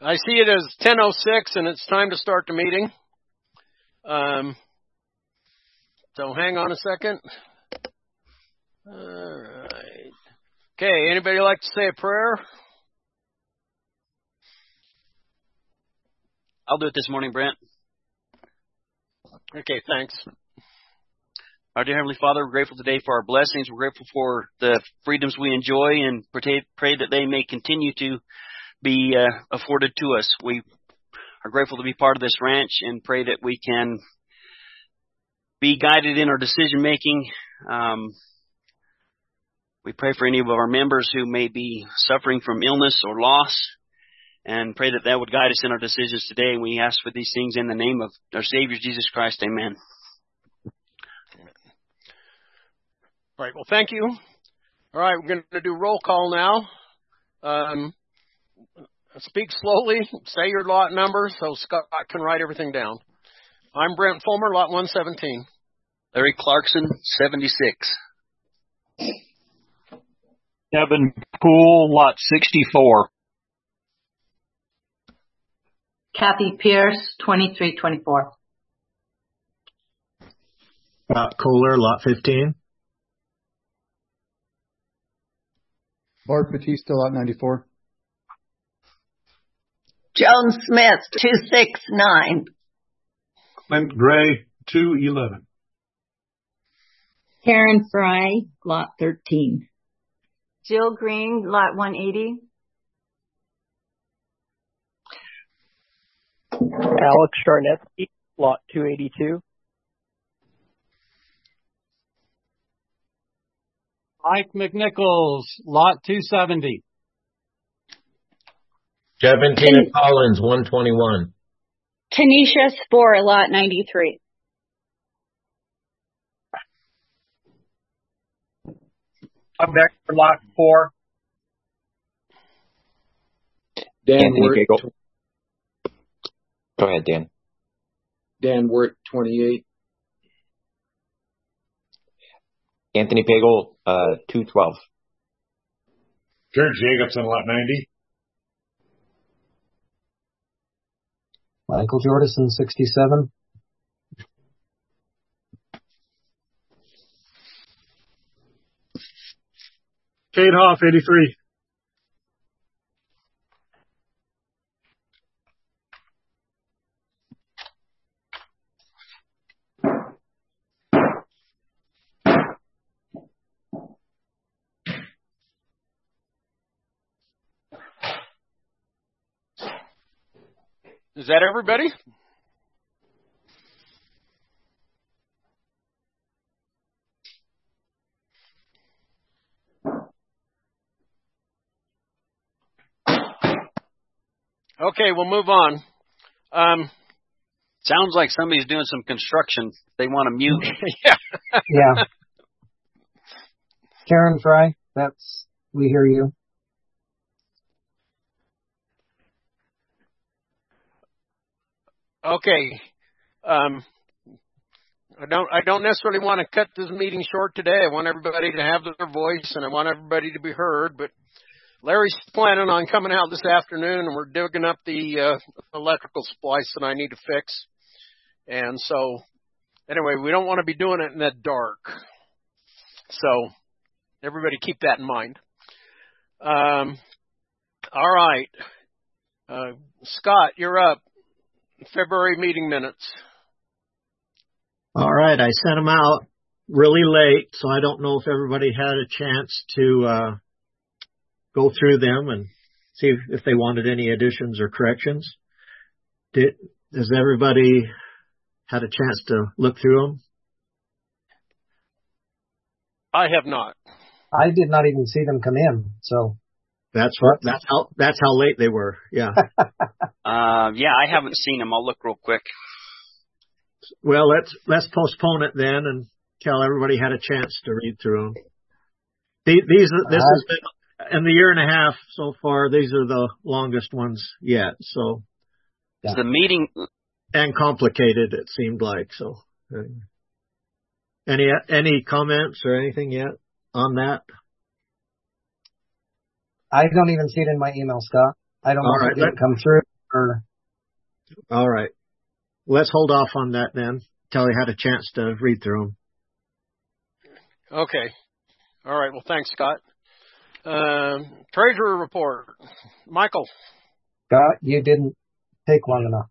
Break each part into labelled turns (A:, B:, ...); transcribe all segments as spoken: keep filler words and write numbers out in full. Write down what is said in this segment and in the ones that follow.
A: I see it as ten oh six, and it's time to start the meeting. Um, so hang on a second. All right. Okay, anybody like to say a prayer?
B: I'll do it this morning, Brent.
A: Okay, thanks.
B: Our dear Heavenly Father, we're grateful today for our blessings. We're grateful for the freedoms we enjoy and pray that they may continue to be uh, afforded to us. We are grateful to be part of this ranch and pray that we can be guided in our decision making. Um, we pray for any of our members who may be suffering from illness or loss, and pray that that would guide us in our decisions today. And we ask for these things in the name of our Savior, Jesus Christ. Amen.
A: All right, well, thank you. All right, we're going to do roll call now. Um, speak slowly, say your lot number so Scott can write everything down. I'm Brent Fulmer, lot one seventeen.
B: Larry Clarkson, seventy-six.
C: Kevin Poole, lot sixty-four.
D: Kathy Pierce, twenty-three twenty-four.
E: Scott Kohler, lot fifteen.
F: Bart Batista, lot ninety-four.
G: Joan Smith, two sixty-nine.
H: Clint Gray, two eleven.
I: Karen Fry, lot thirteen.
J: Jill Green, lot one eighty.
K: Alex Charnetsky, lot two eighty-two.
L: Mike McNichols, lot two seventy.
M: Kevin Tina Collins, one twenty-one.
N: Tanisha Spore, lot ninety-three.
C: I'm back for lot four.
O: Dan
P: Anthony
O: Wirt.
P: Giggle. Go ahead, Dan.
O: Dan Wirt, twenty-eight.
P: Anthony Pagel, uh, two twelve.
H: Jared Jacobson, lot ninety.
Q: Michael Jordison, sixty-seven.
H: Kate Hoff, eighty-three.
A: Is that everybody? Okay, we'll move on. Um,
B: Sounds like somebody's doing some construction. They want to mute.
A: yeah.
Q: Yeah. Karen Fry, that's, we hear you.
A: Okay. Um, I don't. I don't necessarily want to cut this meeting short today. I want everybody to have their voice, and I want everybody to be heard. But Larry's planning on coming out this afternoon, and we're digging up the uh, electrical splice that I need to fix. And so, anyway, we don't want to be doing it in the dark. So, everybody keep that in mind. Um, all right, uh, Scott, you're up. February meeting minutes.
E: All right, I sent them out really late, so I don't know if everybody had a chance to uh, go through them and see if, if they wanted any additions or corrections. Did, has everybody had a chance to look through them?
A: I have not.
Q: I did not even see them come in, so.
E: That's what. That's how. That's how late they were. Yeah.
B: uh, yeah, I haven't seen them. I'll look real quick.
E: Well, let's let's postpone it then until everybody had a chance to read through them. These, these this uh, has been in the year and a half so far. These are the longest ones yet. So.
B: Yeah. The meeting
E: and complicated. It seemed like so. Any any comments or anything yet on that?
Q: I don't even see it in my email, Scott. I don't know if it didn't come through
E: All right. Let's hold off on that then until we had a chance to read through them.
A: Okay. All right. Well, thanks, Scott. Um, treasurer report. Michael.
Q: Scott, you didn't take long enough.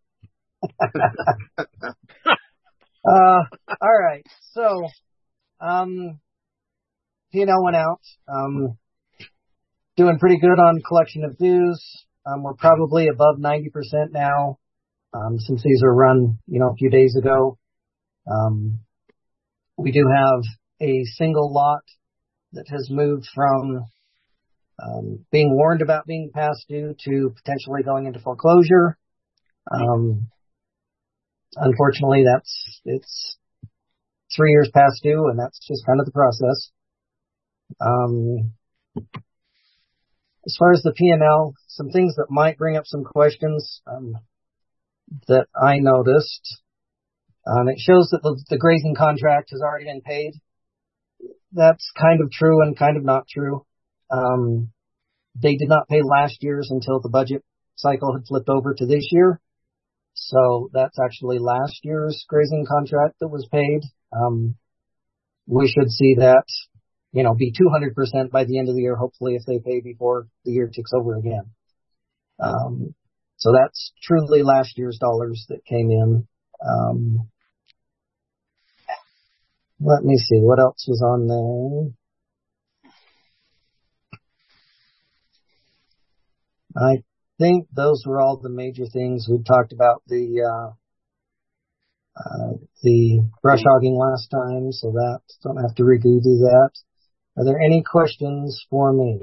Q: uh, all right. So, um, P and L went out. Um, doing pretty good on collection of dues. Um, we're probably above ninety percent now, um, since these were run, you know, a few days ago. Um, we do have a single lot that has moved from um, being warned about being past due to potentially going into foreclosure. Um, unfortunately, that's it's three years past due, and that's just kind of the process. Um, as far as the P and L, some things that might bring up some questions um, that I noticed. Um, it shows that the, the grazing contract has already been paid. That's kind of true and kind of not true. Um, they did not pay last year's until the budget cycle had flipped over to this year. So that's actually last year's grazing contract that was paid. Um, we should see that, you know, be two hundred percent by the end of the year, hopefully, if they pay before the year ticks over again. Um, so that's truly last year's dollars that came in. Um, let me see what else was on there. I think those were all the major things. We talked about the uh, uh, the brush hogging last time, so that don't have to redo that. Are there any questions for me?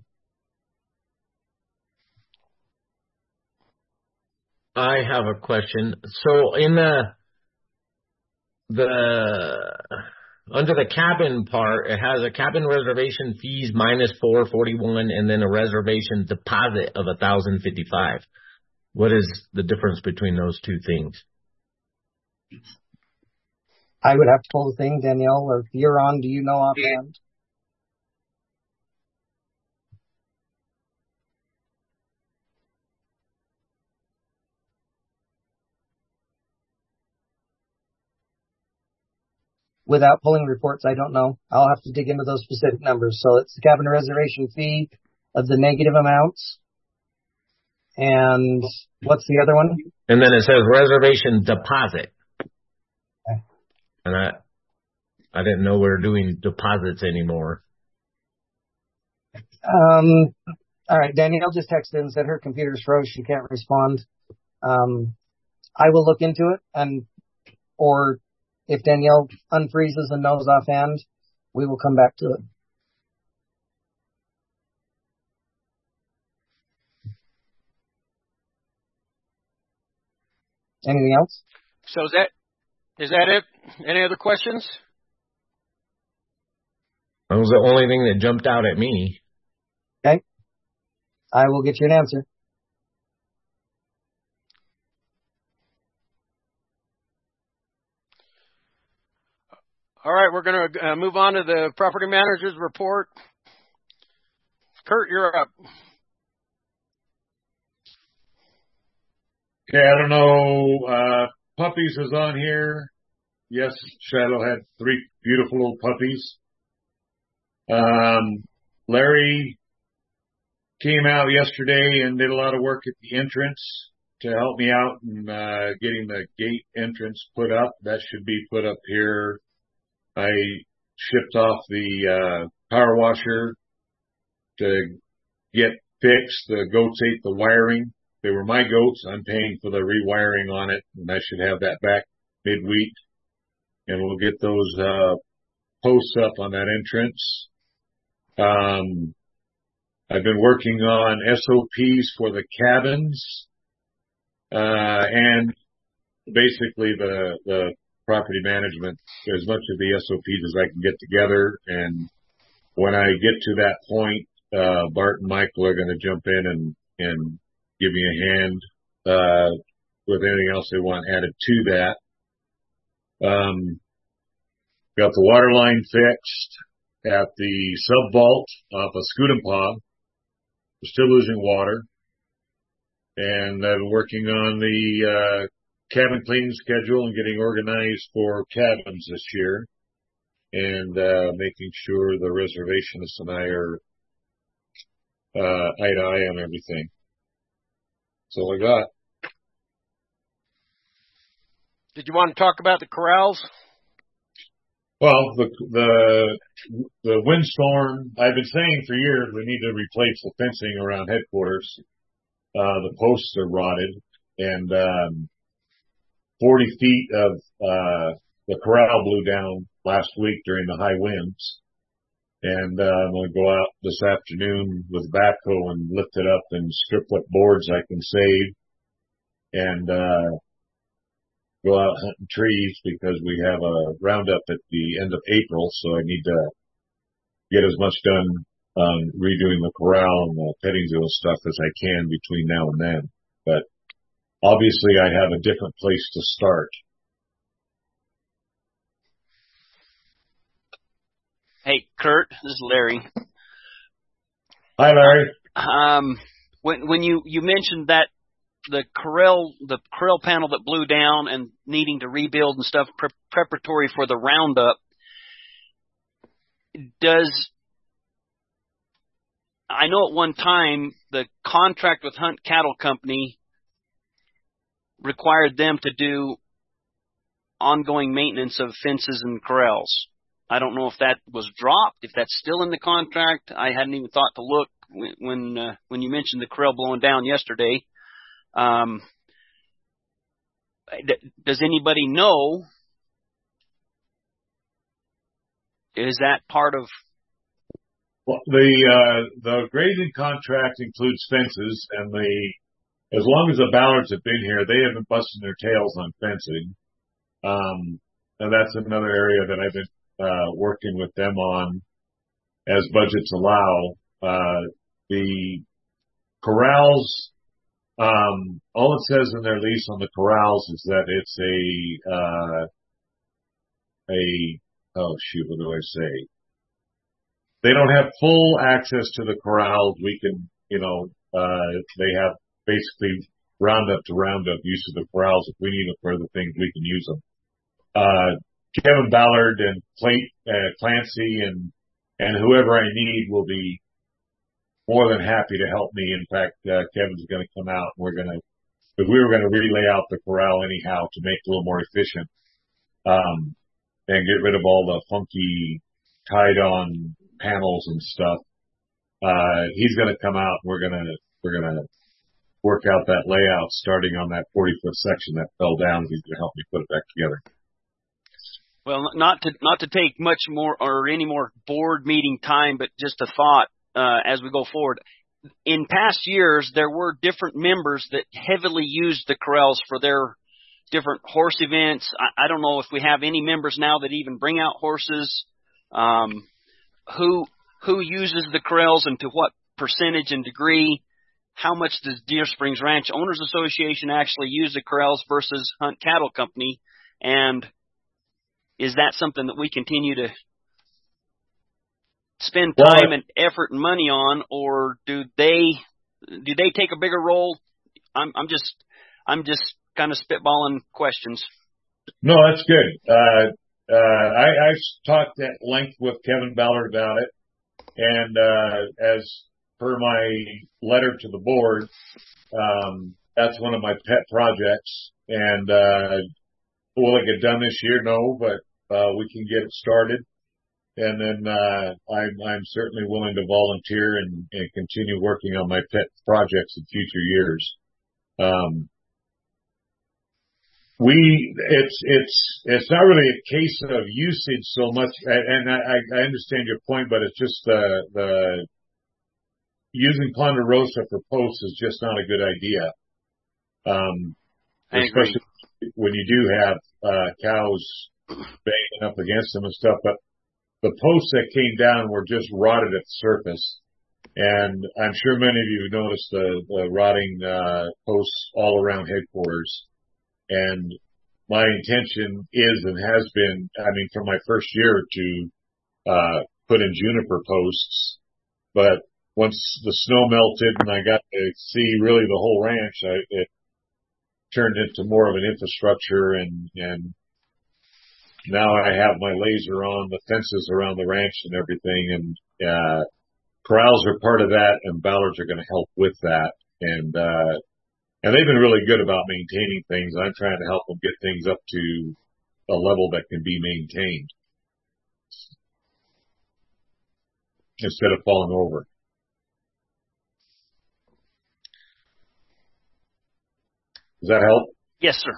M: I have a question. So in the the under the cabin part, it has a cabin reservation fees minus four forty one, and then a reservation deposit of a thousand fifty five. What is the difference between those two things?
Q: I would have to pull the thing, Danielle, or if you're on, do you know offhand? Without pulling reports, I don't know. I'll have to dig into those specific numbers. So it's the cabin reservation fee of the negative amounts. And what's the other one?
M: And then it says reservation deposit.
Q: Okay.
M: And I, I didn't know we were doing deposits anymore.
Q: Um, all right. Danielle just texted and said her computer's froze. She can't respond. Um, I will look into it, and, or if Danielle unfreezes and knows offhand, we will come back to it. Anything else?
A: So is that is that it? Any other questions?
M: That was the only thing that jumped out at me.
Q: Okay. I will get you an answer.
A: All right, we're going to uh, move on to the property manager's report. Kurt, you're up.
H: Okay, I don't know. Uh, puppies is on here. Yes, Shadow had three beautiful little puppies. Um, Larry came out yesterday and did a lot of work at the entrance to help me out in uh, getting the gate entrance put up. That should be put up here. I shipped off the uh, power washer to get fixed. The goats ate the wiring. They were my goats. I'm paying for the rewiring on it, and I should have that back midweek. And we'll get those uh, posts up on that entrance. Um, I've been working on S O Ps for the cabins uh, and basically the the property management, as much of the S O Ps as I can get together. And when I get to that point, uh, Bart and Michael are going to jump in and, and give me a hand, uh, with anything else they want added to that. Um, got the water line fixed at the sub vault off of Scoot'em We're still losing water. and I've been working on the uh, cabin cleaning schedule and getting organized for cabins this year, and uh, making sure the reservationists and I are uh, eye to eye on everything. That's all I got.
A: Did you want to talk about the corrals?
H: Well, the the the windstorm, I've been saying for years we need to replace the fencing around headquarters. Uh, the posts are rotted, and um, forty feet of uh, the corral blew down last week during the high winds. And uh, I'm going to go out this afternoon with backhoe and lift it up and strip what boards I can save, and uh go out hunting trees because we have a roundup at the end of April, so I need to get as much done on redoing the corral and the petting zoo and stuff as I can between now and then. But obviously I have a different place to start.
B: Hey, Kurt, this is Larry.
H: Hi, Larry.
B: Um, when when you, you mentioned that the corral, the corral panel that blew down and needing to rebuild and stuff pre- preparatory for the roundup, does, I know at one time the contract with Hunt Cattle Company required them to do ongoing maintenance of fences and corrals. I don't know if that was dropped, if that's still in the contract. I hadn't even thought to look when when, uh, when you mentioned the corral blowing down yesterday. Um, d- does anybody know? Is that part of?
H: Well, the uh, the grazing contract includes fences, and the as long as the Ballards have been here, they haven't busted their tails on fencing. Um, and that's another area that I've been uh, working with them on as budgets allow. Uh, the corrals. Um, all it says in their lease on the corrals is that it's a, uh, a, oh shoot, what do I say? They don't have full access to the corrals. We can, you know, uh, they have basically roundup to roundup use of the corrals. If we need them for other things, we can use them. Uh, Kevin Ballard and Clay, uh, Clancy and, and whoever I need will be more than happy to help me. In fact, uh, Kevin's going to come out and we're going to, because we were going to relay out the corral anyhow to make it a little more efficient, um, and get rid of all the funky tied on panels and stuff. Uh, he's going to come out and we're going to, we're going to work out that layout starting on that forty foot section that fell down. He's going to help me put it back together.
B: Well, not to, not to take much more or any more board meeting time, but just a thought. Uh, as we go forward, in past years, there were different members that heavily used the corrals for their different horse events. I, I don't know if we have any members now that even bring out horses. Um, who who uses the corrals and to what percentage and degree? How much does Deer Springs Ranch Owners Association actually use the corrals versus Hunt Cattle Company? And is that something that we continue to spend time well, and effort and money on, or do they do they take a bigger role? I'm I'm just I'm just kind of spitballing questions.
H: No, that's good. Uh, uh, I I talked at length with Kevin Ballard about it, and uh, as per my letter to the board, um, that's one of my pet projects. And uh, will it get done this year? No, but uh, we can get it started. And then, uh, I'm, I'm certainly willing to volunteer and, and continue working on my pet projects in future years. Um, we, it's, it's, it's not really a case of usage so much. And I, I understand your point, but it's just the, the using Ponderosa for posts is just not a good idea. Um, especially when you do have, uh, cows banging up against them and stuff, but the posts that came down were just rotted at the surface. And I'm sure many of you have noticed the, the rotting, uh, posts all around headquarters. And my intention is and has been, I mean, for my first year to, uh, put in juniper posts, but once the snow melted and I got to see really the whole ranch, I, it turned into more of an infrastructure, and, and now I have my laser on the fences around the ranch and everything, and, uh, corrals are part of that, and Ballards are going to help with that. And, uh, and they've been really good about maintaining things. I'm trying to help them get things up to a level that can be maintained instead of falling over. Does that help?
B: Yes, sir.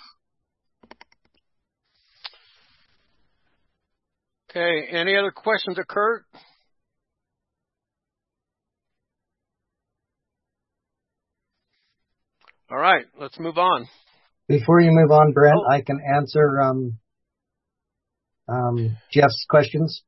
A: Okay. Any other questions of Kurt? All right. Let's move on.
Q: Before you move on, Brent, oh. I can answer um, um, Jeff's questions.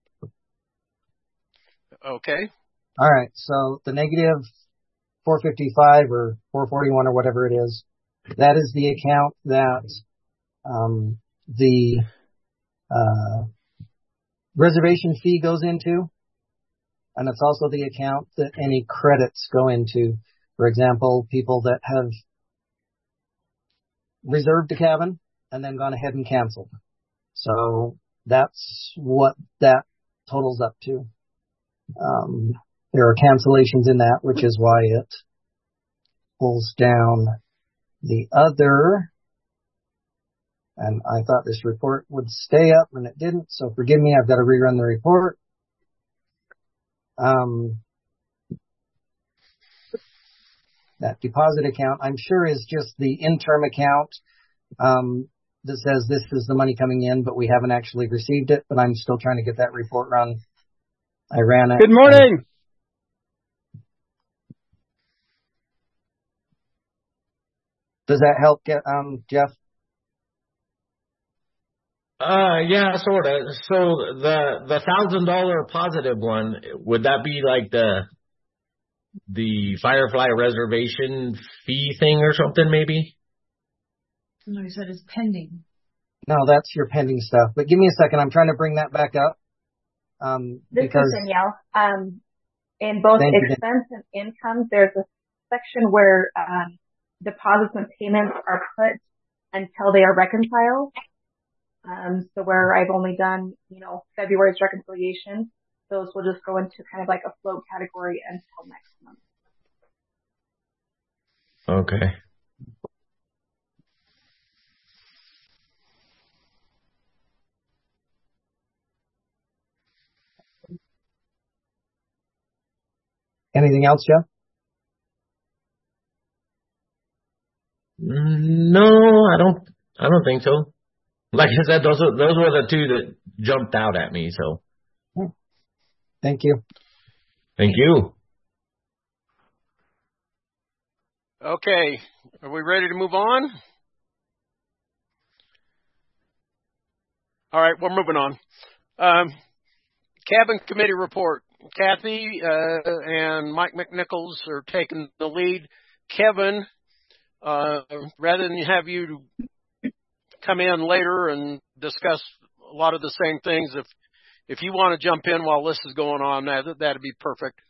A: Okay.
Q: All right. So the negative four fifty-five or four forty-one or whatever it is, that is the account that um, the uh, reservation fee goes into. And it's also the account that any credits go into. For example, people that have reserved a cabin and then gone ahead and canceled. So that's what that totals up to. Um, there are cancellations in that, which is why it pulls down the other. And I thought this report would stay up and it didn't. So forgive me. I've got to rerun the report. Um, that deposit account, I'm sure, is just the interim account um, that says this is the money coming in, but we haven't actually received it. But I'm still trying to get that report run. I ran it.
K: Good morning.
Q: Does that help, get, um, Jeff?
M: Uh, yeah, sort of. So the the thousand dollar positive one, would that be like the the Firefly reservation fee thing or something, maybe?
D: No, he said it's pending.
Q: No, that's your pending stuff. But give me a second. I'm trying to bring that back up. Um,
R: this
Q: because
R: is Danielle. Um, in both expense and income, there's a section where um, deposits and payments are put until they are reconciled. Um, so where I've only done, you know, February's reconciliation, those will just go into kind of like a float category until next month.
M: Okay.
Q: Anything else, Jeff?
M: No, I don't. I don't think so. Like I said, those are, those were the two that jumped out at me. So,
Q: thank you.
M: Thank you.
A: Okay, are we ready to move on? All right, we're moving on. Um, cabin committee report. Kathy uh, and Mike McNichols are taking the lead. Kevin, uh, rather than have you come in later and discuss a lot of the same things, if if you want to jump in while this is going on, that that'd be perfect.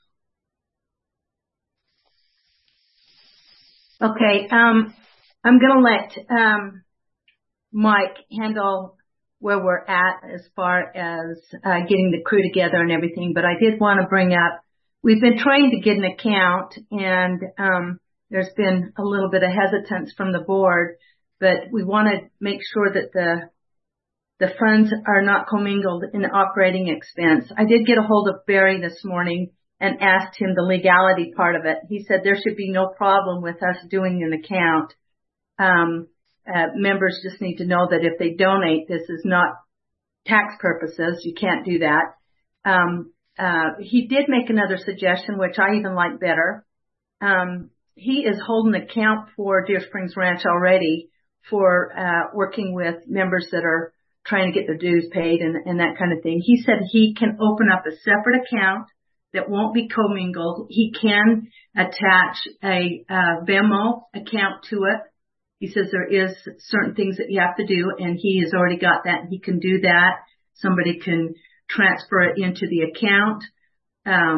D: Okay, um, I'm going to let um, Mike handle where we're at as far as uh, getting the crew together and everything, but I did want to bring up, we've been trying to get an account, and um, there's been a little bit of hesitance from the board, but we want to make sure that the the funds are not commingled in the operating expense. I did get a hold of Barry this morning and asked him the legality part of it. He said there should be no problem with us doing an account. Um, uh, members just need to know that if they donate, this is not tax purposes. You can't do that. Um, uh, he did make another suggestion, which I even like better. Um, he is holding an account for Deer Springs Ranch already for uh, working with members that are trying to get their dues paid and, and that kind of thing. He said he can open up a separate account that won't be commingled. He can attach a uh, Venmo account to it. He says there is certain things that you have to do, and he has already got that. He can do that. Somebody can transfer it into the account. Um,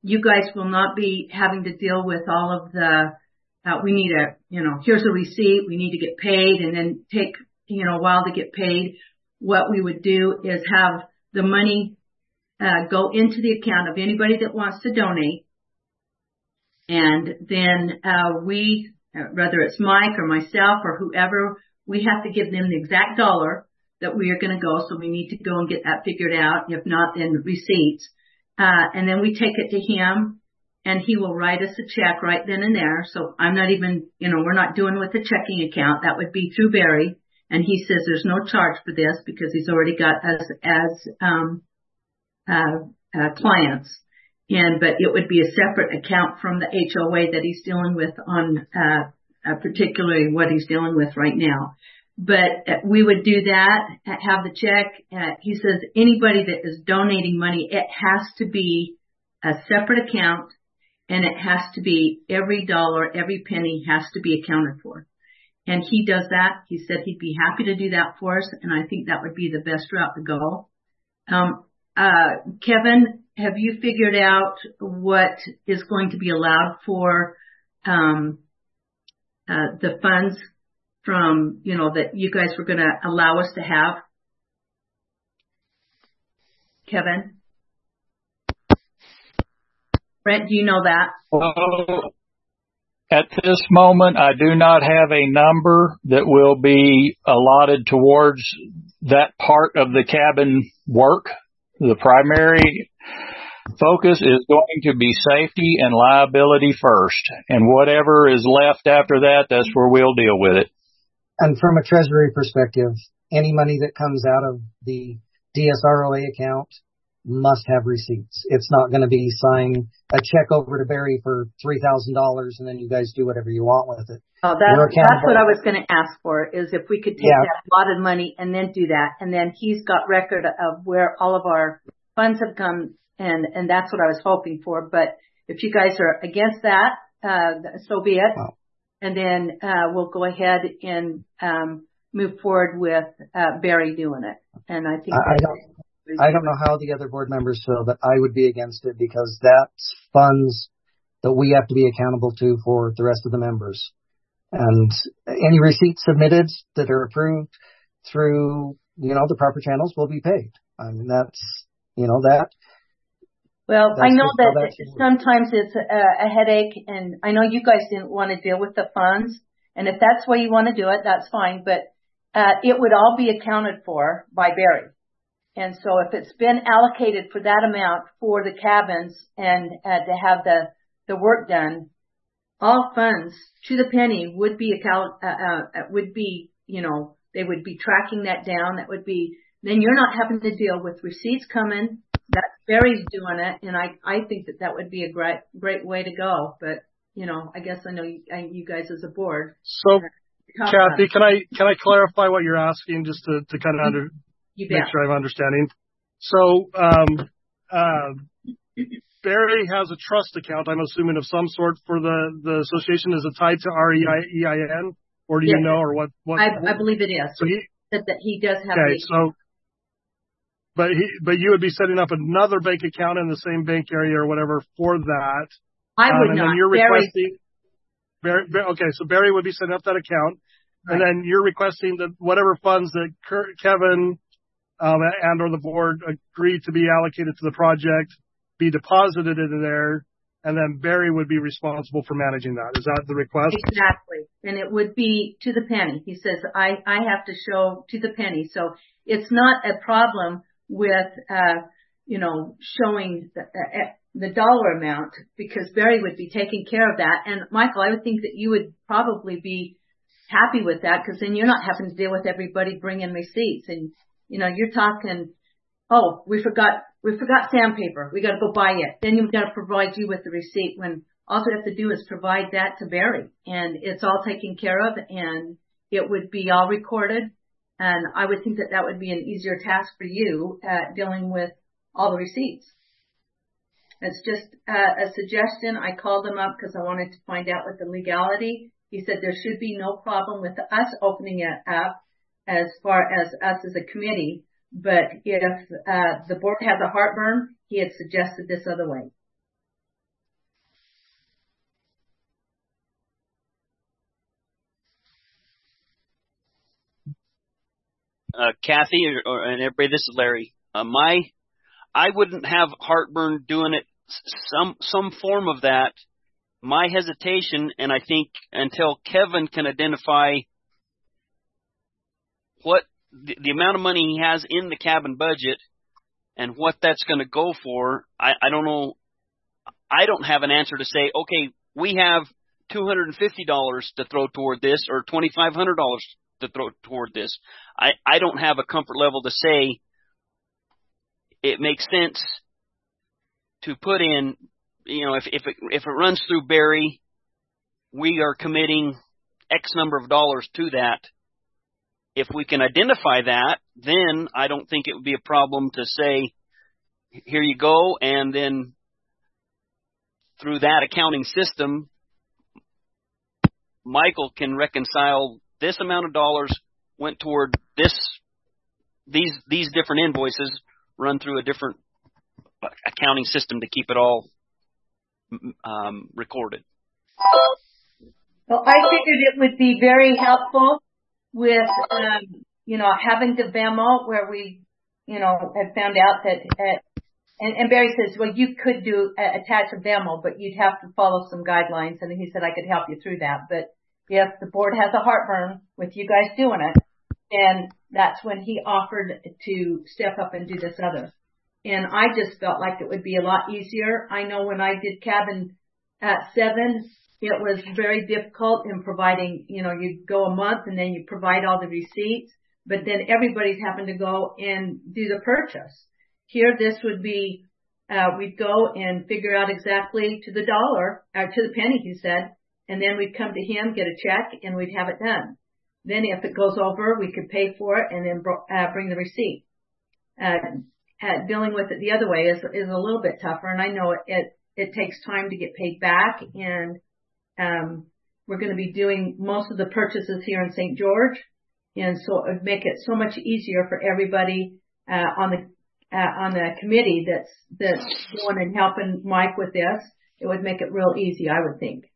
D: you guys will not be having to deal with all of the, uh, we need a, you know, here's a receipt, we need to get paid, and then take, you know, a while to get paid. What we would do is have the money uh, go into the account of anybody that wants to donate. And then uh, we, whether it's Mike or myself or whoever, we have to give them the exact dollar that we are going to go. So we need to go and get that figured out. If not, then receipts. Uh, and then we take it to him, and he will write us a check right then and there. So I'm not even, you know, we're not doing with the checking account. That would be through Barry. And he says there's no charge for this because he's already got us as um, uh, uh, clients. And but it would be a separate account from the H O A that he's dealing with on uh, uh, particularly what he's dealing with right now. But uh, we would do that, have the check. Uh, he says anybody that is donating money, it has to be a separate account, and it has to be every dollar, every penny has to be accounted for. And he does that. He said he'd be happy to do that for us, and I think that would be the best route to go. Um, uh, Kevin, have you figured out what is going to be allowed for um, uh, the funds from, you know, that you guys were going to allow us to have? Kevin? Brent, do you know that?
C: Well, at this moment, I do not have a number that will be allotted towards that part of the cabin work. The primary focus is going to be safety and liability first, and whatever is left after that, that's where we'll deal with it.
Q: And from a treasury perspective, any money that comes out of the D S R O A account must have receipts. It's not going to be signing a check over to Barry for three thousand dollars and then you guys do whatever you want with it.
D: Oh, that's, that's what I was going to ask for, is if we could take
Q: yeah.
D: that lot of money and then do that. And then he's got record of where all of our funds have come, and, and that's what I was hoping for. But if you guys are against that, uh, so be it.
Q: Wow.
D: And then uh, we'll go ahead and um, move forward with uh, Barry doing it. And I think
Q: I, I don't. I don't know how the other board members feel, but I would be against it because that's funds that we have to be accountable to for the rest of the members. And any receipts submitted that are approved through, you know, the proper channels will be paid. I mean, that's, you know, that.
D: Well, I know that sometimes it's a, a headache, and I know you guys didn't want to deal with the funds. And if that's why you want to do it, that's fine. But uh, it would all be accounted for by Barry. And so if it's been allocated for that amount for the cabins and uh, to have the, the work done, all funds to the penny would be account, uh, uh, would be, you know, they would be tracking that down. That would be, then you're not having to deal with receipts coming. That's Barry's doing it. And I, I think that that would be a great, great way to go. But, you know, I guess I know you, you guys as a board.
S: So, Kathy, can I, can I clarify what you're asking just to, to kind of under,
D: You
S: make sure I'm understanding. So, um, uh, Barry has a trust account, I'm assuming, of some sort for the, the association. Is it tied to R E I N, or do
D: yes.
S: you know, or what? what
D: I, I believe it is.
S: So he,
D: that, that he does have.
S: Okay,
D: a,
S: so, but he, but you would be setting up another bank account in the same bank area or whatever for that.
D: I would
S: um, and
D: not.
S: then you're
D: Barry,
S: requesting, Barry, okay, so Barry would be setting up that account. Right. And then you're requesting that whatever funds that Kevin um, and or the board agreed to be allocated to the project be deposited into there, and then Barry would be responsible for managing that. Is that the request?
D: Exactly. And it would be to the penny. He says, I, I have to show to the penny. So it's not a problem with, uh, you know, showing the, uh, the dollar amount, because Barry would be taking care of that. And Michael, I would think that you would probably be happy with that, because then you're not having to deal with everybody bringing receipts. And, you know, you're talking, oh, we forgot, we forgot sandpaper. We got to go buy it. Then you've got to provide you with the receipt, when all you have to do is provide that to Barry, and it's all taken care of, and it would be all recorded. And I would think that that would be an easier task for you, uh, dealing with all the receipts. It's just uh, a suggestion. I called him up because I wanted to find out what the legality. He said there should be no problem with us opening it up as far as us as a committee. But if uh, the board has a heartburn, he had suggested this other way.
B: uh, Kathy or, or, and everybody, this is Larry. Uh, my, I wouldn't have heartburn doing it, some, some form of that. My hesitation, and I think until Kevin can identify what the, the amount of money he has in the cabin budget and what that's going to go for, I, I don't know. I don't have an answer to say, okay, we have two hundred fifty dollars to throw toward this or twenty-five hundred dollars to throw toward this. I, I don't have a comfort level to say it makes sense to put in, you know, if, if it, if it runs through Barry, we are committing X number of dollars to that. If we can identify that, then I don't think it would be a problem to say, here you go, and then through that accounting system, Michael can reconcile this amount of dollars went toward this, these these different invoices run through a different accounting system to keep it all um, recorded.
D: Well, I figured it would be very helpful with, um, you know, having the V E M O where we, you know, had found out that, uh, and, and Barry says, well, you could do uh, attach a V E M O, but you'd have to follow some guidelines. And he said I could help you through that. But if the board has a heartburn with you guys doing it, then that's when he offered to step up and do this other. And I just felt like it would be a lot easier. I know when I did cabin at seven, it was very difficult in providing, you know, you go a month and then you provide all the receipts, but then everybody's having to go and do the purchase. Here, this would be, uh, we'd go and figure out exactly to the dollar, or to the penny, he said, and then we'd come to him, get a check, and we'd have it done. Then if it goes over, we could pay for it and then uh, bring the receipt. Uh, uh, dealing with it the other way is, is a little bit tougher, and I know it, it, it takes time to get paid back, and um, we're going to be doing most of the purchases here in Saint George, and so it would make it so much easier for everybody uh, on the Uh, on the committee that's, that's going and helping Mike with this. It would make it real easy, I would think.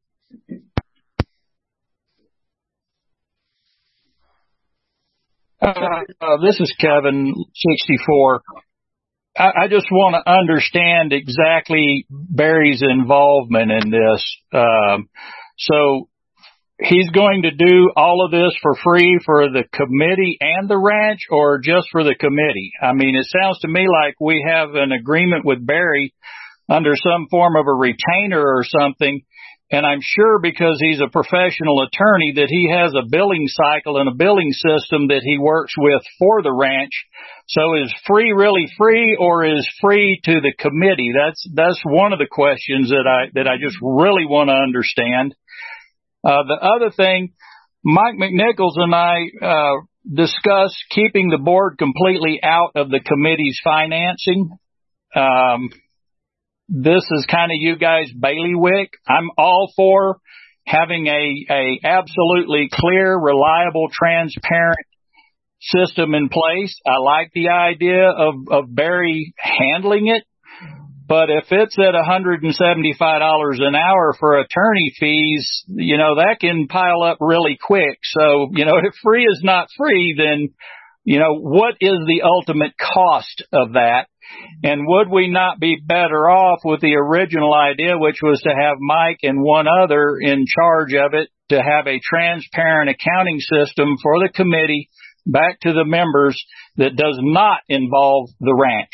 C: Uh, uh, this is Kevin, sixty-four. I, I just want to understand exactly Barry's involvement in this. Um, so he's going to do all of this for free for the committee and the ranch, or just for the committee? I mean, it sounds to me like we have an agreement with Barry under some form of a retainer or something. And I'm sure because he's a professional attorney that he has a billing cycle and a billing system that he works with for the ranch. So is free really free, or is free to the committee? That's, that's one of the questions that I, that I just really want to understand. Uh, the other thing, Mike McNichols and I, uh, discussed keeping the board completely out of the committee's financing. Um, this is kind of you guys' bailiwick. I'm all for having a, a absolutely clear, reliable, transparent system in place. I like the idea of, of Barry handling it. But if it's at one hundred seventy-five dollars an hour for attorney fees, you know, that can pile up really quick. So, you know, if free is not free, then, you know, what is the ultimate cost of that? And would we not be better off with the original idea, which was to have Mike and one other in charge of it, to have a transparent accounting system for the committee back to the members that does not involve the ranch?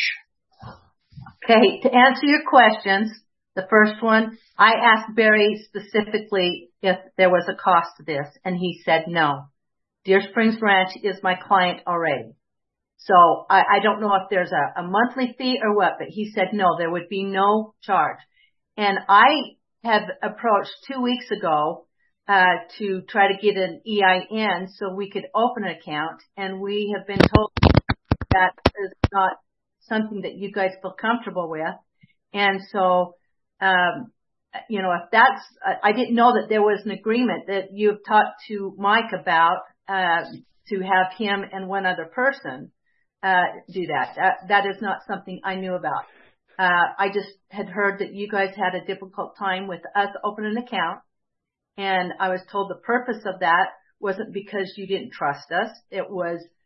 D: Okay, to answer your questions, the first one, I asked Barry specifically if there was a cost to this, and he said no. Deer Springs Ranch is my client already. So I, I don't know if there's a, a monthly fee or what, but he said no, there would be no charge. And I have approached two weeks ago uh to try to get an E I N so we could open an account, and we have been told that is not something that you guys feel comfortable with. And so, um, you know, if that's, I didn't know that there was an agreement that you've talked to Mike about, uh, to have him and one other person, uh, do that. That, that is not something I knew about. Uh, I just had heard that you guys had a difficult time with us opening an account. And I was told the purpose of that wasn't because you didn't trust us. It was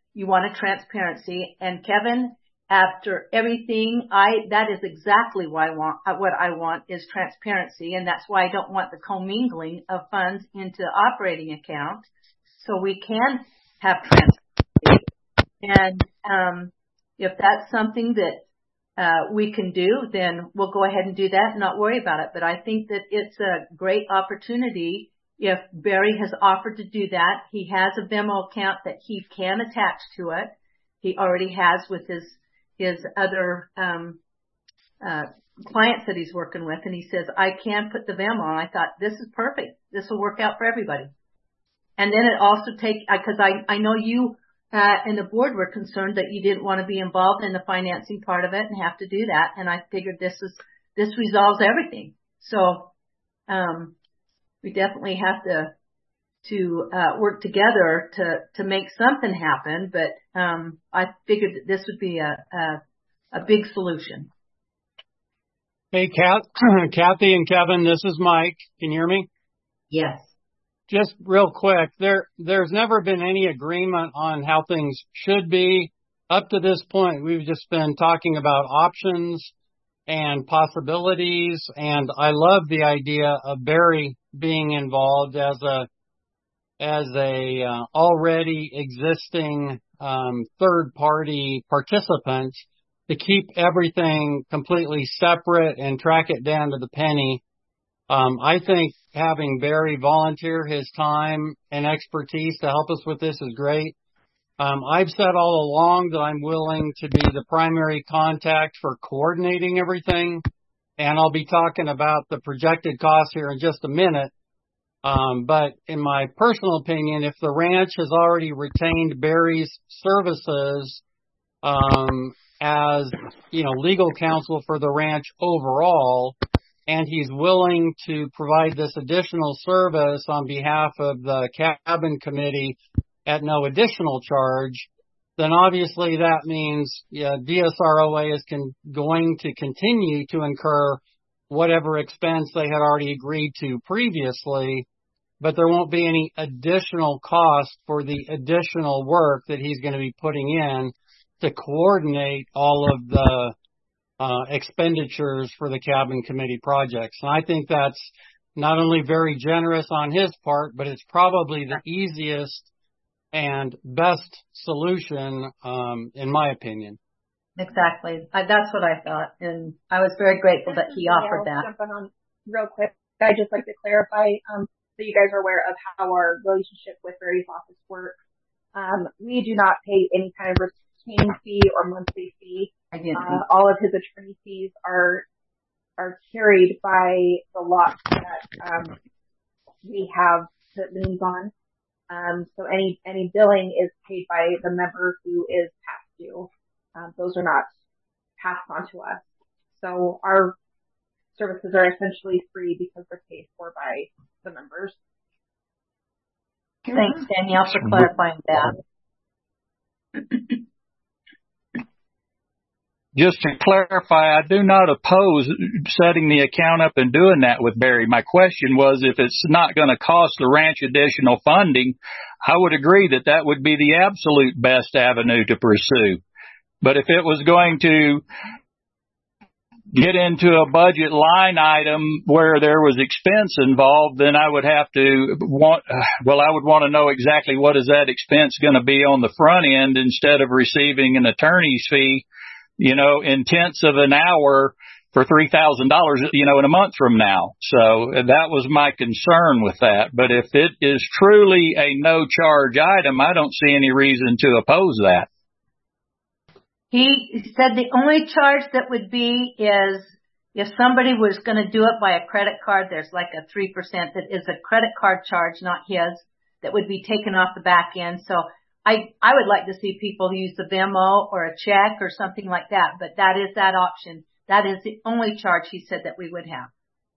D: you want a transparency. And Kevin, after everything, I, that is exactly what I want, what I want is transparency. And that's why I don't want the commingling of funds into operating account. So we can have transparency. And, um, if that's something that, uh, we can do, then we'll go ahead and do that and not worry about it. But I think that it's a great opportunity. If Barry has offered to do that, he has a Venmo account that he can attach to it. He already has with his, his other, um, uh, clients that he's working with. And he says, I can put the Venmo on. I thought, this is perfect. This will work out for everybody. And then it also take, cause I, I know you, uh, and the board were concerned that you didn't want to be involved in the financing part of it and have to do that. And I figured this is, this resolves everything. So, um, we definitely have to, to, uh, work together to, to make something happen. But, um, I figured that this would be a, a, a big solution.
L: Hey, Kat, Kathy and Kevin, this is Mike. Can you hear me?
D: Yes.
L: Just real quick, there, there's never been any agreement on how things should be. Up to this point, we've just been talking about options and possibilities, and I love the idea of Barry being involved as a, as a uh, already existing um, third-party participant to keep everything completely separate and track it down to the penny. Um, I think having Barry volunteer his time and expertise to help us with this is great. Um, I've said all along that I'm willing to be the primary contact for coordinating everything, and I'll be talking about the projected costs here in just a minute. Um, but in my personal opinion, if the ranch has already retained Barry's services um, as, you know, legal counsel for the ranch overall, and he's willing to provide this additional service on behalf of the cabin committee at no additional charge, then obviously that means yeah, D S R O A is con- going to continue to incur whatever expense they had already agreed to previously, but there won't be any additional cost for the additional work that he's going to be putting in to coordinate all of the uh, expenditures for the cabin committee projects. And I think that's not only very generous on his part, but it's probably the easiest and best solution, um, in my opinion.
D: Exactly. I, that's what I thought. And I was very grateful that he offered
R: yeah,
D: that.
R: Jumping on real quick. I'd just like to clarify, um, so you guys are aware of how our relationship with Barry's office works. Um, we do not pay any kind of retained fee or monthly fee.
D: I didn't.
R: Uh, all of his attorney fees are, are carried by the lots that, um, we have the liens on. Um, so any, any billing is paid by the member who is past due. Um, those are not passed on to us. So our services are essentially free because they're paid for by the members.
D: Thanks, Danielle, for clarifying that.
C: Just to clarify, I do not oppose setting the account up and doing that with Barry. My question was, if it's not going to cost the ranch additional funding, I would agree that that would be the absolute best avenue to pursue. But if it was going to get into a budget line item where there was expense involved, then I would have to want, well, I would want to know exactly what is that expense going to be on the front end instead of receiving an attorney's fee, you know, in tenths of an hour for three thousand dollars, you know, in a month from now. So that was my concern with that. But if it is truly a no charge item, I don't see any reason to oppose that.
D: He said the only charge that would be is if somebody was going to do it by a credit card, there's like a three percent that is a credit card charge, not his, that would be taken off the back end. So I, I would like to see people use the Venmo or a check or something like that, but that is that option. That is the only charge he said that we would have.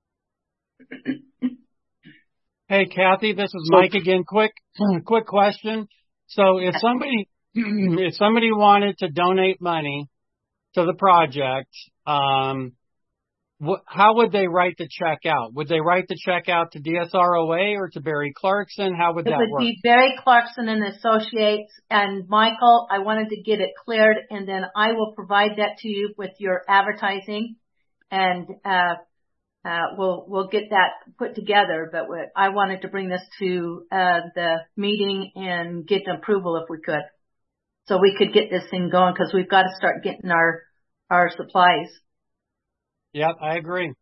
L: Hey, Kathy, this is Mike again. Quick, quick question. So if somebody, if somebody wanted to donate money to the project, um, wh- how would they write the check out? Would they write the check out to D S R O A or to Barry Clarkson? How would
D: It
L: that
D: would
L: work?
D: be Barry Clarkson and Associates. And Michael, I wanted to get it cleared, and then I will provide that to you with your advertising, and uh, uh, we'll we'll get that put together. But we, I wanted to bring this to uh, the meeting and get approval if we could, so we could get this thing going, because we've got to start getting our our supplies.
L: Yep, I agree.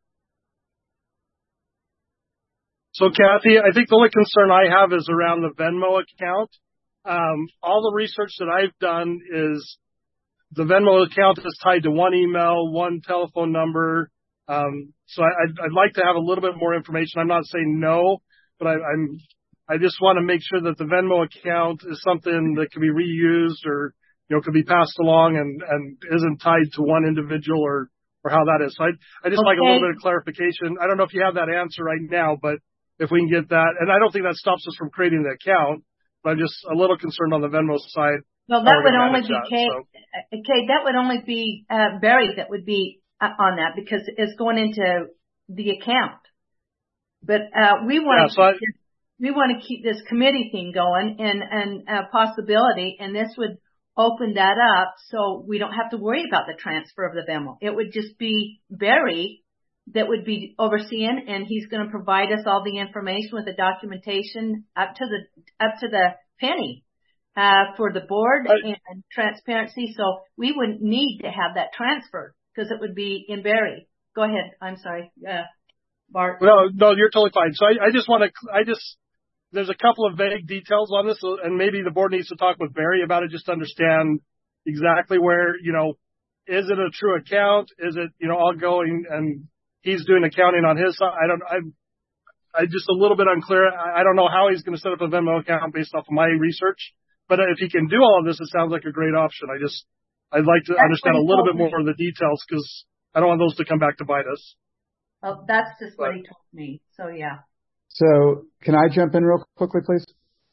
S: So Kathy, I think the only concern I have is around the Venmo account. Um, all the research that I've done is the Venmo account is tied to one email, one telephone number. Um, so I, I'd, I'd like to have a little bit more information. I'm not saying no, but I, I'm, I just want to make sure that the Venmo account is something that can be reused or, you know, could be passed along and, and isn't tied to one individual or, or how that is. So I, I just
D: Okay.
S: like a little bit of clarification. I don't know if you have that answer right now, but if we can get that, and I don't think that stops us from creating the account, but I'm just a little concerned on the Venmo side.
D: Well,
S: how
D: that
S: we're
D: would
S: gonna
D: only
S: manage
D: be
S: that,
D: Kate.
S: so.
D: uh, Kate, that would only be uh, Barry that would be uh, on that, because it's going into the account. But uh, we want
S: Yeah,
D: to
S: so I-
D: we want to keep this committee thing going, and and a possibility, and this would open that up so we don't have to worry about the transfer of the Venmo. It would just be Barry that would be overseeing, and he's going to provide us all the information with the documentation up to the up to the penny uh, for the board and transparency. So we wouldn't need to have that transferred because it would be in Barry. Go ahead. I'm sorry, uh, Bart.
S: No, no, you're totally fine. So I, I just want to, I just, there's a couple of vague details on this, and maybe the board needs to talk with Barry about it just to understand exactly where, you know, is it a true account? Is it, you know, all going and he's doing accounting on his side? I don't, I'm, I'm just a little bit unclear. I, I don't know how he's going to set up a Venmo account based off of my research, but if he can do all of this, it sounds like a great option. I just, I'd like to
D: That's
S: understand
D: what
S: a
D: he
S: little
D: told
S: bit more
D: me.
S: of the details because I don't want those to come back to bite us.
D: Oh, that's just what he told me. So yeah.
F: So can I jump in real quickly, please?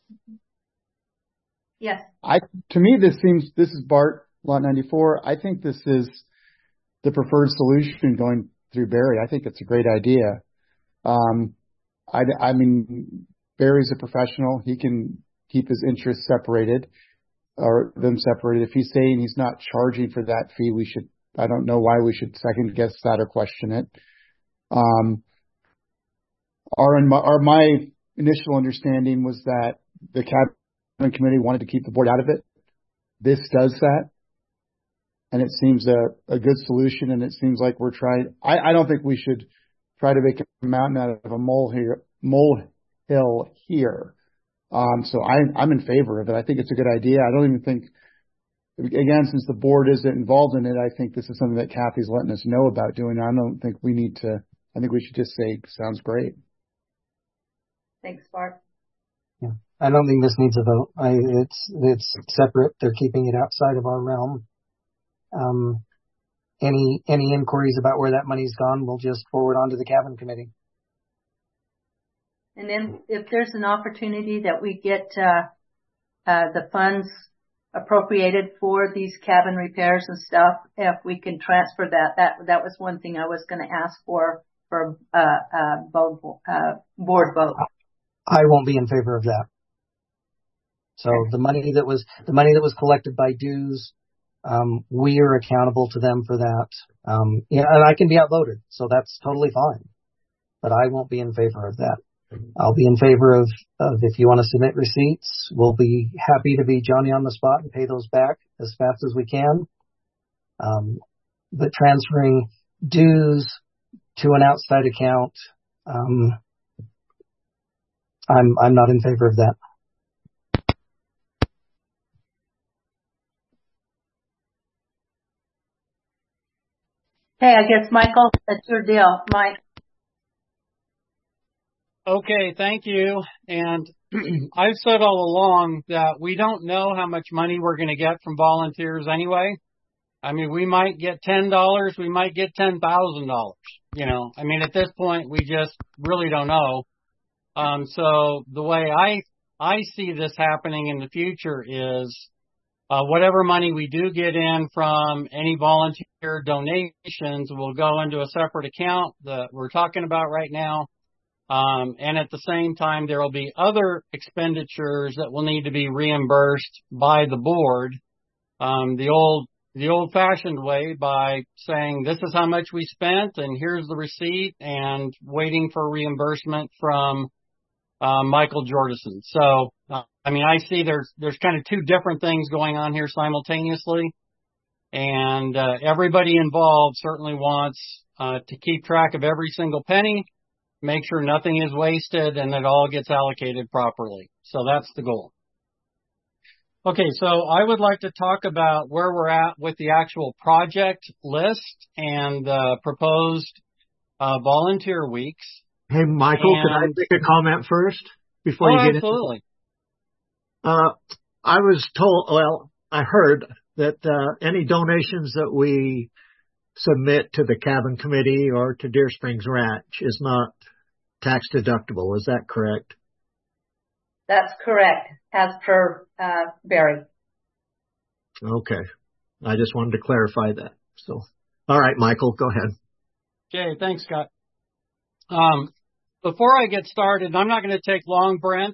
D: Yes.
F: I, to me, this seems, this is Bart, Lot ninety-four. I think this is the preferred solution going through Barry. I think it's a great idea. Um, I, I mean, Barry's a professional. He can keep his interests separated or them separated. If he's saying he's not charging for that fee, we should, I don't know why we should second guess that or question it. Um, our, our, my initial understanding was that the cabinet committee wanted to keep the board out of it. This does that. And it seems a, a good solution. And it seems like we're trying, I, I don't think we should try to make a mountain out of a mole here, molehill here. Um, so I, I'm in favor of it. I think it's a good idea. I don't even think, again, since the board isn't involved in it, I think this is something that Kathy's letting us know about doing. I don't think we need to, I think we should just say, sounds great.
D: Thanks, Bart.
Q: Yeah. I don't think this needs a vote. I, it's, it's separate. They're keeping it outside of our realm. Um, any, any inquiries about where that money's gone, we'll just forward on to the cabinet committee.
D: And then if there's an opportunity that we get, uh, uh, the funds appropriated for these cabin repairs and stuff, if we can transfer that, that, that was one thing I was going to ask for, for, uh, uh, board, uh, board vote.
Q: I won't be in favor of that. So the money that was, the money that was collected by dues, um, we are accountable to them for that. Um, yeah, and I can be outvoted, so that's totally fine. But I won't be in favor of that. I'll be in favor of, of if you want to submit receipts, we'll be happy to be Johnny on the spot and pay those back as fast as we can. Um, but transferring dues to an outside account, um, I'm, I'm not in favor of that.
D: Hey, I guess, Michael, that's your deal. Mike.
L: Okay, thank you. And I've said all along that we don't know how much money we're going to get from volunteers anyway. I mean, we might get ten dollars, we might get ten thousand dollars. You know, I mean, at this point, we just really don't know. Um, so the way I, I see this happening in the future is Uh, whatever money we do get in from any volunteer donations will go into a separate account that we're talking about right now. Um, and at the same time, there will be other expenditures that will need to be reimbursed by the board. Um, the old, the old fashioned way by saying, this is how much we spent and here's the receipt, and waiting for reimbursement from, uh, Michael Jordison. So, uh, I mean, I see there's, there's kind of two different things going on here simultaneously. And, uh, everybody involved certainly wants, uh, to keep track of every single penny, make sure nothing is wasted, and that all gets allocated properly. So that's the goal. Okay, so I would like to talk about where we're at with the actual project list and the proposed uh, volunteer weeks.
E: Hey, Michael, and, can I make a comment first before
L: oh,
E: you get
L: absolutely.
E: into it? Uh, I was told, well, I heard that uh, any donations that we submit to the cabin committee or to Deer Springs Ranch is not tax deductible. Is that correct?
D: That's correct, as per uh, Barry.
E: Okay. I just wanted to clarify that. So, all right, Michael, go ahead.
L: Okay, thanks, Scott. Um, before I get started, I'm not going to take long, Brent.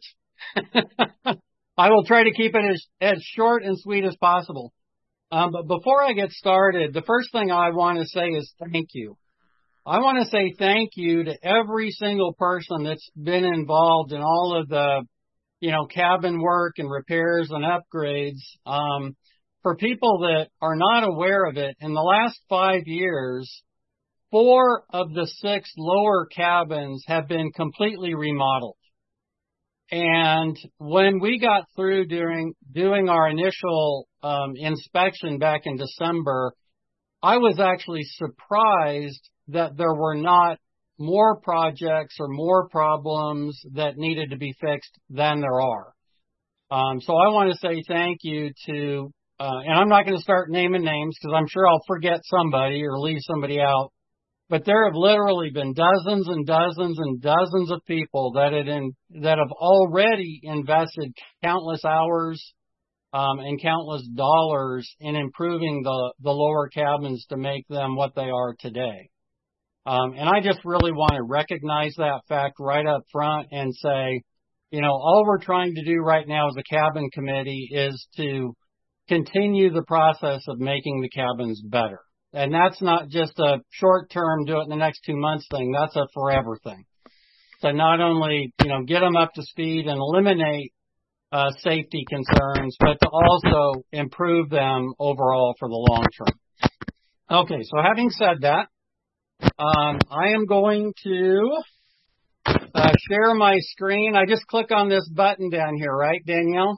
L: I will try to keep it as, as short and sweet as possible. Um, but before I get started, the first thing I want to say is thank you. I want to say thank you to every single person that's been involved in all of the, you know, cabin work and repairs and upgrades. Um, for people that are not aware of it, in the last five years, four of the six lower cabins have been completely remodeled. And when we got through during doing our initial um, inspection back in December, I was actually surprised that there were not more projects or more problems that needed to be fixed than there are. Um, so I want to say thank you to, uh, and I'm not going to start naming names because I'm sure I'll forget somebody or leave somebody out. But there have literally been dozens and dozens and dozens of people that had in, that have already invested countless hours um, and countless dollars in improving the, the lower cabins to make them what they are today. Um, and I just really want to recognize that fact right up front and say, you know, all we're trying to do right now as a cabin committee is to continue the process of making the cabins better. And that's not just a short-term, do it in the next two months thing. That's a forever thing. So not only, you know, get them up to speed and eliminate uh, safety concerns, but to also improve them overall for the long term. Okay, so having said that, um, I am going to uh, share my screen. I just click on this button down here, right, Danielle?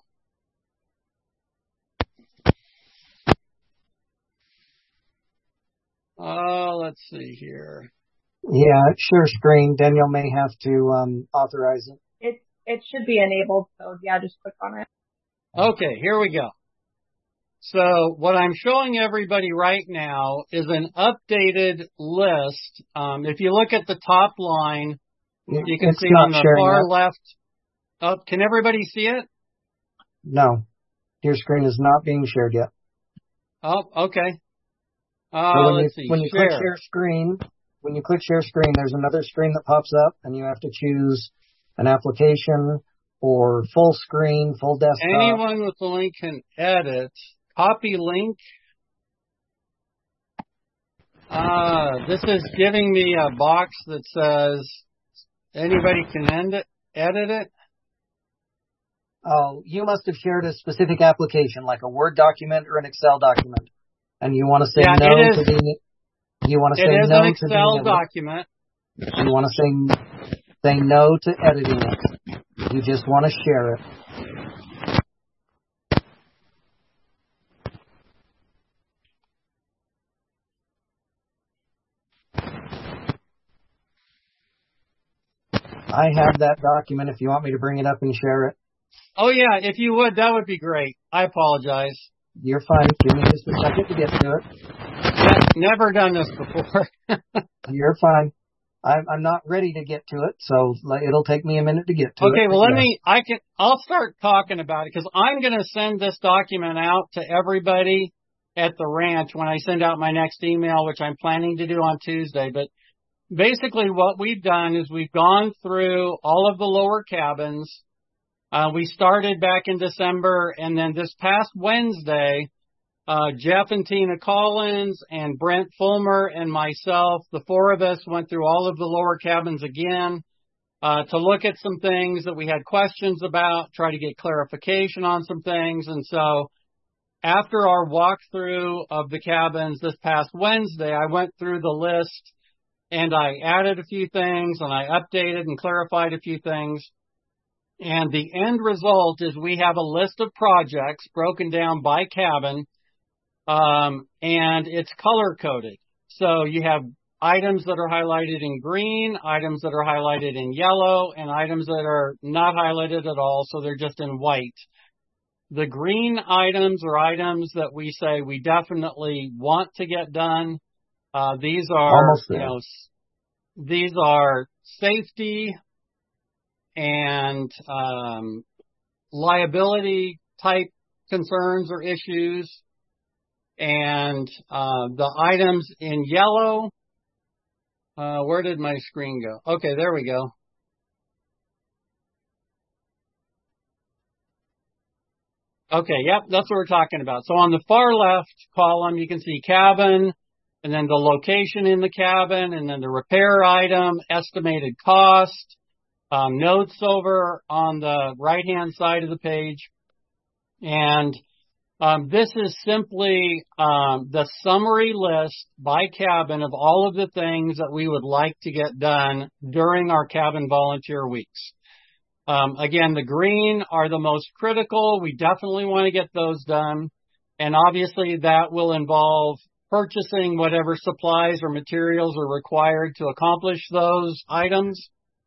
L: Oh, let's see here.
Q: Yeah, share screen. Danielle may have to um, authorize it.
R: It it should be enabled, so yeah, just click on it.
L: Okay, here we go. So what I'm showing everybody right now is an updated list. Um, if you look at the top line, you can
Q: it's
L: see on the far
Q: yet.
L: left. Oh, can everybody see it?
Q: No, your screen is not being shared yet.
L: Oh, okay. Uh,
Q: so when
L: let's
Q: you,
L: see.
Q: When you
L: share.
Q: click share screen, when you click share screen, there's another screen that pops up, and you have to choose an application or full screen, full desktop.
L: Anyone with the link can edit. Copy link. Uh, this is giving me a box that says anybody can end it, edit it.
Q: Oh, you must have shared a specific application, like a Word document or an Excel document. And you want to say
L: yeah,
Q: no
L: it is,
Q: to being you want to say
L: it is
Q: no
L: an
Q: to
L: Excel
Q: being
L: document.
Q: You want to say say no to editing it. You just want to share it. I have that document if you want me to bring it up and share it.
L: Oh yeah, if you would, that would be great. I apologize.
Q: You're fine. Give me just a second to get to it.
L: Yeah, never done this before.
Q: You're fine. I'm, I'm not ready to get to it, so like, it'll take me a minute to get to
L: okay,
Q: it.
L: Okay, well, let
Q: yeah.
L: me, I can, I'll start talking about it because I'm going to send this document out to everybody at the ranch when I send out my next email, which I'm planning to do on Tuesday. But basically what we've done is we've gone through all of the lower cabins. Uh, we started back in December, and then this past Wednesday, Uh, Jeff and Tina Collins and Brent Fulmer and myself, the four of us went through all of the lower cabins again, uh, to look at some things that we had questions about, try to get clarification on some things. And so after our walkthrough of the cabins this past Wednesday, I went through the list and I added a few things and I updated and clarified a few things. And the end result is we have a list of projects broken down by cabin. Um, and it's color coded. So you have items that are highlighted in green, items that are highlighted in yellow, and items that are not highlighted at all. So they're just in white. The green items are items that we say we definitely want to get done. Uh, these are, you know, these are safety and, um, liability type concerns or issues. And uh, the items in yellow, uh, where did my screen go? Okay, there we go. Okay, yep, that's what we're talking about. So on the far left column, you can see cabin, and then the location in the cabin, and then the repair item, estimated cost, um, notes over on the right-hand side of the page. And Um, this is simply um, the summary list by cabin of all of the things that we would like to get done during our cabin volunteer weeks. Um, again, the green are the most critical. We definitely want to get those done. And obviously that will involve purchasing whatever supplies or materials are required to accomplish those items.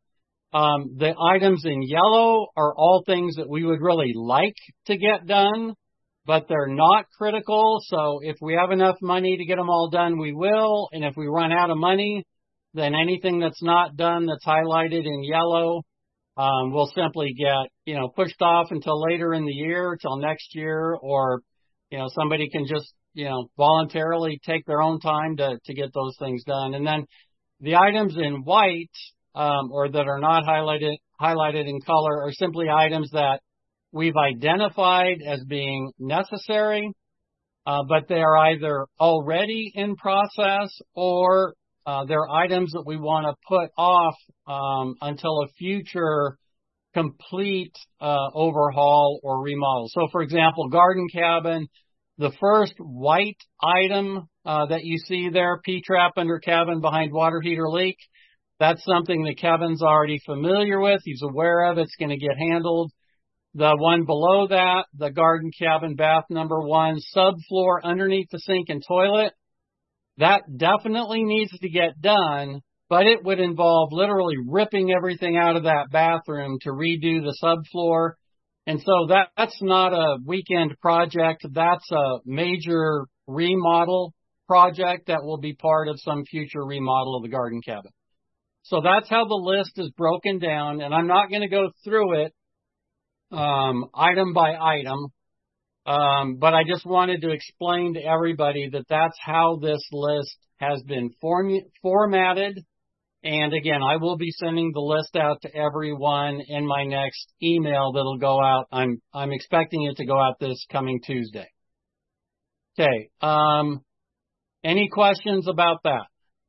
L: Um, the items in yellow are all things that we would really like to get done, but they're not critical. So if we have enough money to get them all done, we will. And if we run out of money, then anything that's not done that's highlighted in yellow um, will simply get, you know, pushed off until later in the year, till next year, or, you know, somebody can just, you know, voluntarily take their own time to, to get those things done. And then the items in white um, or that are not highlighted, highlighted in color are simply items that we've identified as being necessary, uh, but they are either already in process or uh, they're items that we want to put off um, until a future complete uh, overhaul or remodel. So, for example, garden cabin, the first white item uh, that you see there, P-trap under cabin behind water heater leak, that's something that Kevin's already familiar with. He's aware of it. It's going to get handled. The one below that, the garden cabin bath number one, subfloor underneath the sink and toilet, that definitely needs to get done, but it would involve literally ripping everything out of that bathroom to redo the subfloor. And so that, that's not a weekend project. That's a major remodel project that will be part of some future remodel of the garden cabin. So that's how the list is broken down, and I'm not going to go through it um, item by item, um, but I just wanted to explain to everybody that that's how this list has been form- formatted. And again, I will be sending the list out to everyone in my next email that'll go out. I'm I'm expecting it to go out this coming Tuesday. Okay. Um, any questions about that?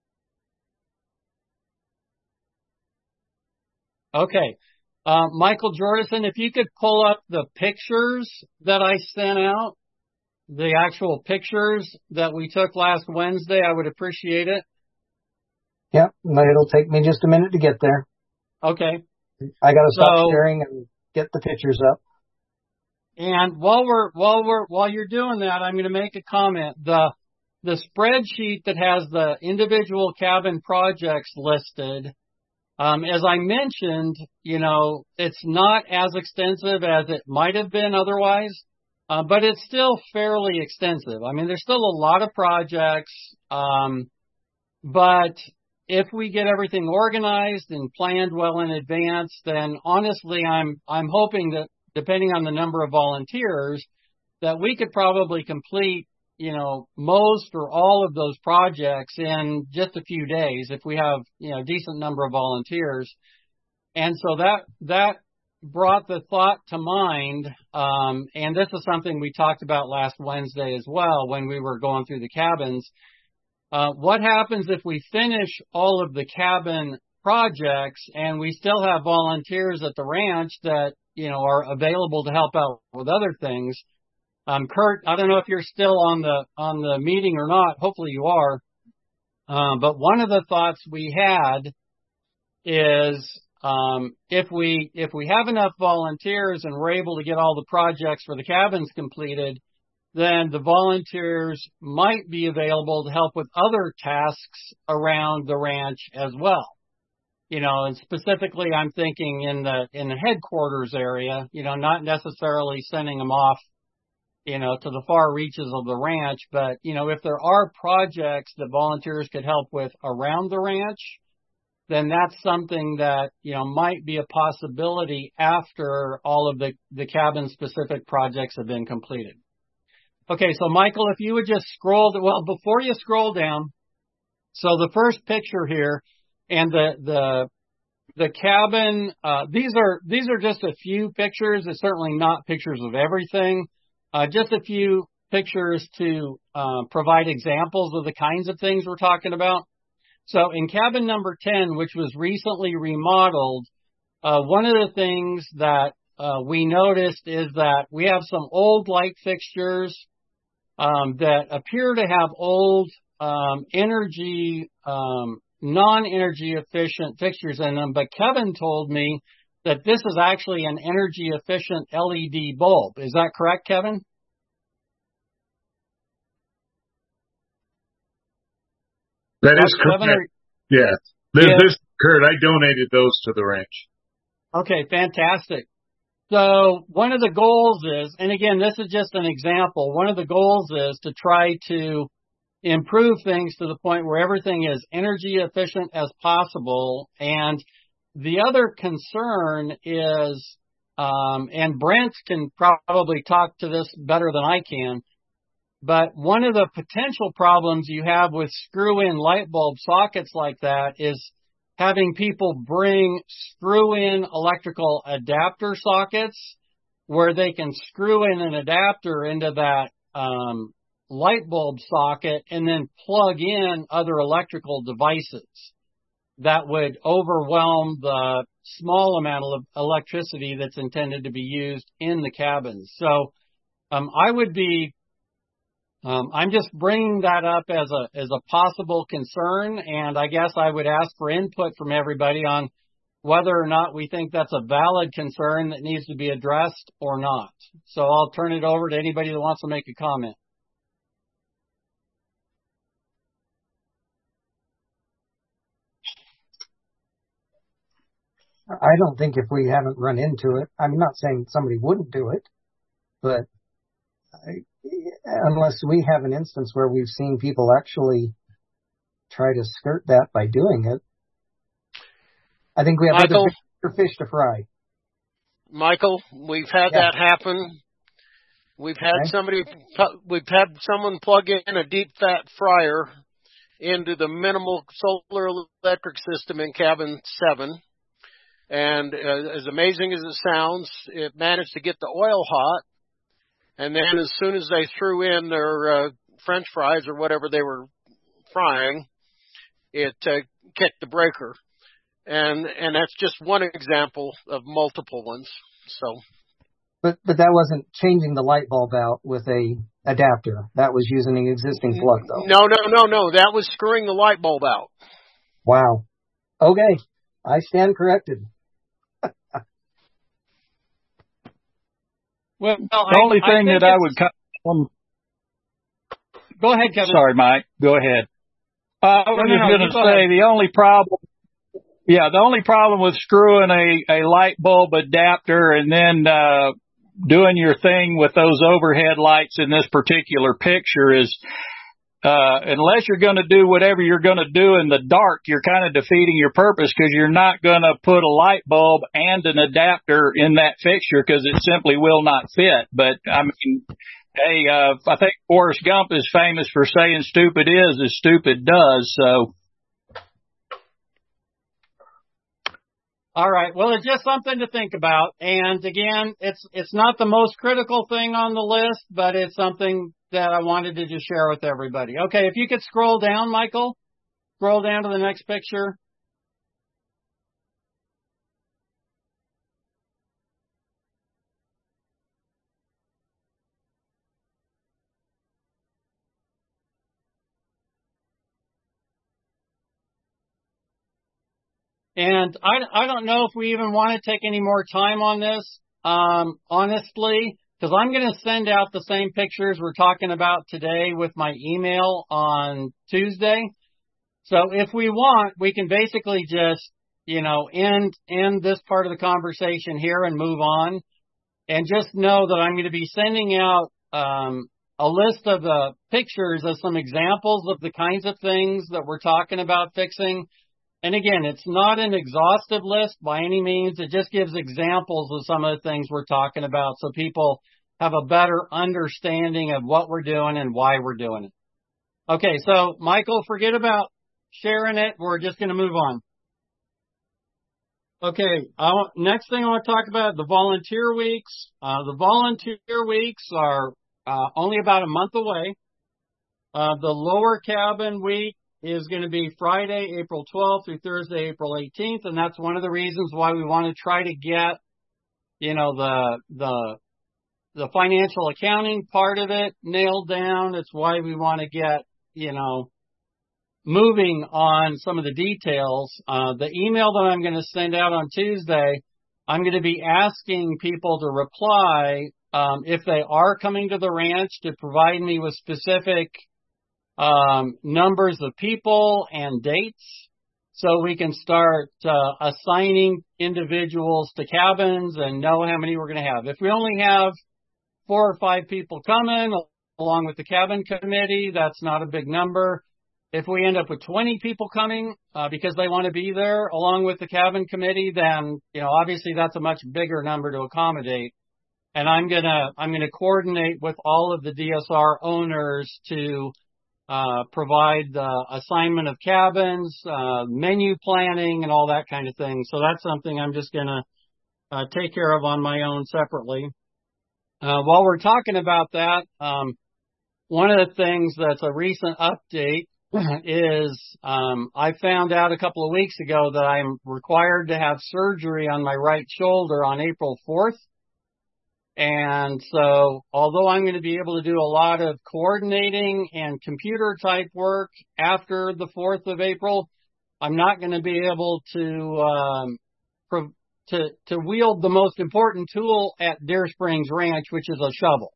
L: Okay. Uh, Michael Jordison, if you could pull up the pictures that I sent out, the actual pictures that we took last Wednesday, I would appreciate it.
Q: Yep, it'll take me just a minute to get there.
L: Okay.
Q: I got to stop
L: So,
Q: sharing and get the pictures up.
L: And while we're while we're while you're doing that, I'm going to make a comment. The the spreadsheet that has the individual cabin projects listed, um, as I mentioned, you know, it's not as extensive as it might have been otherwise, uh, but it's still fairly extensive. I mean, there's still a lot of projects, um, but if we get everything organized and planned well in advance, then honestly, I'm, I'm hoping that depending on the number of volunteers, that we could probably complete, you know, most or all of those projects in just a few days if we have, you know, a decent number of volunteers. And so that, that brought the thought to mind. Um, and this is something we talked about last Wednesday as well when we were going through the cabins. Uh, what happens if we finish all of the cabin projects and we still have volunteers at the ranch that, you know, are available to help out with other things? Um, Kurt, I don't know if you're still on the, on the meeting or not. Hopefully you are. Um, but one of the thoughts we had is, um, if we, if we have enough volunteers and we're able to get all the projects for the cabins completed, then the volunteers might be available to help with other tasks around the ranch as well. You know, and specifically I'm thinking in the, in the headquarters area, you know, not necessarily sending them off, you know, to the far reaches of the ranch, but, you know, if there are projects that volunteers could help with around the ranch, then that's something that, you know, might be a possibility after all of the, the cabin specific projects have been completed. Okay, so Michael, if you would just scroll, to, well, before you scroll down, so the first picture here, and the the the cabin, uh, these are these are just a few pictures. It's certainly not pictures of everything. Uh, just a few pictures to uh, provide examples of the kinds of things we're talking about. So in cabin number ten, which was recently remodeled, uh, one of the things that uh, we noticed is that we have some old light fixtures um, that appear to have old um, energy, um, non-energy efficient fixtures in them. But Kevin told me that this is actually an energy efficient L E D bulb. Is that correct, Kevin?
H: That is correct.
L: Kevin,
H: yeah. This,
L: yeah.
H: this, Kurt, I donated those to the ranch.
L: Okay, fantastic. So one of the goals is, and again, this is just an example, one of the goals is to try to improve things to the point where everything is energy efficient as possible. And the other concern is, um, and Brent can probably talk to this better than I can, but one of the potential problems you have with screw-in light bulb sockets like that is having people bring screw-in electrical adapter sockets where they can screw in an adapter into that um, light bulb socket and then plug in other electrical devices. That would overwhelm the small amount of electricity that's intended to be used in the cabins. So um, I would be Um, I'm just bringing that up as a as a possible concern, and I guess I would ask for input from everybody on whether or not we think that's a valid concern that needs to be addressed or not. So I'll turn it over to anybody that wants to make a comment.
Q: I don't think if we haven't run into it, I'm not saying somebody wouldn't do it, but I, unless we have an instance where we've seen people actually try to skirt that by doing it, I think we have
A: Michael,
Q: other fish to fry.
A: Michael, we've had
Q: yeah.
A: that happen. We've had
Q: okay.
A: somebody, we've had someone plug in a deep fat fryer into the minimal solar electric system in cabin seven. And uh, as amazing as it sounds, it managed to get the oil hot. And then as soon as they threw in their uh, French fries or whatever they were frying, it uh, kicked the breaker. And and that's just one example of multiple ones. So,
Q: But but that wasn't changing the light bulb out with a adapter. That was using an existing plug, though.
A: No, no, no, no. That was screwing the light bulb out.
Q: Wow. Okay. I stand corrected.
C: Well, the I, only thing I that I would come.
L: Go ahead, Kevin.
C: Sorry, Mike. Go ahead. Uh, I was
L: no, no,
C: going to
L: no,
C: say the only problem. Yeah, the only problem with screwing a, a light bulb adapter and then uh, doing your thing with those overhead lights in this particular picture is uh, unless you're going to do whatever you're going to do in the dark, you're kind of defeating your purpose because you're not going to put a light bulb and an adapter in that fixture because it simply will not fit. But I mean, hey, uh, I think Forrest Gump is famous for saying stupid is as stupid does. So.
L: All right. Well, it's just something to think about. And again, it's, it's not the most critical thing on the list, but it's something that I wanted to just share with everybody. Okay. If you could scroll down, Michael, scroll down to the next picture. And I, I don't know if we even want to take any more time on this, um, honestly, because I'm going to send out the same pictures we're talking about today with my email on Tuesday. So if we want, we can basically just, you know, end, end this part of the conversation here and move on. And just know that I'm going to be sending out um, a list of the pictures of some examples of the kinds of things that we're talking about fixing. And again, it's not an exhaustive list by any means. It just gives examples of some of the things we're talking about so people have a better understanding of what we're doing and why we're doing it. Okay, so Michael, forget about sharing it. We're just going to move on. Okay, I want, next thing I want to talk about, the volunteer weeks. Uh, the volunteer weeks are uh, only about a month away. Uh, the lower cabin week is going to be Friday, April twelfth through Thursday, April eighteenth. And that's one of the reasons why we want to try to get, you know, the, the, the financial accounting part of it nailed down. It's why we want to get, you know, moving on some of the details. Uh, the email that I'm going to send out on Tuesday, I'm going to be asking people to reply, um, if they are coming to the ranch, to provide me with specific Um, numbers of people and dates so we can start uh, assigning individuals to cabins and know how many we're going to have. If we only have four or five people coming along with the cabin committee, that's not a big number. If we end up with twenty people coming uh, because they want to be there along with the cabin committee, then, you know, obviously that's a much bigger number to accommodate. And I'm going to, I'm going to coordinate with all of the D S R owners to Uh, provide the assignment of cabins, uh, menu planning, and all that kind of thing. So that's something I'm just going to uh, take care of on my own separately. Uh, while we're talking about that, um, one of the things that's a recent update is um, I found out a couple of weeks ago that I'm required to have surgery on my right shoulder on April fourth. And so, although I'm going to be able to do a lot of coordinating and computer type work after the fourth of April, I'm not going to be able to, um, pro- to, to wield the most important tool at Deer Springs Ranch, which is a shovel.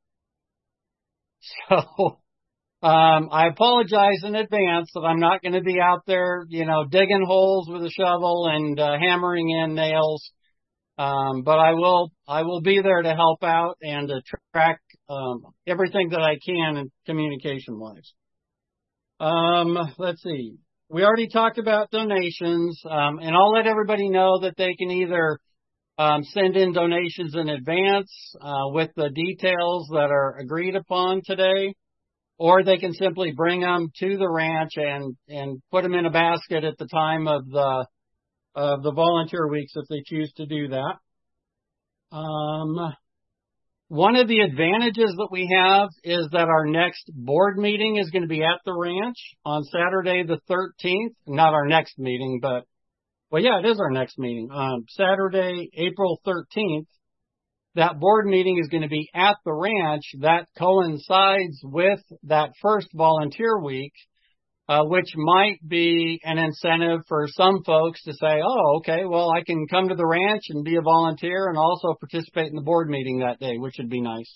L: So, um, I apologize in advance that I'm not going to be out there, you know, digging holes with a shovel and uh, hammering in nails. Um, but I will, I will be there to help out and to track, um, everything that I can in communication wise. Um, let's see. We already talked about donations, um, and I'll let everybody know that they can either, um, send in donations in advance, uh, with the details that are agreed upon today, or they can simply bring them to the ranch and, and put them in a basket at the time of the, of the volunteer weeks if they choose to do that. Um, one of the advantages that we have is that our next board meeting is going to be at the ranch on Saturday the thirteenth. Not our next meeting, but, well, yeah, it is our next meeting. Um, Saturday, April thirteenth, that board meeting is going to be at the ranch. That coincides with that first volunteer week. Uh, which might be an incentive for some folks to say, oh, okay, well, I can come to the ranch and be a volunteer and also participate in the board meeting that day, which would be nice.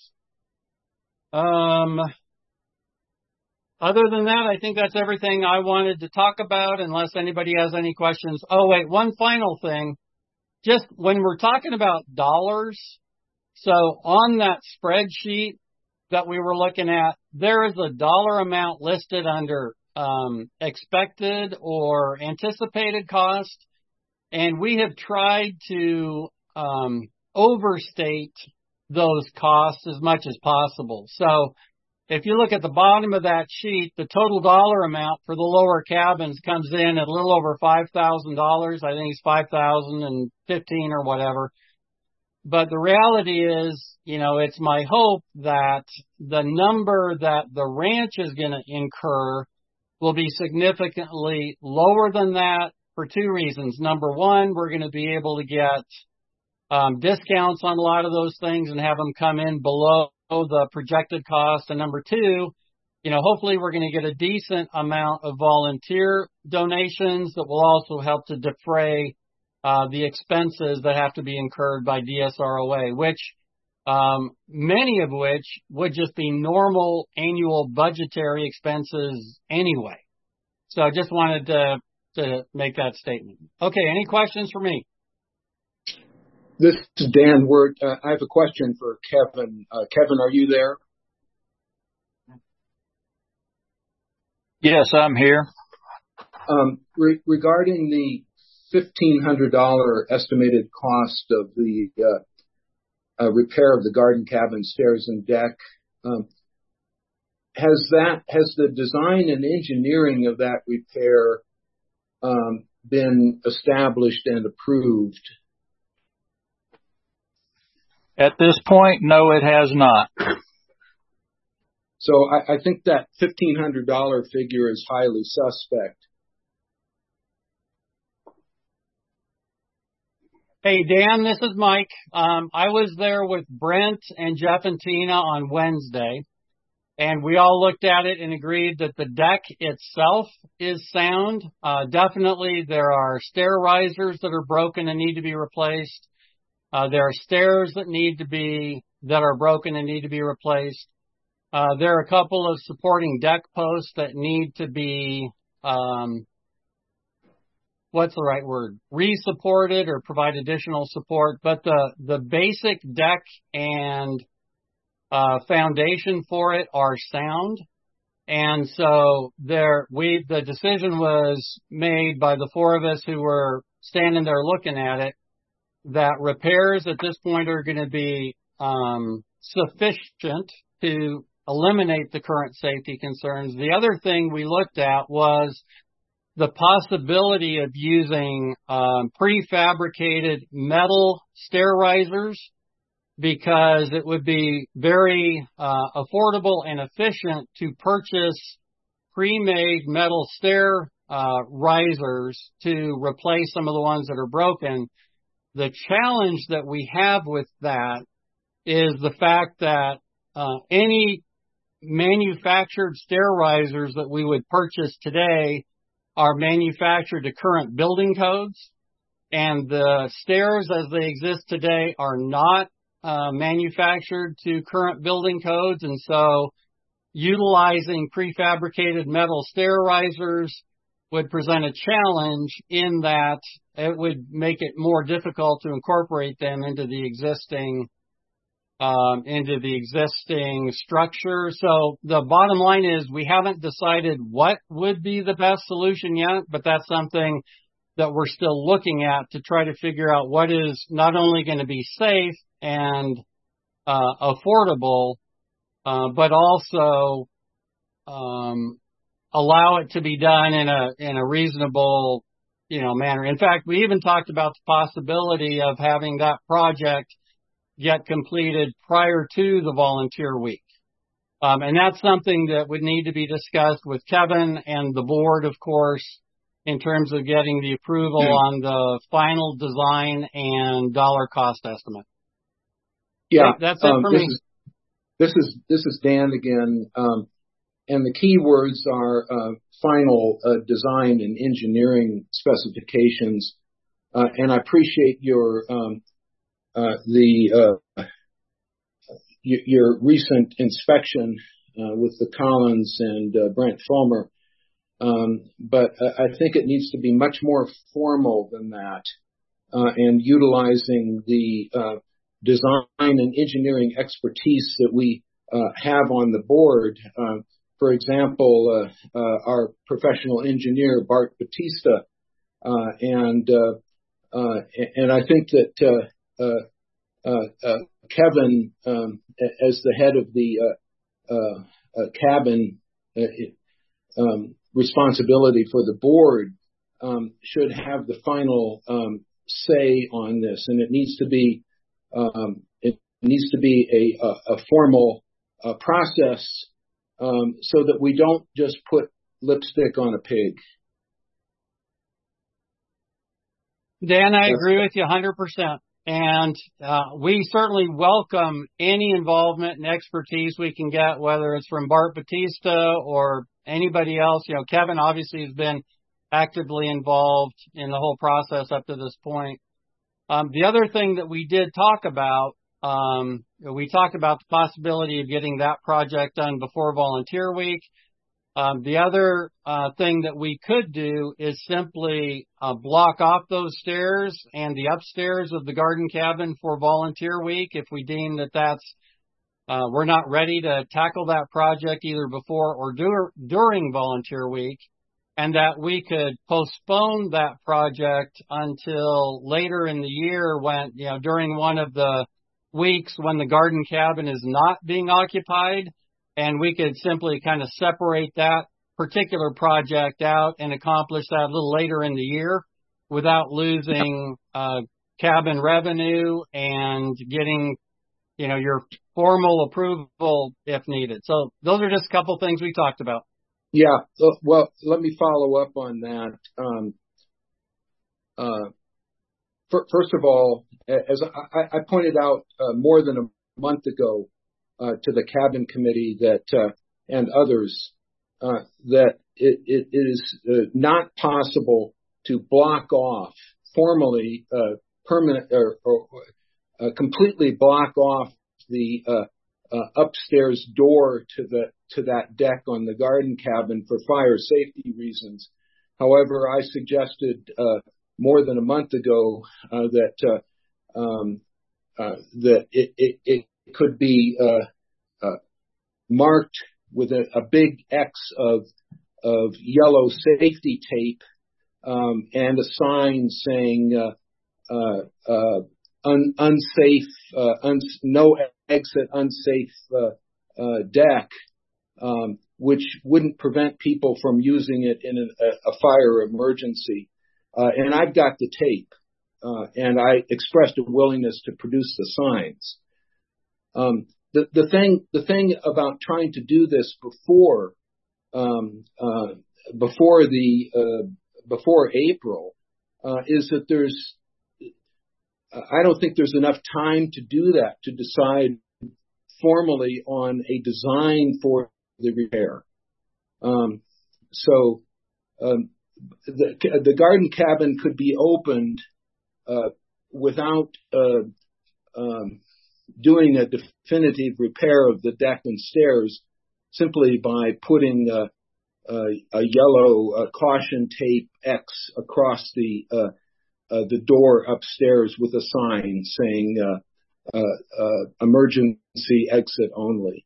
L: Um, other than that, I think that's everything I wanted to talk about, unless anybody has any questions. Oh, wait, one final thing. Just when we're talking about dollars, so on that spreadsheet, that we were looking at, there is a dollar amount listed under um, expected or anticipated cost, and we have tried to um, overstate those costs as much as possible. So if you look at the bottom of that sheet, the total dollar amount for the lower cabins comes in at a little over five thousand dollars. I think it's five thousand fifteen or whatever. But the reality is, you know, it's my hope that the number that the ranch is going to incur will be significantly lower than that for two reasons. Number one, we're going to be able to get um, discounts on a lot of those things and have them come in below the projected cost. And number two, you know, hopefully we're going to get a decent amount of volunteer donations that will also help to defray uh, the expenses that have to be incurred by D S R O A, which um, many of which would just be normal annual budgetary expenses anyway. So I just wanted to, to make that statement. Okay, any questions for me?
O: This is Dan Wirt. Uh, I have a question for Kevin. Uh, Kevin, are you there?
C: Yes, I'm here.
O: Um, re- regarding the fifteen hundred dollars estimated cost of the uh, uh, repair of the garden cabin stairs and deck, um, has that has the design and engineering of that repair um, been established and approved?
C: At this point, no, it has not.
O: So I, I think that fifteen hundred dollars figure is highly suspect.
L: Hey, Dan, this is Mike. Um, I was there with Brent and Jeff and Tina on Wednesday, and we all looked at it and agreed that the deck itself is sound. Uh, definitely there are stair risers that are broken and need to be replaced. Uh, there are stairs that need to be, that are broken and need to be replaced. Uh, there are a couple of supporting deck posts that need to be, um, what's the right word? Re-supported or provide additional support. But the, the basic deck and, uh, foundation for it are sound. And so there, we, the decision was made by the four of us who were standing there looking at it, that repairs at this point are going to be um, sufficient to eliminate the current safety concerns. The other thing we looked at was the possibility of using um, prefabricated metal stair risers, because it would be very uh, affordable and efficient to purchase pre-made metal stair uh, risers to replace some of the ones that are broken. The challenge that we have with that is the fact that uh, any manufactured stair risers that we would purchase today are manufactured to current building codes, and the stairs as they exist today are not uh, manufactured to current building codes. And so utilizing prefabricated metal stair risers would present a challenge in that it would make it more difficult to incorporate them into the existing um, into the existing structure. So the bottom line is we haven't decided what would be the best solution yet, but that's something that we're still looking at to try to figure out what is not only going to be safe and uh, affordable, uh, but also um, allow it to be done in a in a reasonable, you know, manner. In fact, we even talked about the possibility of having that project get completed prior to the volunteer week. Um, and that's something that would need to be discussed with Kevin and the board, of course, in terms of getting the approval on the final design and dollar cost estimate.
O: Yeah,
L: okay, that's it
O: um,
L: for
O: this
L: me.
O: Is, this is this is Dan again, um, and the key words are uh, final uh, design and engineering specifications. Uh, and I appreciate your um, uh, the uh, y- your recent inspection uh, with the Collins and uh, Brent Fulmer. Um, but I think it needs to be much more formal than that, uh, and utilizing the uh, design and engineering expertise that we uh, have on the board. Uh, for example, uh, uh, our professional engineer, Bart Batista, uh, and uh, uh, and I think that uh, uh, uh, uh, Kevin, um, as the head of the uh, uh, uh, cabin uh, um, responsibility for the board, um, should have the final um, say on this, and it needs to be um, it needs to be a, a, a formal uh, process, um, so that we don't just put lipstick on a pig.
L: Dan, I agree with you one hundred percent. And uh, we certainly welcome any involvement and expertise we can get, whether it's from Bart Batista or anybody else. You know, Kevin obviously has been actively involved in the whole process up to this point. Um, the other thing that we did talk about, um, we talked about the possibility of getting that project done before Volunteer Week. Um, the other uh, thing that we could do is simply uh, block off those stairs and the upstairs of the garden cabin for Volunteer Week if we deem that that's uh, we're not ready to tackle that project either before or dur- during Volunteer Week, and that we could postpone that project until later in the year when, you know, during one of the weeks when the garden cabin is not being occupied. And we could simply kind of separate that particular project out and accomplish that a little later in the year without losing uh, cabin revenue and getting, you know, your formal approval if needed. So those are just a couple things we talked about.
O: Yeah. Well, let me follow up on that. Um, uh, for, first of all, as I, I pointed out uh, more than a month ago, Uh, to the cabin committee that uh, and others uh, that it, it is uh, not possible to block off formally, uh, permanent or, or uh, completely block off the uh, uh, upstairs door to the to that deck on the garden cabin for fire safety reasons. However, I suggested uh, more than a month ago uh, that uh, um, uh, that it, it, it could be uh, uh, marked with a, a big X of of yellow safety tape um, and a sign saying uh, uh, uh, un, unsafe, uh, uns, no exit, unsafe uh, uh, deck, um, which wouldn't prevent people from using it in a, a fire emergency. Uh, and I've got the tape, uh, and I expressed a willingness to produce the signs. Um, the, the thing, the thing about trying to do this before, um, uh, before the, uh, before April, uh, is that there's, I don't think there's enough time to do that, to decide formally on a design for the repair. Um, so, um, the, the garden cabin could be opened, uh, without, uh, um, doing a definitive repair of the deck and stairs simply by putting uh, uh, a yellow uh, caution tape X across the uh, uh, the door upstairs with a sign saying uh, uh, uh, emergency exit only.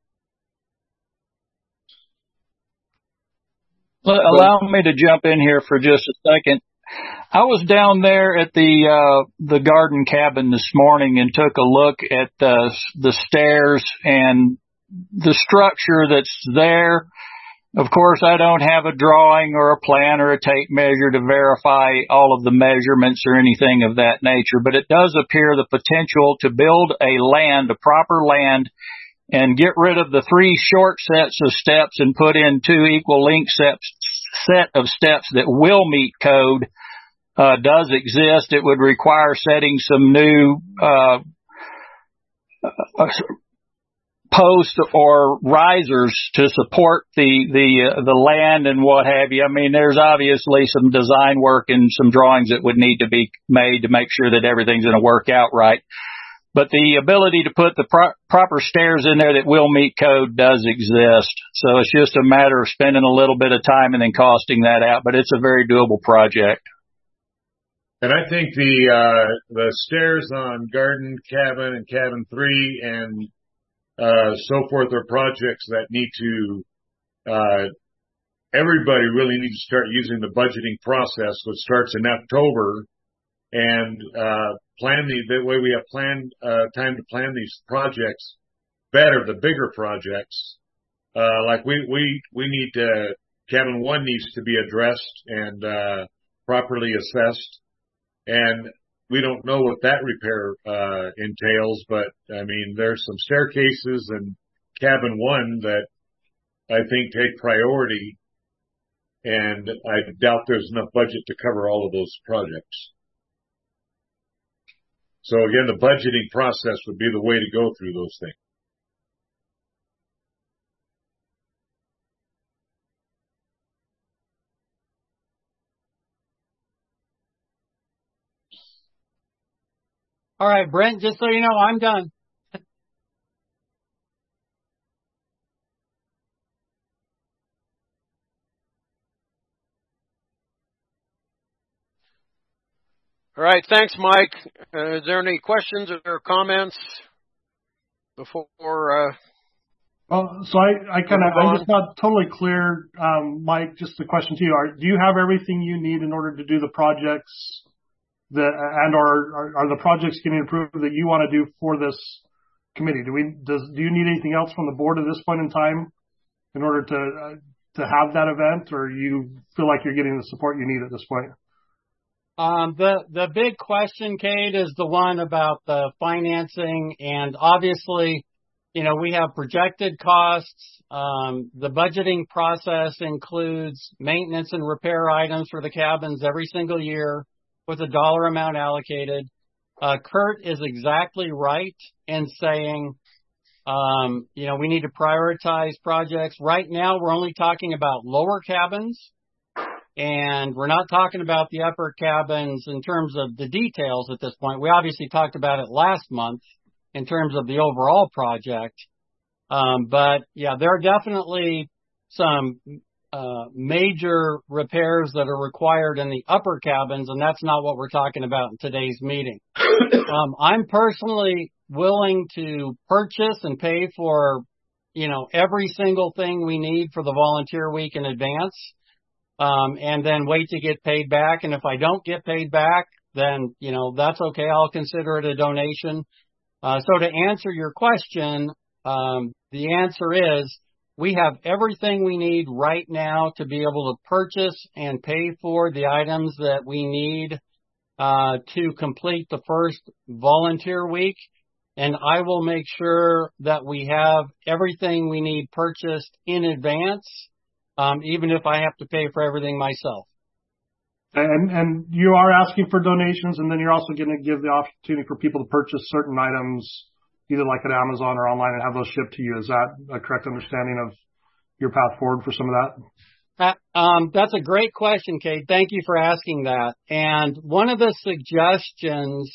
C: Allow me to jump in here for just a second. I was down there at the uh the garden cabin this morning and took a look at the the stairs and the structure that's there. Of course, I don't have a drawing or a plan or a tape measure to verify all of the measurements or anything of that nature, but it does appear the potential to build a land, a proper land, and get rid of the three short sets of steps and put in two equal length steps, set of steps that will meet code. Uh, does exist. It would require setting some new uh, uh, posts or risers to support the the uh, the land and what have you. I mean, there's obviously some design work and some drawings that would need to be made to make sure that everything's going to work out right. But the ability to put the pro- proper stairs in there that will meet code does exist. So it's just a matter of spending a little bit of time and then costing that out. But it's a very doable project.
H: And I think the uh the stairs on garden cabin and cabin three and uh, so forth are projects that need to, uh, everybody really needs to start using the budgeting process, which starts in October, and, uh, plan the, that way we have planned, uh, time to plan these projects better, the bigger projects. Uh, like we, we, we need to, cabin one needs to be addressed and, uh, properly assessed. And we don't know what that repair, uh, entails, but I mean, there's some staircases in cabin one that I think take priority, and I doubt there's enough budget to cover all of those projects. So again, the budgeting process would be the way to go through those things.
L: All right, Brent, just so you know, I'm done.
A: All right. Thanks, Mike. Uh, is there any questions or comments before? Uh,
S: well, so I, I kind of, I'm just not totally clear, um, Mike, just a question to you. Are, do you have everything you need in order to do the projects that, and are, are, are the projects getting approved that you want to do for this committee? Do we, does, do you need anything else from the board at this point in time in order to, uh, to have that event, or you feel like you're getting the support you need at this point?
L: Um, the, the big question, Kate, is the one about the financing. And obviously, you know, we have projected costs. Um, the budgeting process includes maintenance and repair items for the cabins every single year with a dollar amount allocated. Uh, Kurt is exactly right in saying, um, you know, we need to prioritize projects. Right now, we're only talking about lower cabins. And we're not talking about the upper cabins in terms of the details at this point. We obviously talked about it last month in terms of the overall project. Um, but yeah, there are definitely some uh, major repairs that are required in the upper cabins, and that's not what we're talking about in today's meeting. um, I'm personally willing to purchase and pay for, you know, every single thing we need for the volunteer week in advance. Um, and then wait to get paid back. And if I don't get paid back, then, you know, that's okay. I'll consider it a donation. Uh, so to answer your question, um, the answer is we have everything we need right now to be able to purchase and pay for the items that we need, uh, to complete the first volunteer week. And I will make sure that we have everything we need purchased in advance. Um, even if I have to pay for everything myself.
S: And and you are asking for donations, and then you're also going to give the opportunity for people to purchase certain items, either like at Amazon or online, and have those shipped to you. Is that a correct understanding of your path forward for some of that?
L: Uh, um, that's a great question, Kate. Thank you for asking that. And one of the suggestions,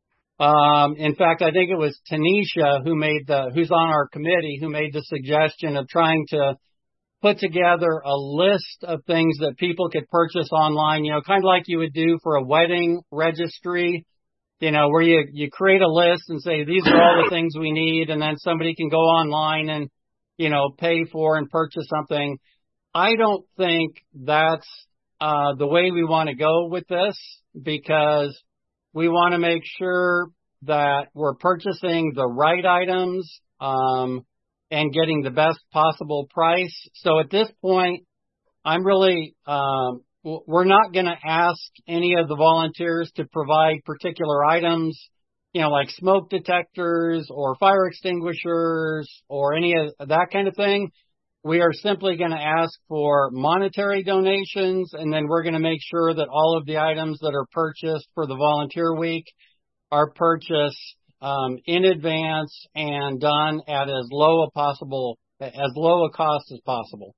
L: um, in fact, I think it was Tanisha who made the, who's on our committee, who made the suggestion of trying to put together a list of things that people could purchase online, you know, kind of like you would do for a wedding registry, you know, where you, you create a list and say, these are all the things we need. And then somebody can go online and, you know, pay for and purchase something. I don't think that's, uh, the way we want to go with this, because we want to make sure that we're purchasing the right items, um, and getting the best possible price. So at this point, I'm really, um, we're not going to ask any of the volunteers to provide particular items, you know, like smoke detectors or fire extinguishers or any of that kind of thing. We are simply going to ask for monetary donations, and then we're going to make sure that all of the items that are purchased for the volunteer week are purchased Um, in advance and done at as low a possible, as low a cost as possible.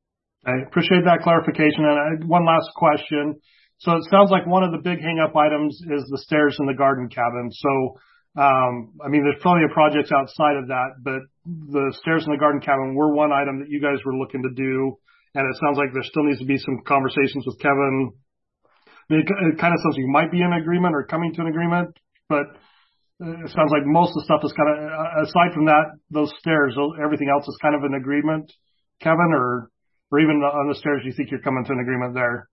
S: I appreciate that clarification. And I, one last question. So it sounds like one of the big hang-up items is the stairs in the garden cabin. So, um, I mean, there's plenty of projects outside of that, but the stairs in the garden cabin were one item that you guys were looking to do. And it sounds like there still needs to be some conversations with Kevin. I mean, it, it kind of sounds like you might be in agreement or coming to an agreement, but it sounds like most of the stuff is kind of, aside from that, those stairs, everything else is kind of an agreement, Kevin, or, or even on the stairs, you think you're coming to an agreement there?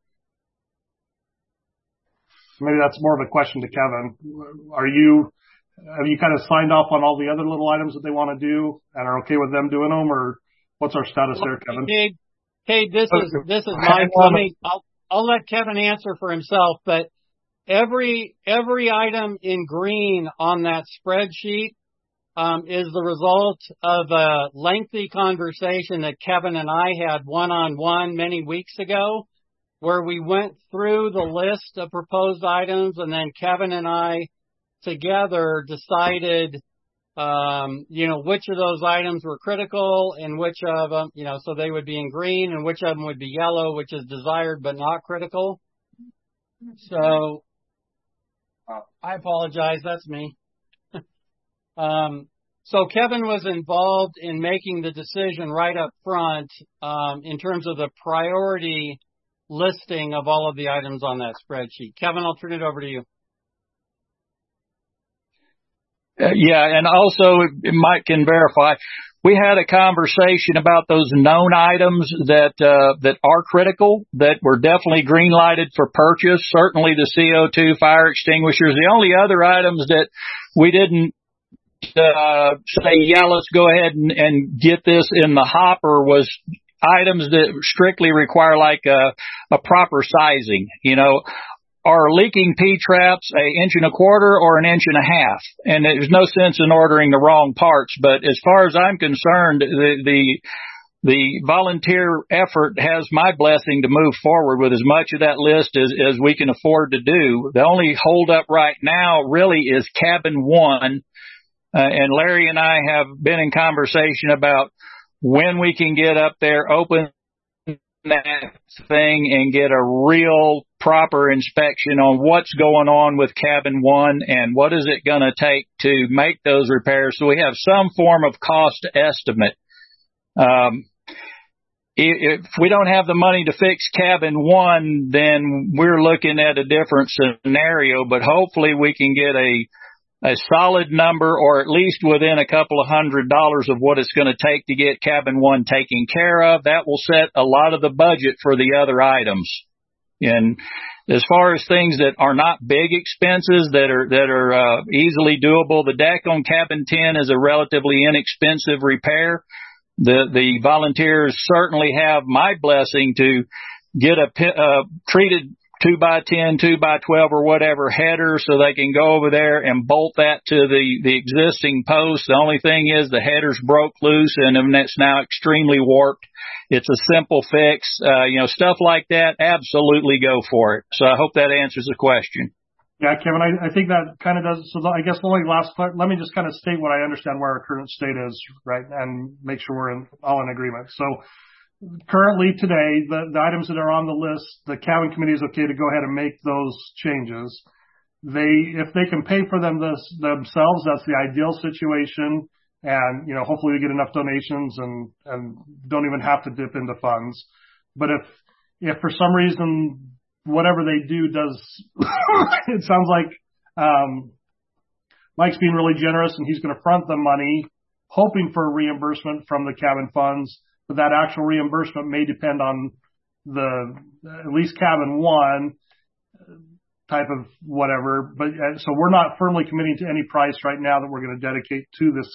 S: Maybe that's more of a question to Kevin. Are you, have you kind of signed off on all the other little items that they want to do and are okay with them doing them, or what's our status there, Kevin?
L: Hey, hey, this is, this is Mike. Let me, I'll, I'll let Kevin answer for himself, but every, every item in green on that spreadsheet, um, is the result of a lengthy conversation that Kevin and I had one-on-one many weeks ago, where we went through the list of proposed items, and then Kevin and I together decided, um, you know, which of those items were critical and which of them, you know, so they would be in green and which of them would be yellow, which is desired but not critical. So I apologize. That's me. um, so Kevin was involved in making the decision right up front, um, in terms of the priority listing of all of the items on that spreadsheet. Kevin, I'll turn it over to you.
C: Uh, yeah, and also Mike can verify. We had a conversation about those known items that uh, that are critical, that were definitely green lighted for purchase. Certainly the C O two fire extinguishers. The only other items that we didn't uh, say, yeah, let's go ahead and, and get this in the hopper was items that strictly require like a, a proper sizing. You know, are leaking P-traps an inch and a quarter or an inch and a half? And there's no sense in ordering the wrong parts. But as far as I'm concerned, the, the, the volunteer effort has my blessing to move forward with as much of that list as, as we can afford to do. The only holdup right now really is cabin one. Uh, and Larry and I have been in conversation about when we can get up there, open that thing and get a real proper inspection on what's going on with cabin one and what is it going to take to make those repairs, so we have some form of cost estimate. Um, if we don't have the money to fix cabin one, then we're looking at a different scenario, but hopefully we can get a a solid number, or at least within a couple of hundred dollars of what it's going to take to get cabin one taken care of. That will set a lot of the budget for the other items. And as far as things that are not big expenses, that are that are uh, easily doable, the deck on cabin ten is a relatively inexpensive repair. The the volunteers certainly have my blessing to get a uh, treated two by ten, two by twelve or whatever header so they can go over there and bolt that to the, the existing post. The only thing is the headers broke loose and it's now extremely warped. It's a simple fix. Uh, you know, stuff like that, absolutely go for it. So I hope that answers the question.
S: Yeah, Kevin, I, I think that kind of does. So I guess the only last part, let me just kind of state what I understand where our current state is, right, and make sure we're in, all in agreement. So currently today, the, the items that are on the list, the cabin committee is okay to go ahead and make those changes. They, if they can pay for them this, themselves, that's the ideal situation. And, you know, hopefully we get enough donations and, and don't even have to dip into funds. But if, if for some reason, whatever they do does, it sounds like, um, Mike's being really generous and he's going to front the money, hoping for a reimbursement from the cabin funds. But that actual reimbursement may depend on the, at least cabin one type of whatever. But so we're not firmly committing to any price right now that we're going to dedicate to this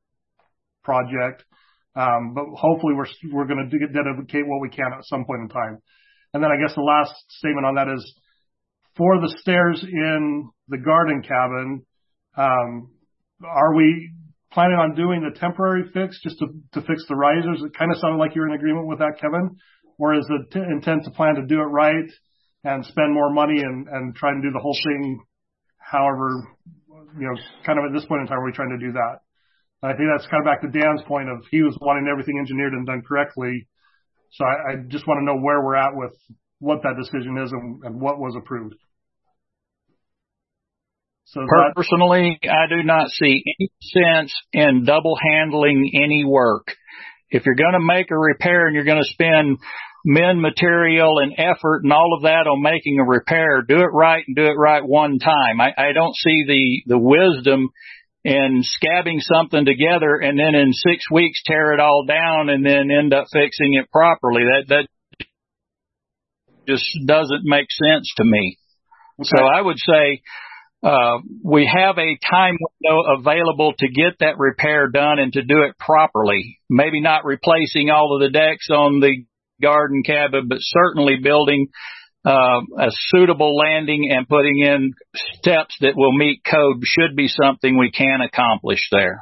S: project. Um, but hopefully we're, we're going to dedicate what we can at some point in time. And then I guess the last statement on that is for the stairs in the garden cabin, um, are we planning on doing the temporary fix just to, to fix the risers? It kind of sounded like you're in agreement with that, Kevin. Or is the t- intent to plan to do it right and spend more money and, and try and do the whole thing however, you know, kind of at this point in time, are we trying to do that? And I think that's kind of back to Dan's point of he was wanting everything engineered and done correctly. So I, I just want to know where we're at with what that decision is and, and what was approved. So
C: personally, that, I do not see any sense in double handling any work. If you're going to make a repair and you're going to spend men, material, and effort and all of that on making a repair. Do it right and do it right one time. I, I don't see the, the wisdom in scabbing something together and then in six weeks tear it all down and then end up fixing it properly. That, that just doesn't make sense to me. Okay. So I would say, uh, we have a time window available to get that repair done and to do it properly. Maybe not replacing all of the decks on the garden cabin, but certainly building uh, a suitable landing and putting in steps that will meet code should be something we can accomplish there.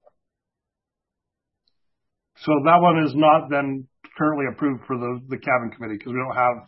S: So that one is not then currently approved for the, the cabin committee because we don't have.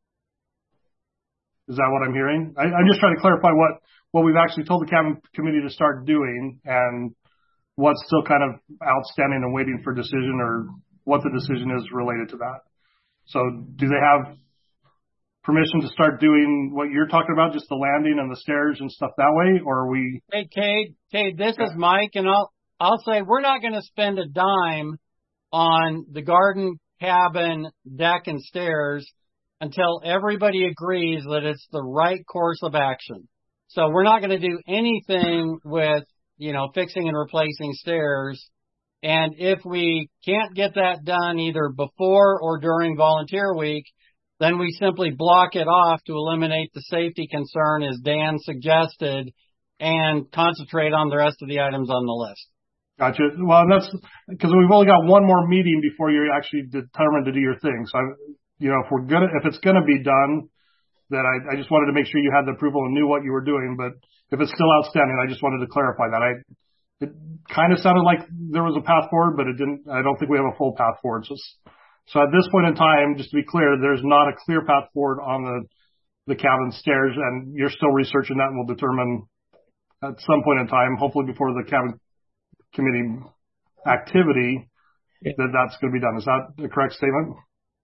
S: Is that what I'm hearing? I, I'm just trying to clarify what, what we've actually told the cabin committee to start doing and what's still kind of outstanding and waiting for decision or what the decision is related to that. So do they have permission to start doing what you're talking about, just the landing and the stairs and stuff that way, or are we?
L: Hey, Cade, Cade, this is Mike, and I'll, I'll say we're not going to spend a dime on the garden cabin deck and stairs until everybody agrees that it's the right course of action. So we're not going to do anything with, you know, fixing and replacing stairs. And if we can't get that done either before or during volunteer week, then we simply block it off to eliminate the safety concern as Dan suggested and concentrate on the rest of the items on the list.
S: Gotcha. Well, that's because we've only got one more meeting before you're actually determined to do your thing. So, I, you know, if we're gonna, if it's gonna be done, then I, I just wanted to make sure you had the approval and knew what you were doing. But if it's still outstanding, I just wanted to clarify that. I, it kind of sounded like there was a path forward, but it didn't. I don't think we have a full path forward. So, so at this point in time, just to be clear, there's not a clear path forward on the the cabin stairs, and you're still researching that, and we'll determine at some point in time, hopefully before the cabin committee activity, that that's going to be done. Is that the correct statement?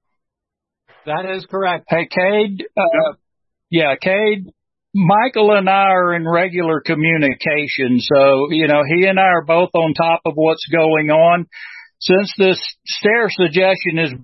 L: That is correct.
C: Hey, Cade. Uh, yeah, Cade. Michael and I are in regular communication, so, you know, he and I are both on top of what's going on. Since this stair suggestion is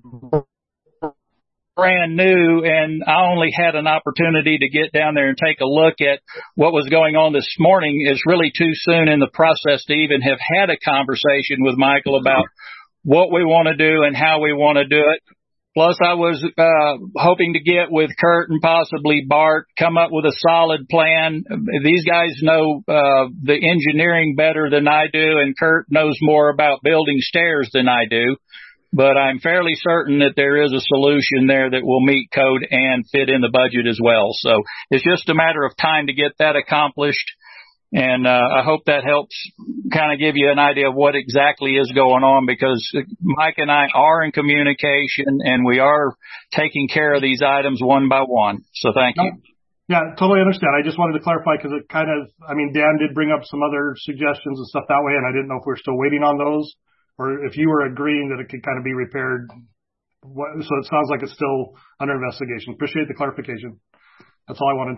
C: brand new and I only had an opportunity to get down there and take a look at what was going on this morning, it's really too soon in the process to even have had a conversation with Michael about what we want to do and how we want to do it. Plus, I was uh hoping to get with Kurt and possibly Bart, come up with a solid plan. These guys know uh the engineering better than I do, and Kurt knows more about building stairs than I do. But I'm fairly certain that there is a solution there that will meet code and fit in the budget as well. So it's just a matter of time to get that accomplished. And uh, I hope that helps kind of give you an idea of what exactly is going on, because Mike and I are in communication and we are taking care of these items one by one. So thank you.
S: Yeah, totally understand. I just wanted to clarify because it kind of, I mean, Dan did bring up some other suggestions and stuff that way, and I didn't know if we were still waiting on those or if you were agreeing that it could kind of be repaired. So it sounds like it's still under investigation. Appreciate the clarification. That's all I wanted.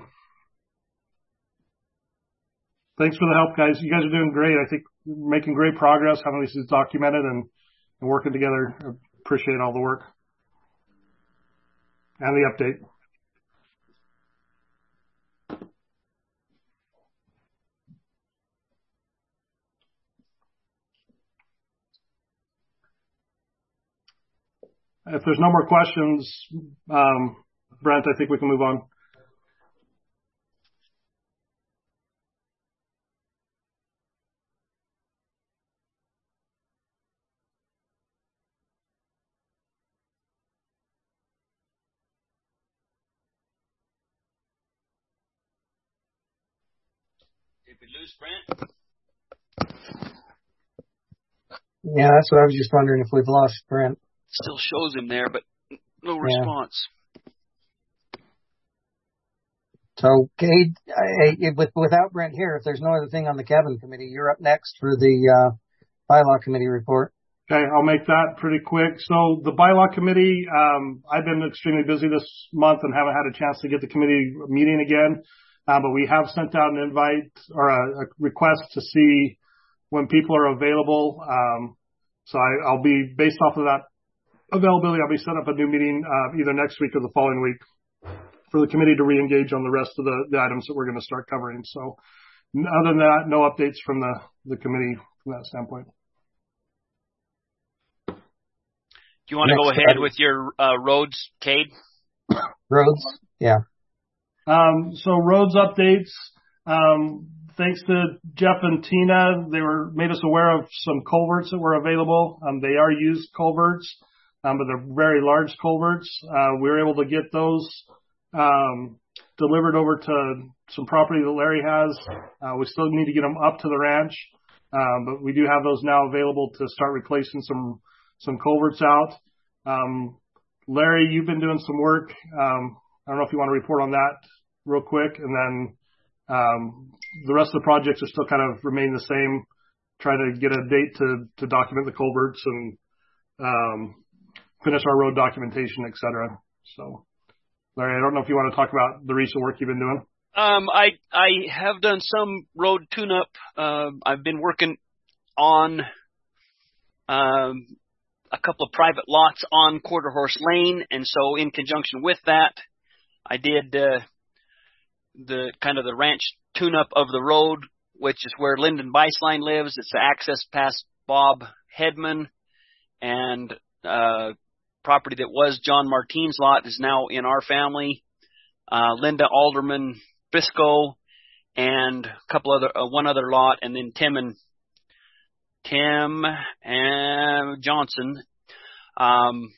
S: Thanks for the help, guys. You guys are doing great. I think we're making great progress, having this documented and, and working together. I appreciate all the work and the update. If there's no more questions, um, Brent, I think we can move on.
B: Did we lose Brent?
Q: Yeah, that's what I was just wondering, if we've lost Brent.
B: Still shows him there, but no response.
Q: Yeah. So, Cade, I, with, without Brent here, if there's no other thing on the cabin committee, you're up next for the uh, bylaw committee report.
S: Okay, I'll make that pretty quick. So the bylaw committee, um, I've been extremely busy this month and haven't had a chance to get the committee meeting again. Uh, but we have sent out an invite or a, a request to see when people are available. Um, so I, I'll be based off of that availability, I'll be setting up a new meeting uh, either next week or the following week for the committee to re-engage on the rest of the, the items that we're going to start covering. So other than that, no updates from the, the committee from that standpoint.
B: Do you want to go ahead with your uh, roads, Cade?
Q: Roads, yeah.
S: Um, so roads updates. Um, thanks to Jeff and Tina, they were made us aware of some culverts that were available. Um, they are used culverts, um, but they're very large culverts. Uh, we were able to get those um, delivered over to some property that Larry has. Uh, we still need to get them up to the ranch, um, but we do have those now available to start replacing some some culverts out. Um, Larry, you've been doing some work. Um, I don't know if you want to report on that real quick, and then um, the rest of the projects are still kind of remain the same. Try to get a date to to document the culverts and um, finish our road documentation, et cetera. So, Larry, I don't know if you want to talk about the recent work you've been doing.
B: Um, I I have done some road tune-up. Uh, I've been working on um, a couple of private lots on Quarter Horse Lane, and so in conjunction with that, I did uh, the kind of the ranch tune-up of the road, which is where Lyndon Beislein lives. It's the access past Bob Hedman, and uh, property that was John Martine's lot is now in our family. Uh, Linda Alderman Biscoe, and a couple other, uh, one other lot, and then Tim and Tim and Johnson. Um,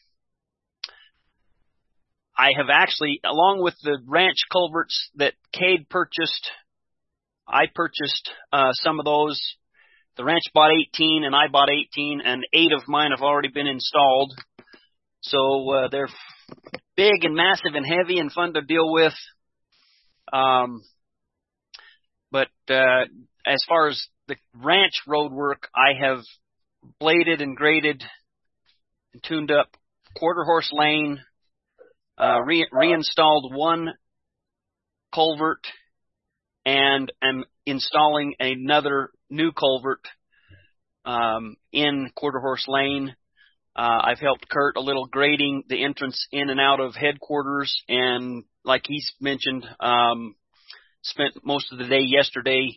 B: I have actually, along with the ranch culverts that Cade purchased, I purchased uh, some of those. The ranch bought eighteen, and I bought eighteen, and eight of mine have already been installed. So uh, they're big and massive and heavy and fun to deal with. Um, but uh, as far as the ranch road work, I have bladed and graded and tuned up Quarter Horse Lane, uh, re- reinstalled one culvert, and am installing another new culvert um, in Quarter Horse Lane. Uh, I've helped Kurt a little grading the entrance in and out of headquarters, and like he's mentioned, um, spent most of the day yesterday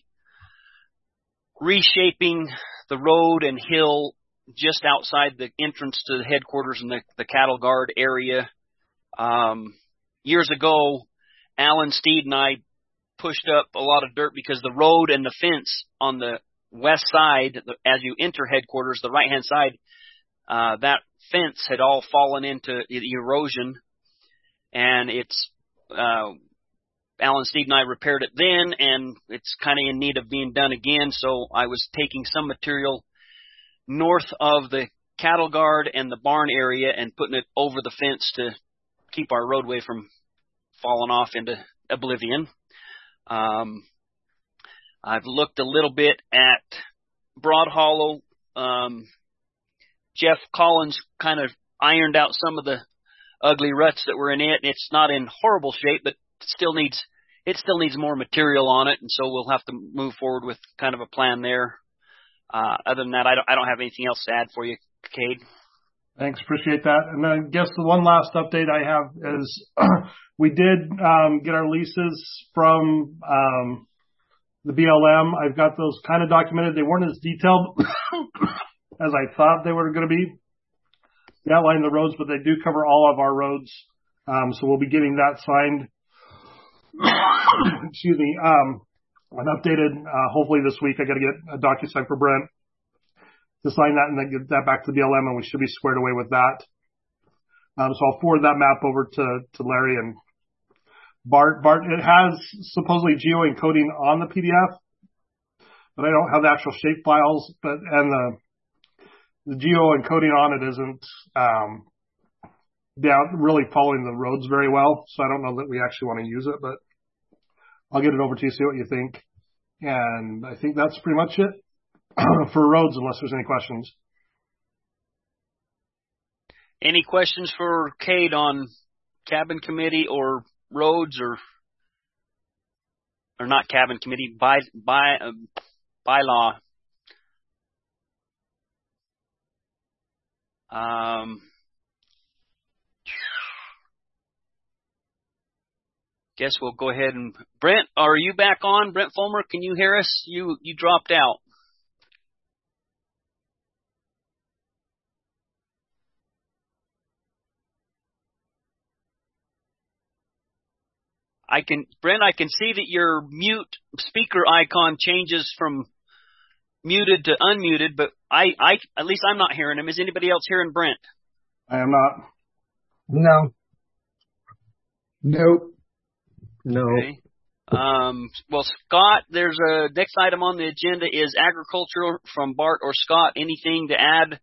B: reshaping the road and hill just outside the entrance to the headquarters in the, the cattle guard area. Um, years ago, Alan Steed and I pushed up a lot of dirt because the road and the fence on the west side, as you enter headquarters, the right-hand side, uh, that fence had all fallen into erosion, and it's, uh, Alan Steed and I repaired it then, and it's kind of in need of being done again. So I was taking some material north of the cattle guard and the barn area and putting it over the fence to keep our roadway from falling off into oblivion. Um, I've looked a little bit at Broad Hollow. Um, Jeff Collins kind of ironed out some of the ugly ruts that were in it. It's not in horrible shape, but it still needs it still needs more material on it, and so we'll have to move forward with kind of a plan there. Uh, other than that, I don't I don't have anything else to add for you, Cade.
S: Thanks, appreciate that. And then I guess the one last update I have is we did um, get our leases from um, the B L M. I've got those kind of documented. They weren't as detailed as I thought they were going to be. They outline the roads, but they do cover all of our roads. Um, so we'll be getting that signed. Excuse me. Um, and updated, uh, hopefully this week. I got to get a DocuSign for Brent to sign that and then get that back to the B L M, and we should be squared away with that. Um, so I'll forward that map over to, to Larry and Bart. Bart, it has supposedly geo-encoding on the P D F, but I don't have the actual shape files, but, and the, the geo-encoding on it isn't, um, down, really following the roads very well. So I don't know that we actually want to use it, but I'll get it over to you, see what you think. And I think that's pretty much it for roads, unless there's any questions.
B: Any questions for Cade on cabin committee or roads, or or not cabin committee, by by uh, bylaw? Um, guess we'll go ahead and Brent, are you back on? Brent Fulmer, can you hear us? You you dropped out. I can, Brent, I can see that your mute speaker icon changes from muted to unmuted, but I, I, at least I'm not hearing him. Is anybody else hearing Brent?
S: I am not.
Q: No.
F: Nope.
E: No.
B: Okay. Um, well, Scott, there's a next item on the agenda is agriculture from Bart or Scott. Anything to add?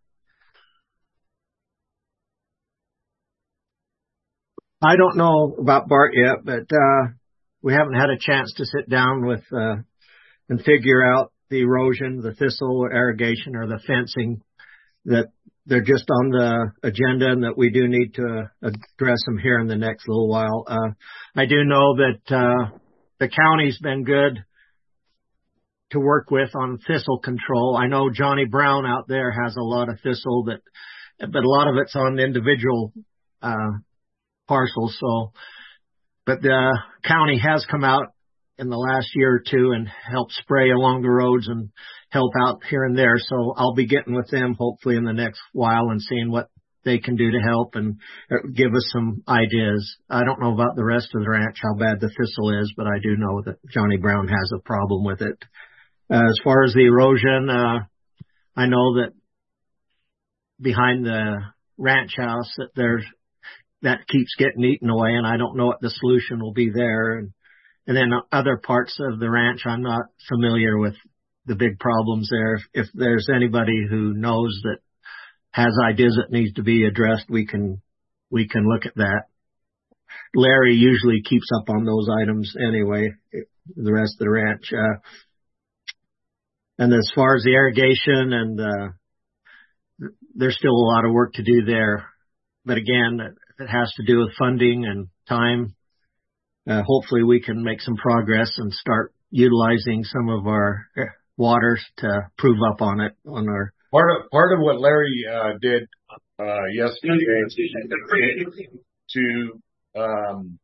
E: I don't know about Bart yet, but uh, we haven't had a chance to sit down with uh, and figure out the erosion, the thistle, or irrigation, or the fencing. That they're just on the agenda, and that we do need to address them here in the next little while. Uh, I do know that uh, the county's been good to work with on thistle control. I know Johnny Brown out there has a lot of thistle, that, but a lot of it's on individual uh parcels. So, but the county has come out in the last year or two and helped spray along the roads and help out here and there. So I'll be getting with them hopefully in the next while and seeing what they can do to help and give us some ideas. I don't know about the rest of the ranch, how bad the thistle is, but I do know that Johnny Brown has a problem with it. Uh, as far as the erosion, uh, I know that behind the ranch house that there's that keeps getting eaten away, and I don't know what the solution will be there. And, and then other parts of the ranch, I'm not familiar with the big problems there. If, if there's anybody who knows that has ideas that needs to be addressed, we can, we can look at that. Larry usually keeps up on those items anyway, the rest of the ranch. Uh, and as far as the irrigation and, uh, there's still a lot of work to do there. But again, it has to do with funding and time. Uh, hopefully we can make some progress and start utilizing some of our waters to prove up on it on our.
H: Part of, part of what Larry, uh, did, uh, yesterday to, um,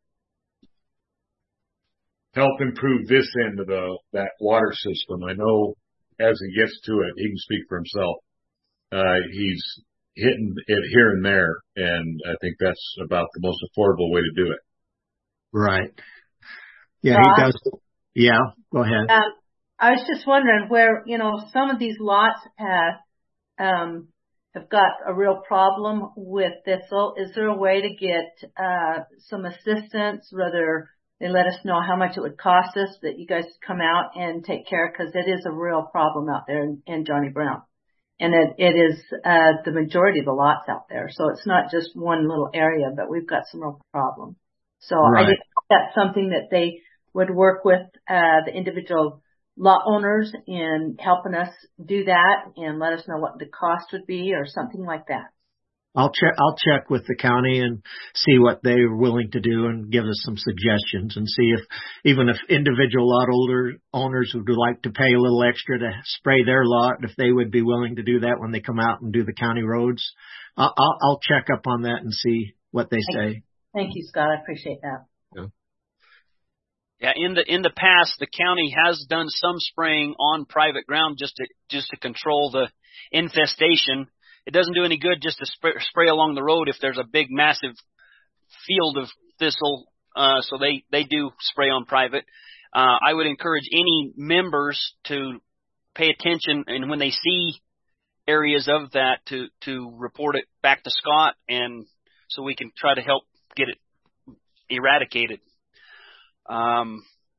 H: help improve this end of the, that water system. I know as he gets to it, he can speak for himself. Uh, he's hitting it here and there, and I think that's about the most affordable way to do it.
E: Right. Yeah,
D: Rob?
E: he does. Yeah, go ahead.
D: Um, I was just wondering where, you know, some of these lots have, um, have got a real problem with thistle. Is there a way to get, uh, some assistance, whether they let us know how much it would cost us, that you guys come out and take care of? Cause it is a real problem out there in, in Johnny Brown. And it, it is, uh, the majority of the lots out there. So it's not just one little area, but we've got some real problems. So
E: Right.
D: I think that's something that they would work with, uh, the individual lot owners in helping us do that and let us know what the cost would be or something like that.
E: I'll check, I'll check with the county and see what they're willing to do and give us some suggestions and see if, even if individual lot older owners would like to pay a little extra to spray their lot, if they would be willing to do that when they come out and do the county roads. I'll, I'll, I'll check up on that and see what they say.
D: Thank you, Scott. I appreciate that.
E: Yeah.
B: Yeah, in the in the past, the county has done some spraying on private ground just to just to control the infestation. It doesn't do any good just to spray, spray along the road if there's a big, massive field of thistle. Uh, so they they do spray on private. Uh, I would encourage any members to pay attention, and when they see areas of that, to to report it back to Scott, and so we can try to help get it eradicated. Um,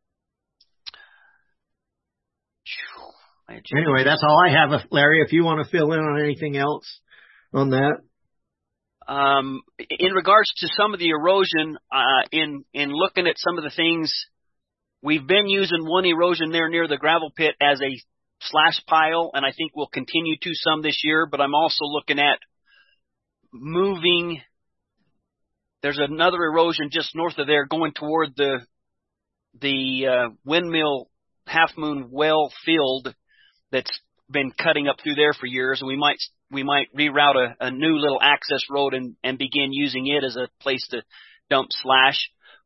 E: anyway, that's all I have. Larry, if you want to fill in on anything else on that.
B: Um, in regards to some of the erosion, uh, in, in looking at some of the things, we've been using one erosion there near the gravel pit as a slash pile, and I think we'll continue to some this year, but I'm also looking at moving. There's another erosion just north of there going toward the the uh, windmill Half Moon well field that's been cutting up through there for years, and we might we might reroute a, a new little access road and, and begin using it as a place to dump slash.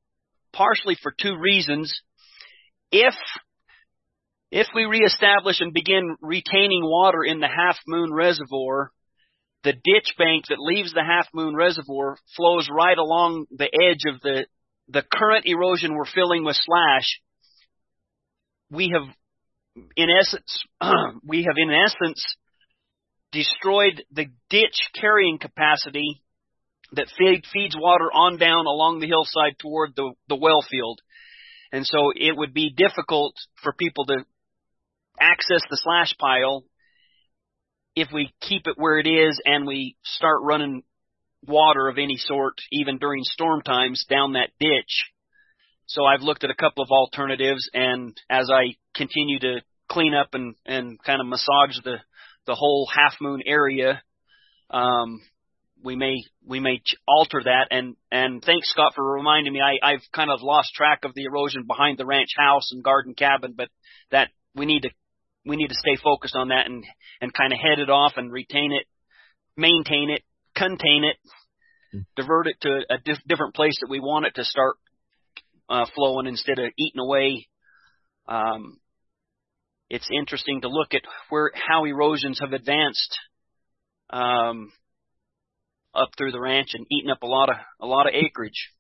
B: partially for two reasons. If if we reestablish and begin retaining water in the Half Moon Reservoir, the ditch bank that leaves the Half Moon Reservoir flows right along the edge of the the current erosion we're filling with slash. We have, in essence, we have in essence destroyed the ditch carrying capacity that feed, feeds water on down along the hillside toward the, the well field. And so it would be difficult for people to access the slash pile if we keep it where it is and we start running water of any sort, even during storm times, down that ditch. So I've looked at a couple of alternatives, and as I continue to clean up and, and kind of massage the, the whole Half Moon area, um, we may we may alter that. And, and thanks, Scott, for reminding me. I, I've kind of lost track of the erosion behind the ranch house and garden cabin, but that we need to we need to stay focused on that and, and kind of head it off and retain it, maintain it, contain it, divert it to a dif- different place that we want it to start uh, flowing instead of eating away. Um, it's interesting to look at where how erosions have advanced um, up through the ranch and eaten up a lot of a lot of acreage.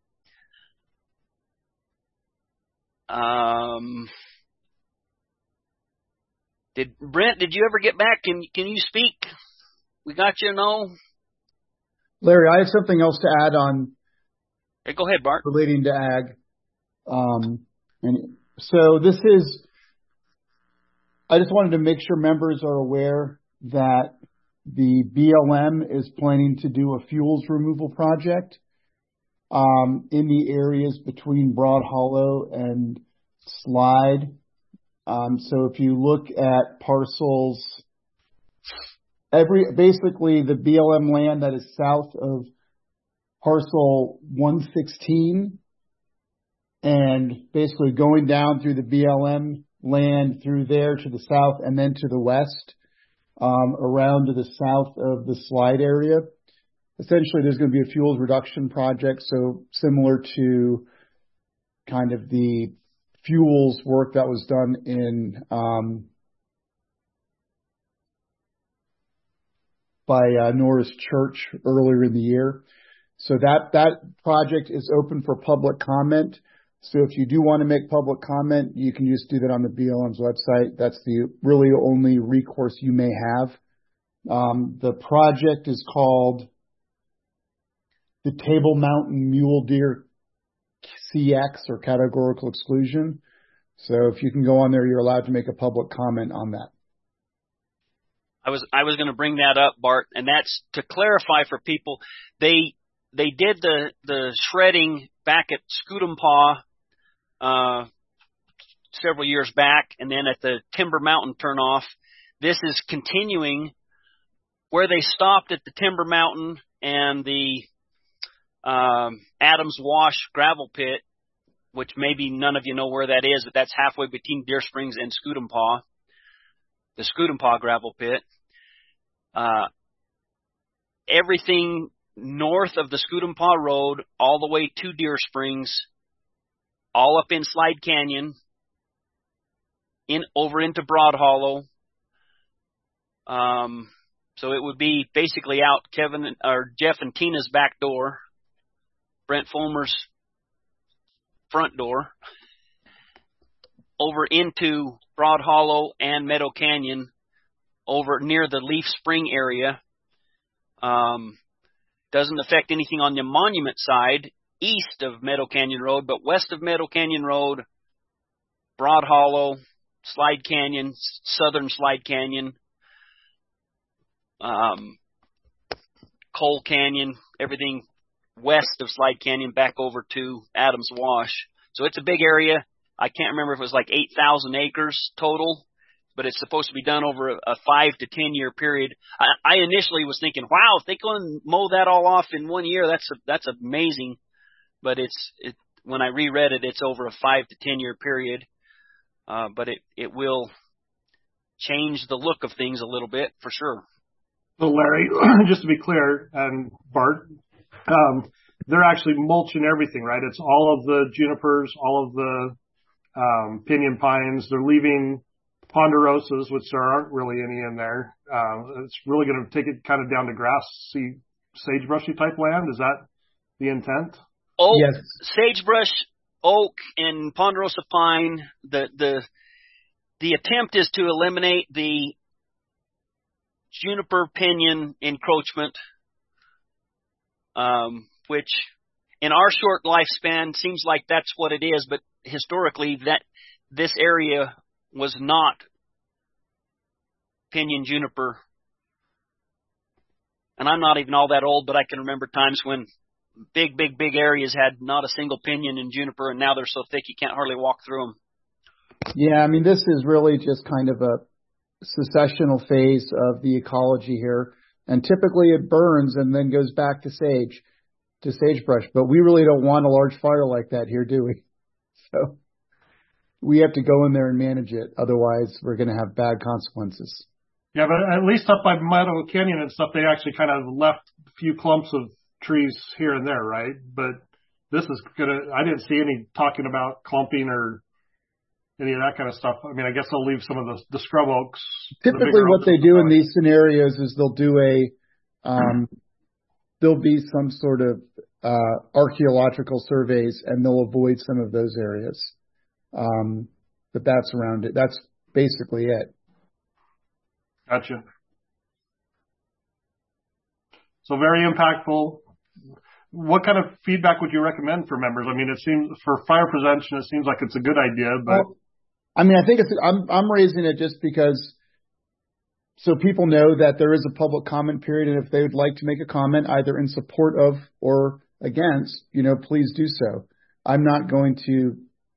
B: Um, did Brent? Did you ever get back? Can can you speak? We got you. No.
F: Larry, I have something else to add on.
B: Hey, go ahead, Bart.
F: Relating to ag. Um, and so this is, I just wanted to make sure members are aware that the B L M is planning to do a fuels removal project um, in the areas between Broad Hollow and Slide. Um, so if you look at parcels, every basically the B L M land that is south of parcel one sixteen and basically going down through the B L M land through there to the south and then to the west, um, around to the south of the Slide area. Essentially, there's going to be a fuels reduction project, so similar to kind of the fuels work that was done in um, by uh, Norris Church earlier in the year. So that that project is open for public comment. So if you do want to make public comment, you can just do that on the B L M's website. That's the really only recourse you may have. Um, the project is called the Table Mountain Mule Deer C X, or Categorical Exclusion. So if you can go on there, you're allowed to make a public comment on that.
B: I was I was going to bring that up, Bart, and that's to clarify for people. They they did the the shredding back at Scootampaw uh, several years back, and then at the Timber Mountain turnoff. This is continuing where they stopped at the Timber Mountain and the um, Adams Wash gravel pit, which maybe none of you know where that is, but that's halfway between Deer Springs and Scootampaw, the Scootampaw gravel pit. Uh, everything north of the Scootampaw Road, all the way to Deer Springs, all up in Slide Canyon, in over into Broad Hollow. Um, so it would be basically out Kevin or Jeff and Tina's back door, Brent Fulmer's front door, over into Broad Hollow and Meadow Canyon, over near the Leaf Spring area. Um, doesn't affect anything on the Monument side, east of Meadow Canyon Road, but west of Meadow Canyon Road, Broad Hollow, Slide Canyon, southern Slide Canyon, um, Coal Canyon, everything west of Slide Canyon back over to Adams Wash. So it's a big area. I can't remember if it was like eight thousand acres total, but it's supposed to be done over a, a five to ten year period. I, I initially was thinking, wow, if they can mow that all off in one year, that's a, that's amazing. But it's it, when I reread it, it's over a five to ten year period. Uh, but it, it will change the look of things a little bit for sure.
S: So Larry, just to be clear, and Bart, um, they're actually mulching everything, right? It's all of the junipers, all of the um, pinyon pines. They're leaving ponderosas, which there aren't really any in there. Uh, it's really going to take it kind of down to grassy, sagebrushy type land. Is that the intent?
B: Oak,
E: Yes.
B: sagebrush, oak, and ponderosa pine. The the the attempt is to eliminate the juniper pinyon encroachment, um, which in our short lifespan seems like that's what it is, but historically that this area was not pinyon juniper. And I'm not even all that old, but I can remember times when big, big, big areas had not a single pinyon in juniper, and now they're so thick you can't hardly walk through them.
F: Yeah, I mean, this is really just kind of a successional phase of the ecology here. And typically it burns and then goes back to sage, to sagebrush. But we really don't want a large fire like that here, do we? So we have to go in there and manage it. Otherwise, we're going to have bad consequences.
S: Yeah, but at least up by Meadow Canyon and stuff, they actually kind of left a few clumps of trees here and there, right? But this is going to, I didn't see any talking about clumping or any of that kind of stuff. I mean, I guess they'll leave some of the, the scrub oaks.
F: Typically what they do in these scenarios is they'll do a, um, there'll be some sort of uh, archaeological surveys and they'll avoid some of those areas. Um, but that's around it. That's basically it.
S: Gotcha. So very impactful. What kind of feedback would you recommend for members? I mean, it seems for fire prevention, it seems like it's a good idea, but
F: well, I mean, I think it's, I'm, I'm raising it just because so people know that there is a public comment period. And if they would like to make a comment either in support of or against, you know, please do so. I'm not going to,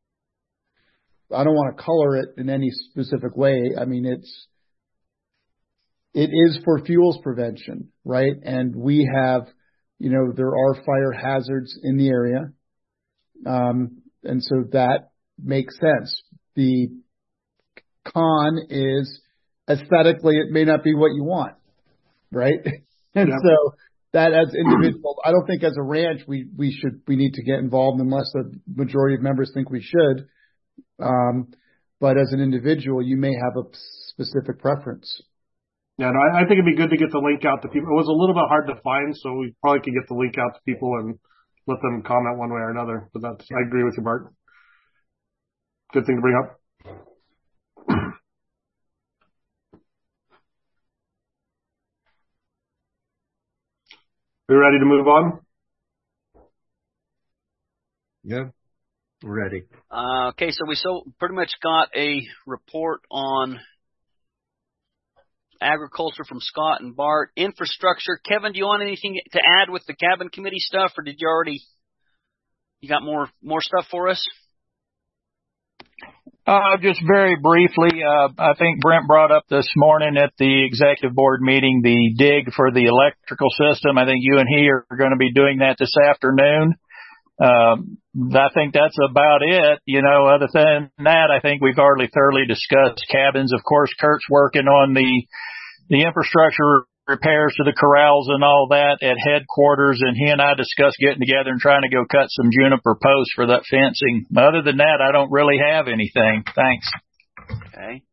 F: I don't want to color it in any specific way. I mean, it's, it is for fuels prevention, right? And we have, you know, there are fire hazards in the area. Um, and so that makes sense. The con is aesthetically, it may not be what you want, right? And yeah. So that as individuals, I don't think as a ranch, we, we should, we need to get involved unless the majority of members think we should. Um, but as an individual, you may have a specific preference.
S: Yeah, no, I, I think it'd be good to get the link out to people. It was a little bit hard to find, so we probably could get the link out to people and let them comment one way or another. But that's, I agree with you, Bart. Good thing to bring up. We ready to move on?
E: Yeah, we're ready.
B: Uh, okay, so we so pretty much got a report on agriculture from Scott and Bart. Infrastructure. Kevin, do you want anything to add with the cabin committee stuff, or did you already, you got more, more stuff for us?
C: Uh, just very briefly, uh, I think Brent brought up this morning at the executive board meeting the dig for the electrical system. I think you and he are going to be doing that this afternoon. Um, I think that's about it. You know, other than that, I think we've already thoroughly discussed cabins. Of course, Kurt's working on the, the infrastructure repairs to the corrals and all that at headquarters, and he and I discussed getting together and trying to go cut some juniper posts for that fencing. Other than that, I don't really have anything. Thanks.
B: Okay.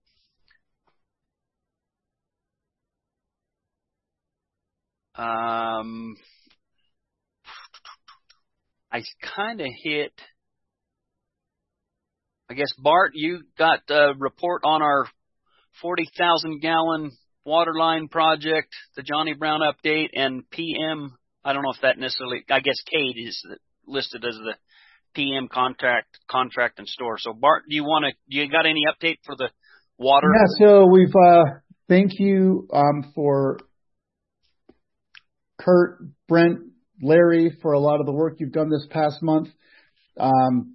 B: Um, I kind of hit, I guess, Bart, you got a report on our forty thousand gallon water line project, the Johnny Brown update, and P M. I don't know if that necessarily, I guess Cade is listed as the P M contract, contract and store. So Bart, do you want to, you got any update for the water?
F: Yeah, so we've, uh, thank you, um, for Kurt, Brent, Larry, for a lot of the work you've done this past month. Um,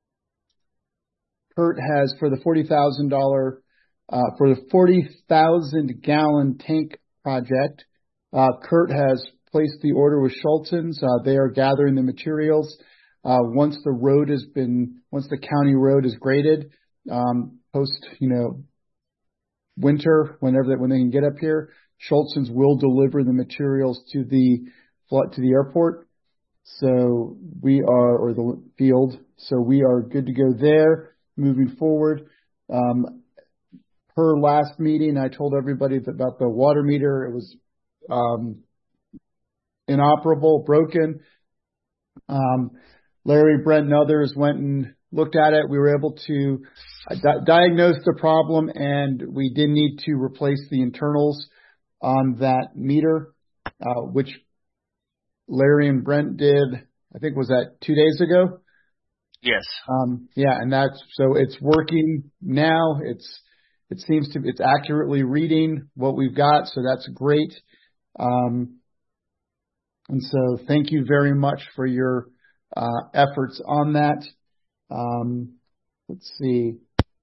F: Kurt has, for the forty thousand dollars Uh, for the forty thousand gallon tank project, uh, Kurt has placed the order with Schultzens. Uh, they are gathering the materials. Uh, once the road has been, once the county road is graded, um, post, you know, winter, whenever that, when they can get up here, Schultzens will deliver the materials to the, to the airport. So we are, or the field. So we are good to go there moving forward. Um, per last meeting, I told everybody about the water meter. It was, um, inoperable, broken. Um, Larry, Brent, and others went and looked at it. We were able to di- diagnose the problem, and we did need to replace the internals on that meter, uh, which Larry and Brent did, I think, was that two days ago?
B: Yes.
F: Um, yeah, and that's, so it's working now. It's, it seems to, it's accurately reading what we've got, so that's great. Um, and so thank you very much for your, uh, efforts on that. Um, let's see.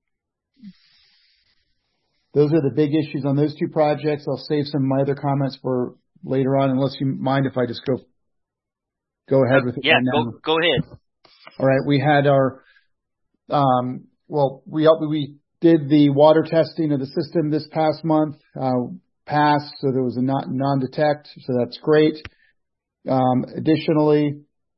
F: Those are the big issues on those two projects. I'll save some of my other comments for later on, unless you mind if I just go, go ahead with it.
B: Yeah,
F: right now.
B: go, go ahead.
F: All right. We had our, um, well, we, we did the water testing of the system this past month, uh, passed. So there was a not non-detect. So that's great. Um, additionally,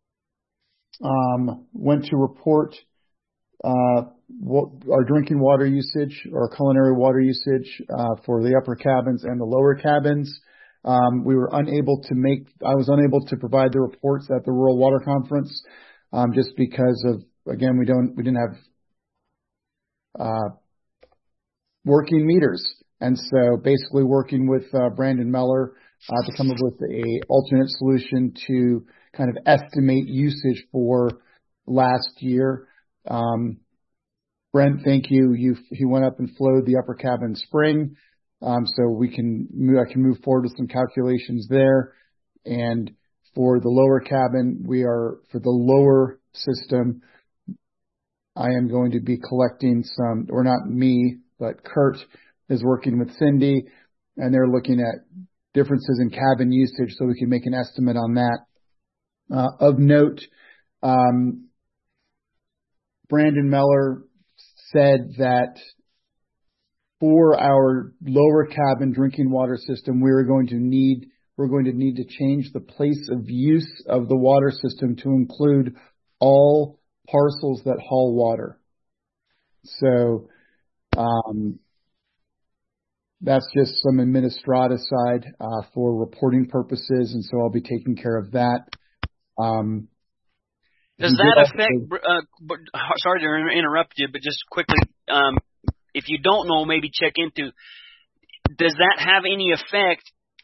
F: um, went to report, uh, what, our drinking water usage or culinary water usage, uh, for the upper cabins and the lower cabins. Um, we were unable to make, I was unable to provide the reports at the Rural Water Conference, um, just because of, again, we don't, we didn't have, uh, working meters. And so basically working with, uh, Brandon Meller, uh, to come up with a alternate solution to kind of estimate usage for last year. Um, Brent, thank you. You, he went up and flowed the upper cabin spring. Um, so we can move, I can move forward with some calculations there. And for the lower cabin, we are, for the lower system, I am going to be collecting some, or not me, but Kurt is working with Cindy, and they're looking at differences in cabin usage so we can make an estimate on that. Uh, of note, um, Brandon Meller said that for our lower cabin drinking water system, we are going to need, we're going to need to change the place of use of the water system to include all parcels that haul water. So, um, that's just some administrative side, uh, for reporting purposes. And so I'll be taking care of that. Um,
B: Does that affect, uh, sorry to interrupt you, but just quickly, um, if you don't know, maybe check into, does that have any effect,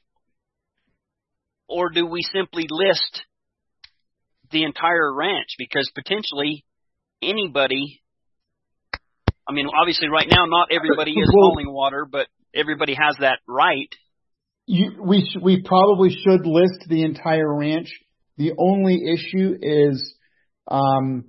B: or do we simply list the entire ranch? Because potentially anybody, I mean, obviously right now not everybody is
F: well,
B: hauling water, but everybody has that right.
F: You, we sh- we probably should list the entire ranch. The only issue is, um,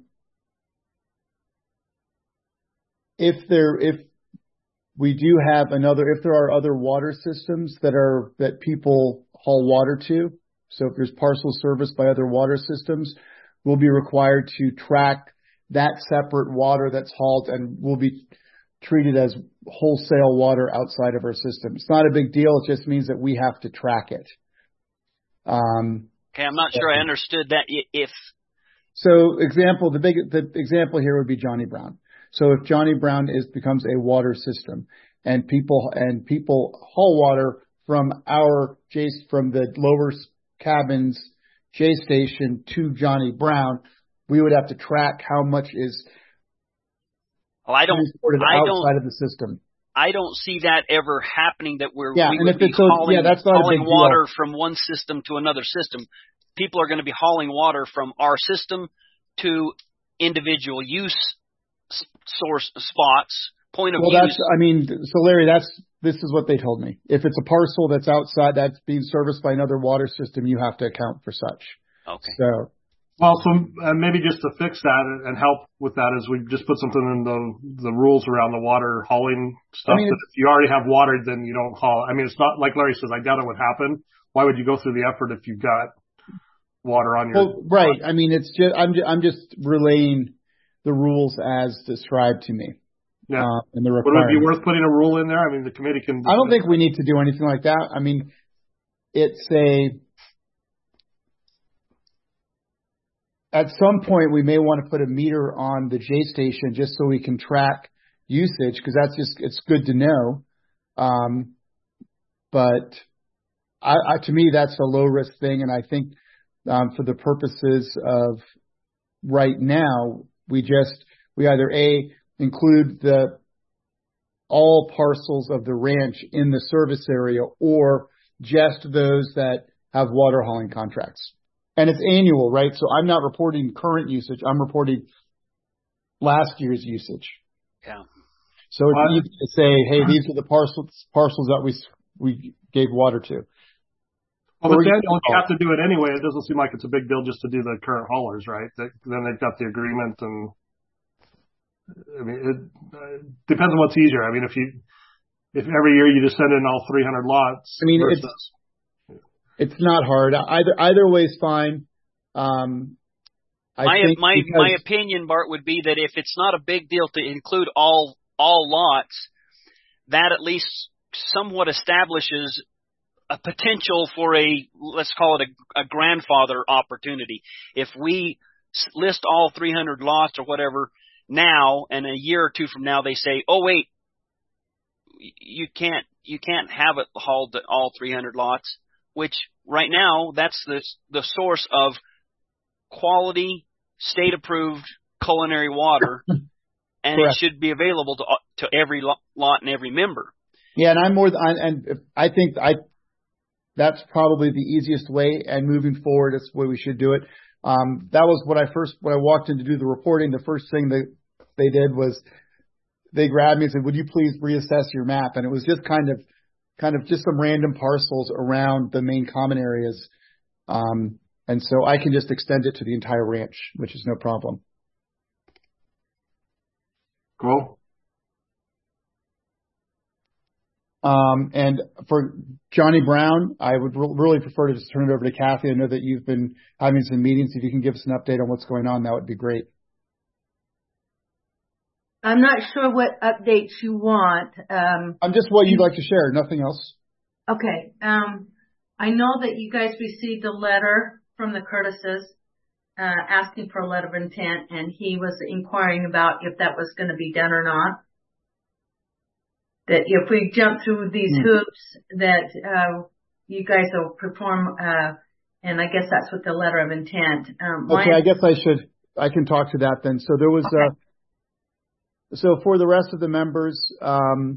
F: if there, if we do have another, if there are other water systems that are, that people haul water to, so if there's parcel service by other water systems, we'll be required to track that separate water that's hauled, and will be treated as wholesale water outside of our system. It's not a big deal. It just means that we have to track it. Um,
B: okay, I'm not sure I understood that. If
F: so, example, the big the example here would be Johnny Brown. So if Johnny Brown is becomes a water system, and people and people haul water from our J from the lower cabins J station to Johnny Brown, we would have to track how much is
B: well, I don't, I
F: outside
B: don't,
F: of the system.
B: I don't see that ever happening. That we're
F: yeah,
B: we
F: and
B: would
F: if
B: be
F: it's so,
B: hauling,
F: yeah, that's not
B: hauling
F: a big
B: water
F: deal.
B: from one system to another system. People are going to be hauling water from our system to individual use source spots, point of
F: well,
B: use.
F: That's, I mean, so Larry, that's, this is what they told me. If it's a parcel that's outside, that's being serviced by another water system, you have to account for such.
B: Okay.
F: So.
S: Well, so uh, maybe just to fix that and help with that is we just put something in the the rules around the water hauling stuff. I mean, that if you already have water, then you don't haul. I mean, it's not like Larry says, I doubt it would happen. Why would you go through the effort if you've got water on your?
F: Well, right. I mean, it's just I'm just, I'm just relaying the rules as described to me.
S: Yeah.
F: Uh, and the
S: would it be worth putting a rule in there? I mean, the committee can.
F: I don't think we need to do anything like that. I mean, it's a. at some point we may want to put a meter on the J station just so we can track usage, because that's just, it's good to know. Um, but I, I, to me, that's a low risk thing. And I think, um, for the purposes of right now, we just, we either A, include the, all parcels of the ranch in the service area, or just those that have water hauling contracts. And it's annual, right? So I'm not reporting current usage. I'm reporting last year's usage.
B: Yeah.
F: So it's easy to say, hey, these are the parcels, parcels that we, we gave water to.
S: Well, but then you have to do it anyway. It doesn't seem like it's a big deal just to do the current haulers, right? They, then they've got the agreement, and I mean, it uh, depends on what's easier. I mean, if you, if every year you just send in all three hundred lots.
F: I mean,
S: versus,
F: it's, it's not hard. Either, either way is fine. Um, I
B: my,
F: think
B: my,
F: because,
B: my opinion, Bart, would be that if it's not a big deal to include all, all lots, that at least somewhat establishes a potential for a, let's call it a, a grandfather opportunity. If we list all three hundred lots or whatever now, and a year or two from now they say, oh wait, you can't, you can't have it hauled to all three hundred lots, which right now that's the, the source of quality, state approved culinary water, and
F: correct.
B: It should be available to, to every lot and every member.
F: Yeah. And I'm more, and I think I, that's probably the easiest way, and moving forward, that's the way we should do it. Um, that was what I first, when I walked in to do the reporting, the first thing that they did was they grabbed me and said, would you please reassess your map? And it was just kind of, kind of just some random parcels around the main common areas. Um, and so I can just extend it to the entire ranch, which is no problem.
S: Cool.
F: Um, and for Johnny Brown, I would re- really prefer to just turn it over to Kathy. I know that you've been having some meetings. If you can give us an update on what's going on, that would be great.
D: I'm not sure what updates you want. Um,
F: I'm just what you'd like to share, nothing else.
D: Okay. Um, I know that you guys received a letter from the Curtises, uh, asking for a letter of intent, and he was inquiring about if that was going to be done or not. That if we jump through these mm. hoops, that uh, you guys will perform, uh, and I guess that's what the letter of intent. Um,
F: okay, I guess I should, I can talk to that then. So there was, okay. uh, so for the rest of the members, um,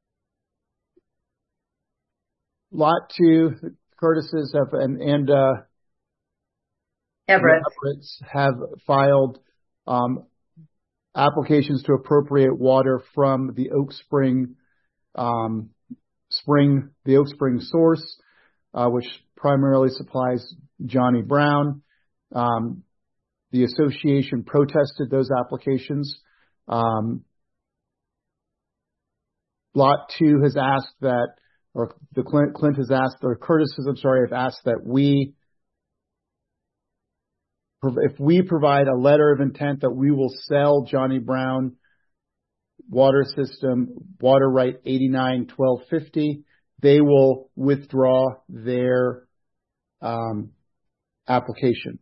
F: Lot two, Curtises have, and, and uh,
D: Everett
F: Everett's have filed um, applications to appropriate water from the Oak Spring Um, spring, the Oak Spring source, uh, which primarily supplies Johnny Brown. Um, the association protested those applications. Um, Lot two has asked that, or the Clint, Clint has asked, or Curtises, I'm sorry, have asked that we, if we provide a letter of intent that we will sell Johnny Brown water system, water right eighty-nine twelve fifty, they will withdraw their um, application.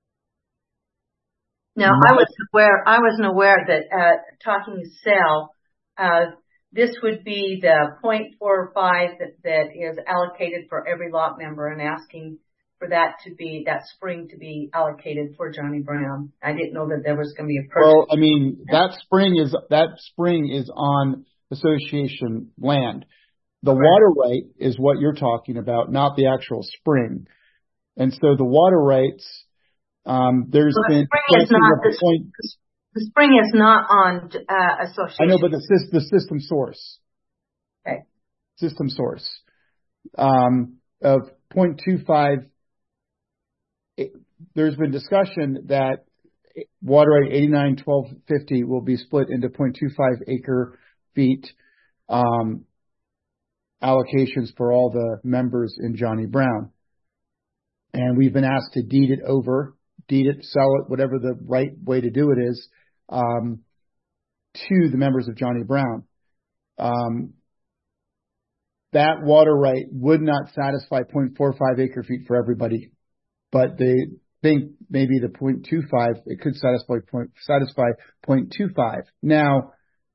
D: Now, I wasn't aware, I wasn't aware that, uh, talking sell, uh, this would be the zero point four five that, that is allocated for every lot member, and asking for that to be, that spring to be allocated for Johnny Brown. I didn't know that there was going to be a purchase.
F: Well, I mean, that spring is, that spring is on association land. The right. water right is what you're talking about, not the actual spring. And so the water rights, um, there's
D: well, the
F: been,
D: spring is not, the, point, the spring is not on, uh, association.
F: I know, but the, the system source.
D: Okay.
F: System source, um, of zero point two five. It, there's been discussion that water right eighty-nine twelve fifty will be split into zero point two five acre feet um, allocations for all the members in Johnny Brown. And we've been asked to deed it over, deed it, sell it, whatever the right way to do it is, um, to the members of Johnny Brown. Um, that water right would not satisfy zero point four five acre feet for everybody. But the think maybe the point two five, it could satisfy point, satisfy point two five. Now,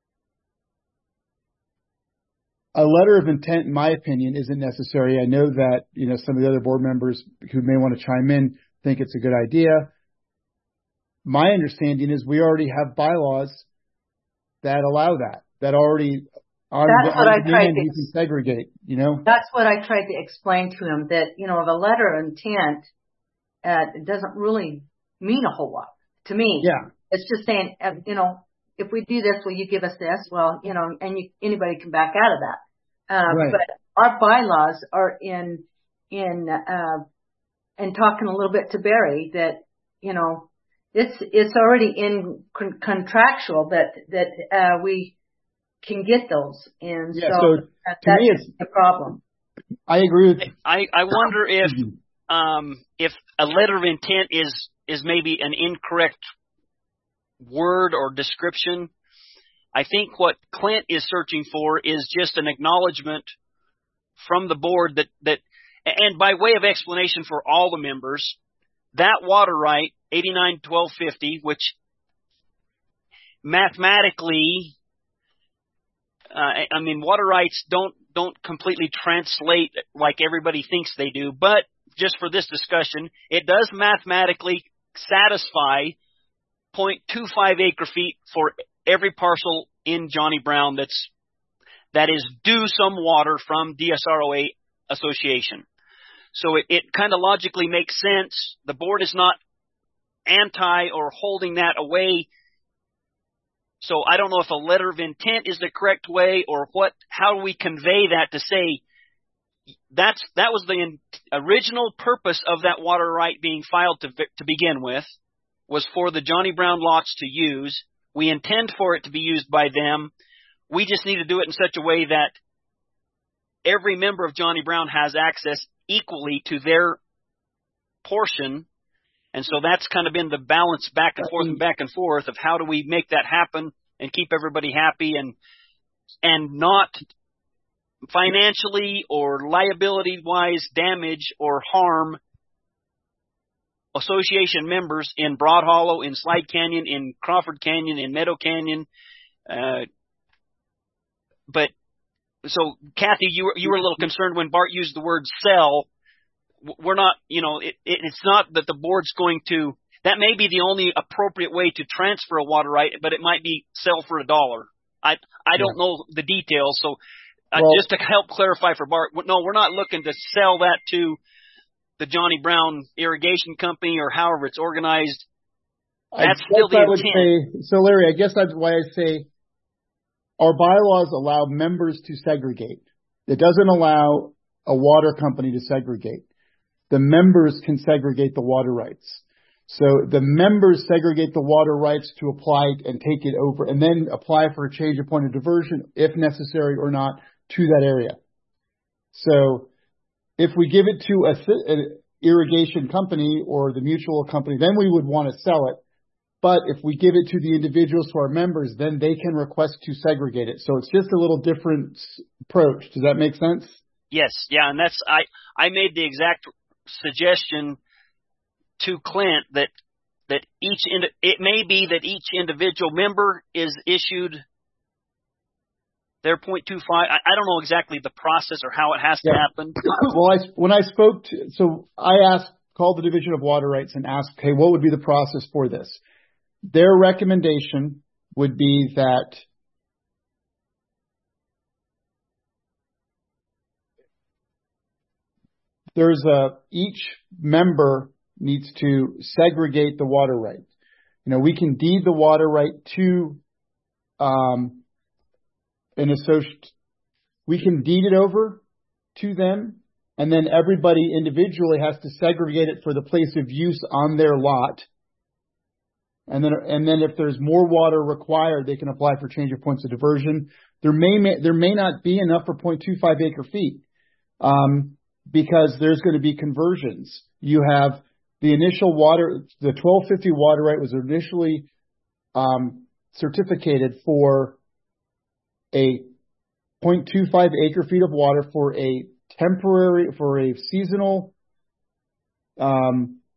F: a letter of intent, in my opinion, isn't necessary. I know that, you know, some of the other board members who may want to chime in think it's a good idea. My understanding is we already have bylaws that allow that, that already on
D: That's
F: the,
D: what
F: on
D: I
F: the
D: tried
F: demand
D: to,
F: you can segregate, you know?
D: that's what I tried to explain to him, that, you know, the letter of intent, uh, doesn't really mean a whole lot to me.
F: Yeah.
D: It's just saying, uh, you know, if we do this, will you give us this? Well, you know, and you, anybody can back out of that. Uh,
F: Right.
D: but our bylaws are in, in, uh, and talking a little bit to Barry that, you know, it's, it's already in con- contractual that, that, uh, we can get those. And
F: Yeah,
D: so,
F: so
D: that,
F: to me,
D: that's
F: it's,
D: the problem.
F: I agree with,
B: I, I wonder if um, if a letter of intent is is maybe an incorrect word or description. I think what Clint is searching for is just an acknowledgement from the board that, that and by way of explanation for all the members, that water right, eighty-nine twelve fifty, which mathematically, uh, I mean, water rights don't don't completely translate like everybody thinks they do, but just for this discussion, it does mathematically satisfy zero point two five acre feet for every parcel in Johnny Brown that's that is due some water from D S R O A Association. So it, it kind of logically makes sense. The board is not anti or holding that away. So I don't know if a letter of intent is the correct way or what. How do we convey that to say that's that was the in, original purpose of that water right being filed to to begin with, was for the Johnny Brown lots to use. We intend for it to be used by them. We just need to do it in such a way that every member of Johnny Brown has access equally to their portion. And so that's kind of been the balance back and forth and back and forth of how do we make that happen and keep everybody happy and and not financially or liability-wise damage or harm association members in Broad Hollow, in Slide Canyon, in Crawford Canyon, in Meadow Canyon. Uh, but so, Kathy, you were, you were a little concerned when Bart used the word sell. We're not, you know, it, it, it's not that the board's going to, that may be the only appropriate way to transfer a water right, but it might be sell for a dollar. I I don't yeah. know the details, so uh, well, just to help clarify for Bart, no, we're not looking to sell that to the Johnny Brown Irrigation Company or however it's organized. That's
F: I
B: still the
F: I would
B: intent.
F: Say, so, Larry, I guess that's why I say our bylaws allow members to segregate. It doesn't allow a water company to segregate. The members can segregate the water rights. So the members segregate the water rights to apply and take it over and then apply for a change of point of diversion, if necessary or not, to that area. So if we give it to a, an irrigation company or the mutual company, then we would want to sell it. But if we give it to the individuals who are members, then they can request to segregate it. So it's just a little different approach. Does that make sense?
B: Yes. Yeah. And that's, I, I made the exact suggestion to Clint that, that each, it may be that each individual member is issued their point two five. I, I don't know exactly the process or how it has to
F: yeah.
B: happen.
F: Well, I, when I spoke to, so I asked, called the Division of Water Rights and asked, hey, what would be the process for this? Their recommendation would be that there's a, each member needs to segregate the water right. You know, we can deed the water right to um, an associate. We can deed it over to them, and then everybody individually has to segregate it for the place of use on their lot. And then, and then if there's more water required, they can apply for change of points of diversion. There may, may there may not be enough for zero point two five acre feet, um, because there's going to be conversions. You have the initial water, the twelve fifty water right was initially um, certificated for a zero point two five acre feet of water for a temporary, for a seasonal um,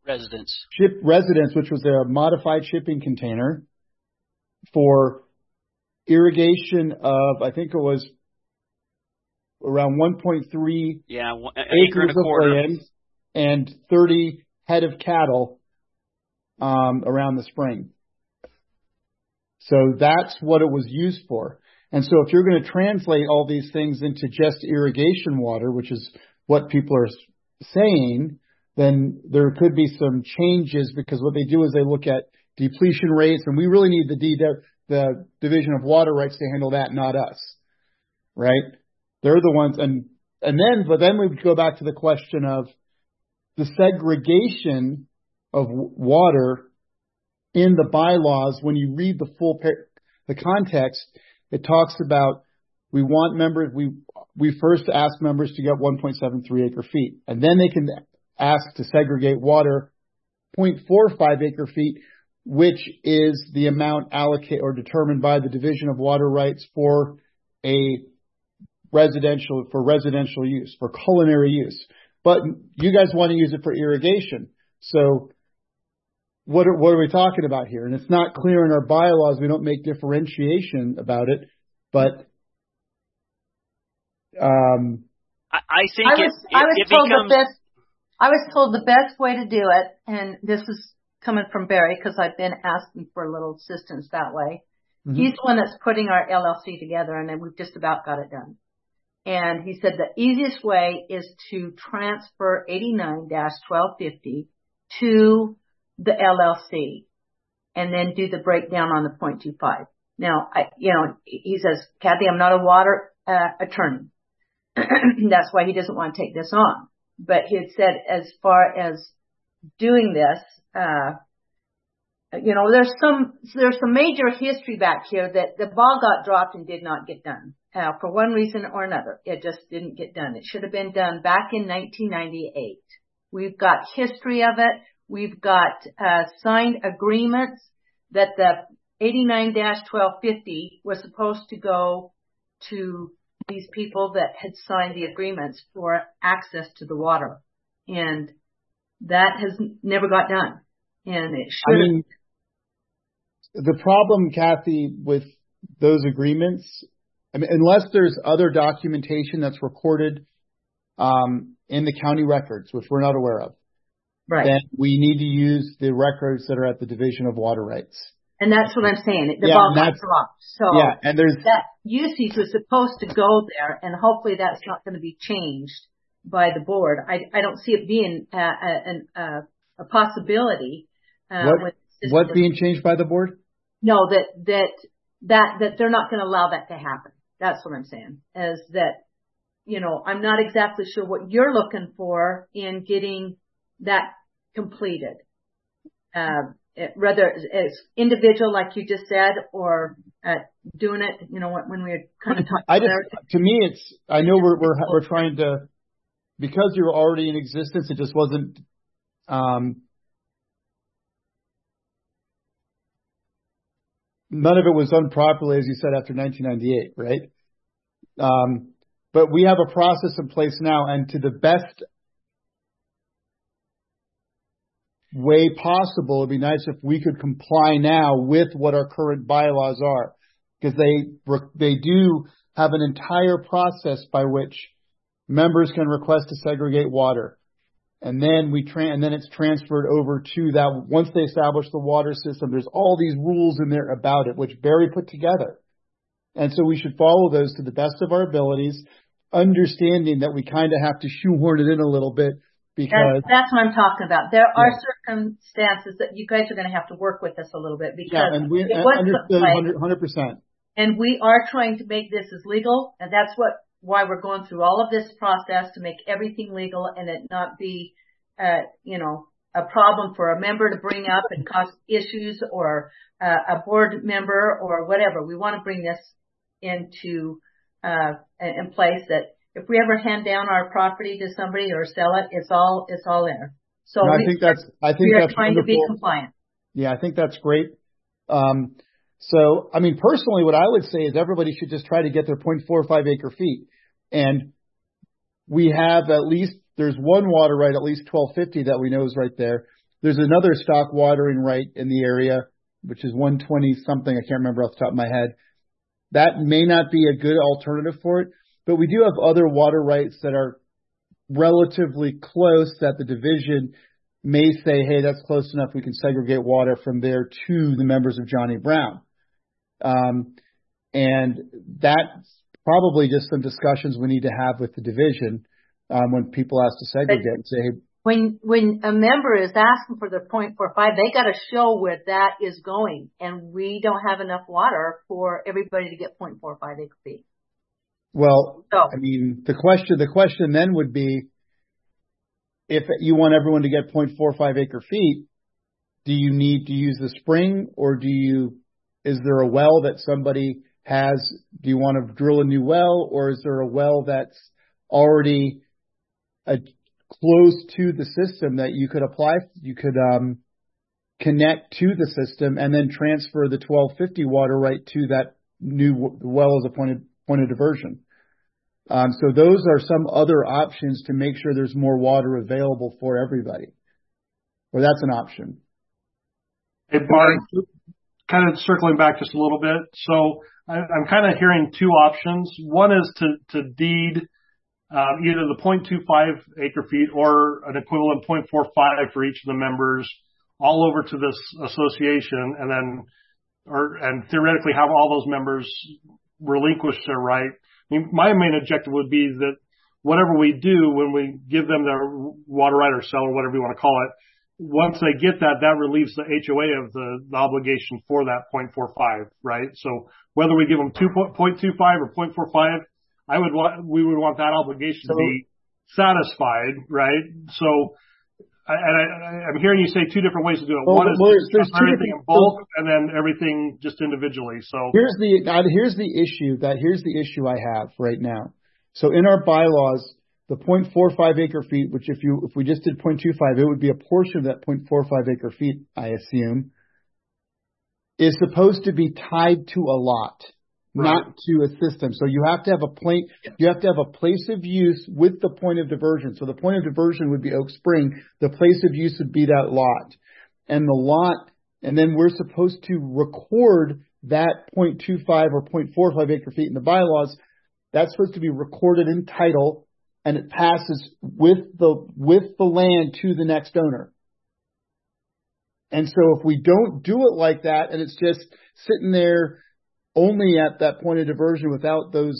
B: Residence.
F: Ship residence, which was a modified shipping container for irrigation of, I think it was around one point three
B: yeah, an
F: acres
B: acre and a quarter.
F: of land and thirty head of cattle um, around the spring. So that's what it was used for. And so if you're going to translate all these things into just irrigation water, which is what people are saying, then there could be some changes, because what they do is they look at depletion rates, and we really need the D, the Division of Water Rights to handle that, not us, right? They're the ones, and and then but then we would go back to the question of the segregation of w- water in the bylaws. When you read the full par- the context, it talks about we want members we we first ask members to get one point seven three acre feet, and then they can ask to segregate water zero point four five acre feet, which is the amount allocated or determined by the Division of Water Rights for a residential, for residential use, for culinary use. But you guys want to use it for irrigation. So what are, what are we talking about here? And it's not clear in our bylaws. We don't make differentiation about it, but um,
B: I, I think
D: I was,
B: it,
D: I was
B: it, it
D: told
B: becomes.
D: the best, I was told the best way to do it, and this is coming from Barry because I've been asking for a little assistance that way. Mm-hmm. He's the one that's putting our L L C together, and then we've just about got it done. And he said the easiest way is to transfer eighty-nine dash twelve fifty to the L L C and then do the breakdown on the point two five. Now, I, you know, he says, Kathy, I'm not a water uh, attorney. That's why he doesn't want to take this on. But he had said as far as doing this, uh, you know, there's some, there's some major history back here that the ball got dropped and did not get done. Uh, for one reason or another, it just didn't get done. It should have been done back in nineteen ninety-eight. We've got history of it. We've got, uh, signed agreements that the eighty-nine dash twelve fifty was supposed to go to these people that had signed the agreements for access to the water. And that has never got done. And it should
F: I mean, the problem, Kathy, with those agreements, I mean, unless there's other documentation that's recorded um, in the county records, which we're not aware of,
D: right,
F: then we need to use the records that are at the Division of Water Rights.
D: And that's what I'm saying. The
F: yeah,
D: ball got dropped. So
F: yeah, and there's
D: that usage was supposed to go there, and hopefully that's not going to be changed by the board. I, I don't see it being uh, a, a, a possibility. Uh,
F: what, what being changed by the board?
D: No, that that that that they're not going to allow that to happen. That's what I'm saying. Is that, you know, I'm not exactly sure what you're looking for in getting that completed. Uh, it, whether it's individual, like you just said, or uh, doing it, you know, when we were kind of talking.
F: I just, to me, it's. I know we're we're we're trying to, because you're already in existence. It just wasn't. Um, None of it was done properly, as you said, after nineteen ninety-eight, right? Um, but we have a process in place now, and to the best way possible, it'd be nice if we could comply now with what our current bylaws are, because they they do have an entire process by which members can request to segregate water. And then we tra- and then it's transferred over to that. Once they establish the water system, there's all these rules in there about it, which Barry put together. And so we should follow those to the best of our abilities, understanding that we kind of have to shoehorn it in a little bit because
D: that's, that's what I'm talking about. There are yeah. circumstances that you guys are going to have to work with us a little bit because
F: yeah, and we
D: it was
F: understood one hundred percent.
D: And we are trying to make this as legal, and that's what. why we're going through all of this process to make everything legal and it not be, uh, you know, a problem for a member to bring up and cause issues or uh, a board member or whatever. We want to bring this into, uh, in place that if we ever hand down our property to somebody or sell it, it's all, it's all there. So
F: no, I
D: we,
F: think that's, I think
D: we are
F: that's
D: trying
F: wonderful.
D: to be compliant.
F: Yeah, I think that's great. Um, So, I mean, personally, what I would say is everybody should just try to get their zero point four five acre feet. And we have at least, there's one water right, at least twelve fifty that we know is right there. There's another stock watering right in the area, which is one twenty something. I can't remember off the top of my head. That may not be a good alternative for it, but we do have other water rights that are relatively close that the division may say, hey, that's close enough. We can segregate water from there to the members of Johnny Brown. Um, and that's probably just some discussions we need to have with the division um, when people ask to segregate and say, hey,
D: When when a member is asking for the point four five, they got to show where that is going, and we don't have enough water for everybody to get point four five acre feet.
F: Well,
D: so.
F: I mean, the question the question then would be, if you want everyone to get point four five acre feet, do you need to use the spring, or do you? Is there a well that somebody has? Do you want to drill a new well, or is there a well that's already a close to the system that you could apply, you could um, connect to the system and then transfer the twelve fifty water right to that new well as a point of, point of diversion. Um, so those are some other options to make sure there's more water available for everybody. Or that's an option.
S: Hey, Bart, kind of circling back just a little bit. So I, I'm kind of hearing two options. One is to, to deed Um, either the zero point two five acre feet or an equivalent zero point four five for each of the members all over to this association, and then, or, and theoretically have all those members relinquish their right. I mean, my main objective would be that whatever we do when we give them their water right or sell or whatever you want to call it, once they get that, that relieves the H O A of the, the obligation for that zero point four five, right? So whether we give them two point two five or zero point four five, I would want, we would want that obligation so, to be satisfied, right? So, I, and I, I'm hearing you say two different ways to do it.
F: Well,
S: One is
F: well, there's
S: everything in bulk, and then everything just individually. So
F: here's the here's the issue that here's the issue I have right now. So in our bylaws, the zero point four five acre feet, which if you if we just did zero point two five, it would be a portion of that zero point four five acre feet, I assume, is supposed to be tied to a lot. Right. Not to a system. So you have to have a point, you have to have a place of use with the point of diversion. So the point of diversion would be Oak Spring. The place of use would be that lot. And the lot, and then we're supposed to record that zero point two five or zero point four five acre feet in the bylaws. That's supposed to be recorded in title, and it passes with the, with the land to the next owner. And so if we don't do it like that, and it's just sitting there only at that point of diversion without those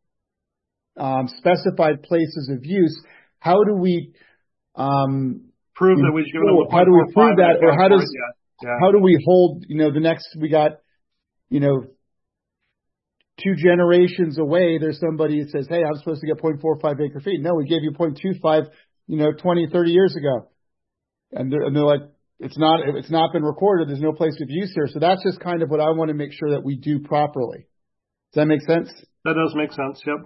F: um, specified places of use, how do we um,
S: prove that we've given them
F: how do we prove that, or how does
S: yeah.
F: how do we hold? You know, the next we got, you know, two generations away. There's somebody that says, "Hey, I'm supposed to get zero point four five acre feet." No, we gave you zero point two five, you know, twenty, thirty years ago, and they're, and they're like, It's not, it's not been recorded. There's no place of use here. So that's just kind of what I want to make sure that we do properly. Does that make sense?
S: That does make sense. Yep.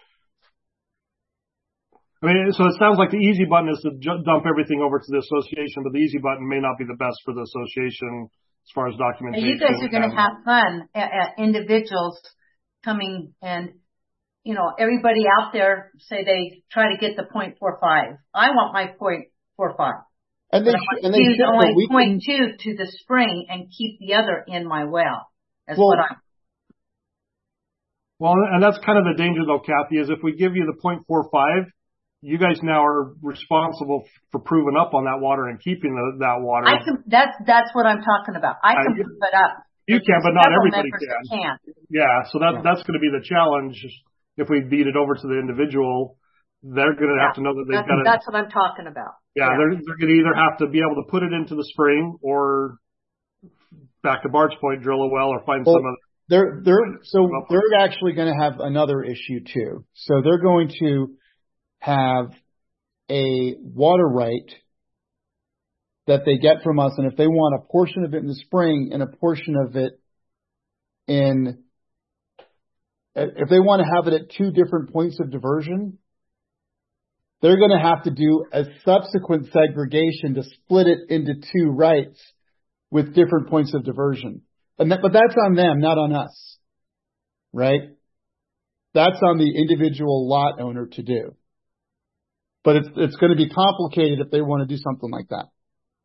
S: I mean, so it sounds like the easy button is to ju- dump everything over to the association, but the easy button may not be the best for the association as far as documentation.
D: And you guys are going to have fun at, at individuals coming and, you know, everybody out there say they try to get the zero point four five. I want my zero point four five.
F: And they, and they
D: use
F: should,
D: only
F: we
D: point
F: can,
D: two to the spring and keep the other in my well. That's
F: well,
D: what I'm.
S: Well, and that's kind of the danger though, Kathy, is if we give you the zero point four five, you guys now are responsible for proving up on that water and keeping the, that water.
D: I can, that's, that's what I'm talking about. I can I, prove it up.
S: You can, but not everybody can.
D: can.
S: Yeah. So that, yeah. that's going to be the challenge. If we beat it over to the individual, they're going to
D: yeah.
S: have to know that they've
D: that's,
S: got to.
D: That's what I'm talking about.
S: Yeah, yeah. they're, they're going to either have to be able to put it into the spring or, back to Bart's point, drill a well or find
F: well,
S: some other.
F: They're they're so they're actually going to have another issue too. So they're going to have a water right that they get from us, and if they want a portion of it in the spring and a portion of it in, if they want to have it at two different points of diversion, they're going to have to do a subsequent segregation to split it into two rights with different points of diversion. And that, but that's on them, not on us, right? That's on the individual lot owner to do. But it's it's going to be complicated if they want to do something like that.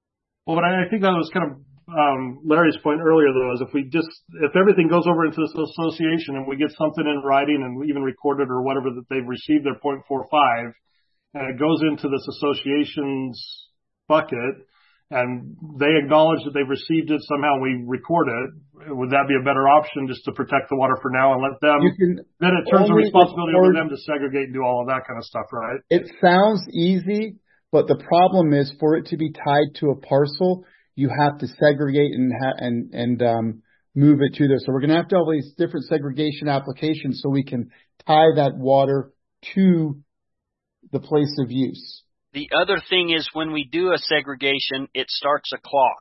S: Well, but I think that was kind of um, Larry's point earlier, though, is if we just if everything goes over into this association and we get something in writing and we even recorded or whatever that they've received their point four five, and it goes into this association's bucket, and they acknowledge that they've received it somehow, and we record it, would that be a better option just to protect the water for now and let them, then it turns the responsibility over them to segregate and do all of that kind of stuff, right?
F: It sounds easy, but the problem is for it to be tied to a parcel, you have to segregate and ha- and and um, move it to there. So we're going to have to have all these different segregation applications so we can tie that water to the place of use.
B: The other thing is when we do a segregation, it starts a clock.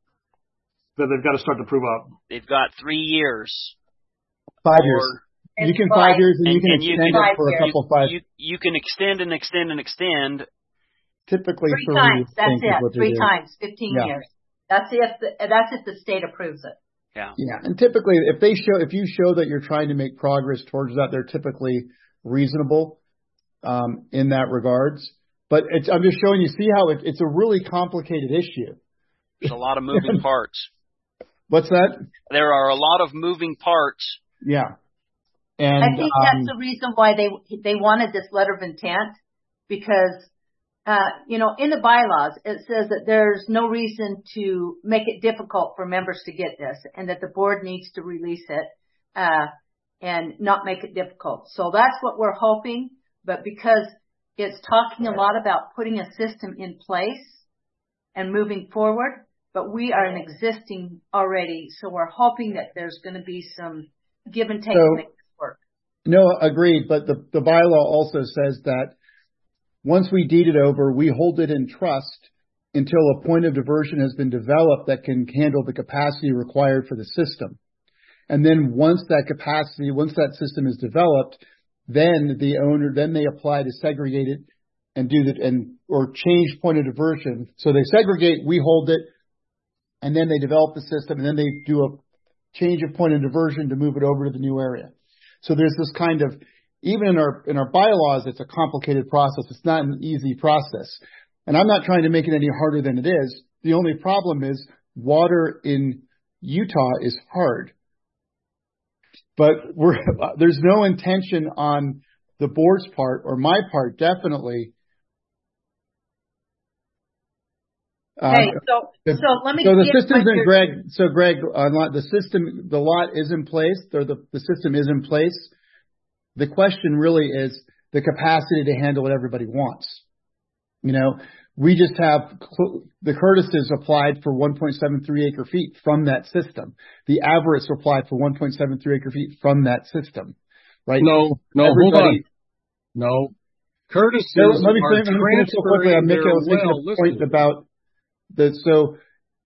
S: That they've got to start to prove up.
B: They've got three years.
F: Five years. You can five years and, and you can and extend you can, it for a couple of five.
B: You, you can extend and extend and extend.
F: Typically
R: three
F: three
R: times. That's it. Three times. Fifteen
F: yeah.
R: years. That's if the, that's if the state approves it.
B: Yeah.
F: Yeah. And typically, if they show, if you show that you're trying to make progress towards that, they're typically reasonable um, in that regards. But it's, I'm just showing you, see how it, it's a really complicated issue.
B: There's a lot of moving parts.
F: What's that?
B: There are a lot of moving parts.
F: Yeah. And
R: I think um, that's the reason why they they wanted this letter of intent, because uh, you know, in the bylaws it says that there's no reason to make it difficult for members to get this, and that the board needs to release it uh, and not make it difficult. So that's what we're hoping. But because it's talking a lot about putting a system in place and moving forward, but we are an existing already, so we're hoping that there's going to be some give and take
F: so,
R: to make this work.
F: No, agreed. But the, the bylaw also says that once we deed it over, we hold it in trust until a point of diversion has been developed that can handle the capacity required for the system. And then once that capacity, once that system is developed, then the owner, then they apply to segregate it and do that and, or change point of diversion. So they segregate, we hold it, and then they develop the system, and then they do a change of point of diversion to move it over to the new area. So there's this kind of, even in our, in our bylaws, it's a complicated process. It's not an easy process. And I'm not trying to make it any harder than it is. The only problem is water in Utah is hard. But we're, there's no intention on the board's part or my part, definitely.
R: Okay, um, so the, so let me.
F: So the system's in Greg. So Greg, uh, the system, the lot is in place. Or the the system is in place. The question really is the capacity to handle what everybody wants. You know, we just have the Curtis's applied for one point seven three acre feet from that system. The Avarice applied for one point seven three acre feet from that system, right?
T: No, no, hold on. No, Curtis
F: no,
T: is
F: let me finish so quickly. I'm making a well, point about the so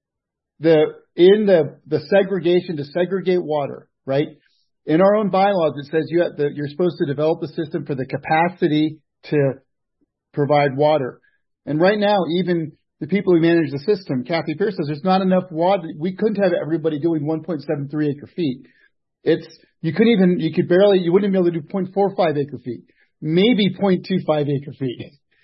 F: the in the the segregation to segregate water, right? In our own bylaws, it says you have the, you're supposed to develop a system for the capacity to provide water. And right now, even the people who manage the system, Kathy Pierce says there's not enough water. We couldn't have everybody doing one point seven three acre feet. It's, you couldn't even, you could barely, you wouldn't be able to do zero point four five acre feet. Maybe zero point two five acre feet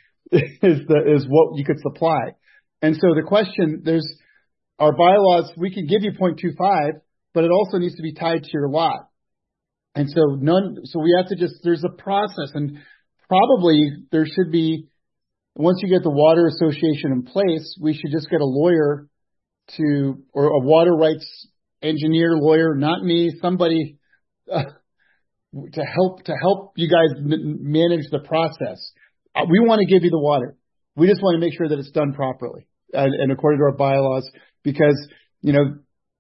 F: is the, is what you could supply. And so the question, there's our bylaws, we can give you zero point two five, but it also needs to be tied to your lot. And so none, so we have to just, there's a process, and probably there should be, once you get the water association in place, we should just get a lawyer to, or a water rights engineer lawyer, not me, somebody uh, to help, to help you guys m- manage the process. Uh, we want to give you the water. We just want to make sure that it's done properly and, and according to our bylaws, because, you know,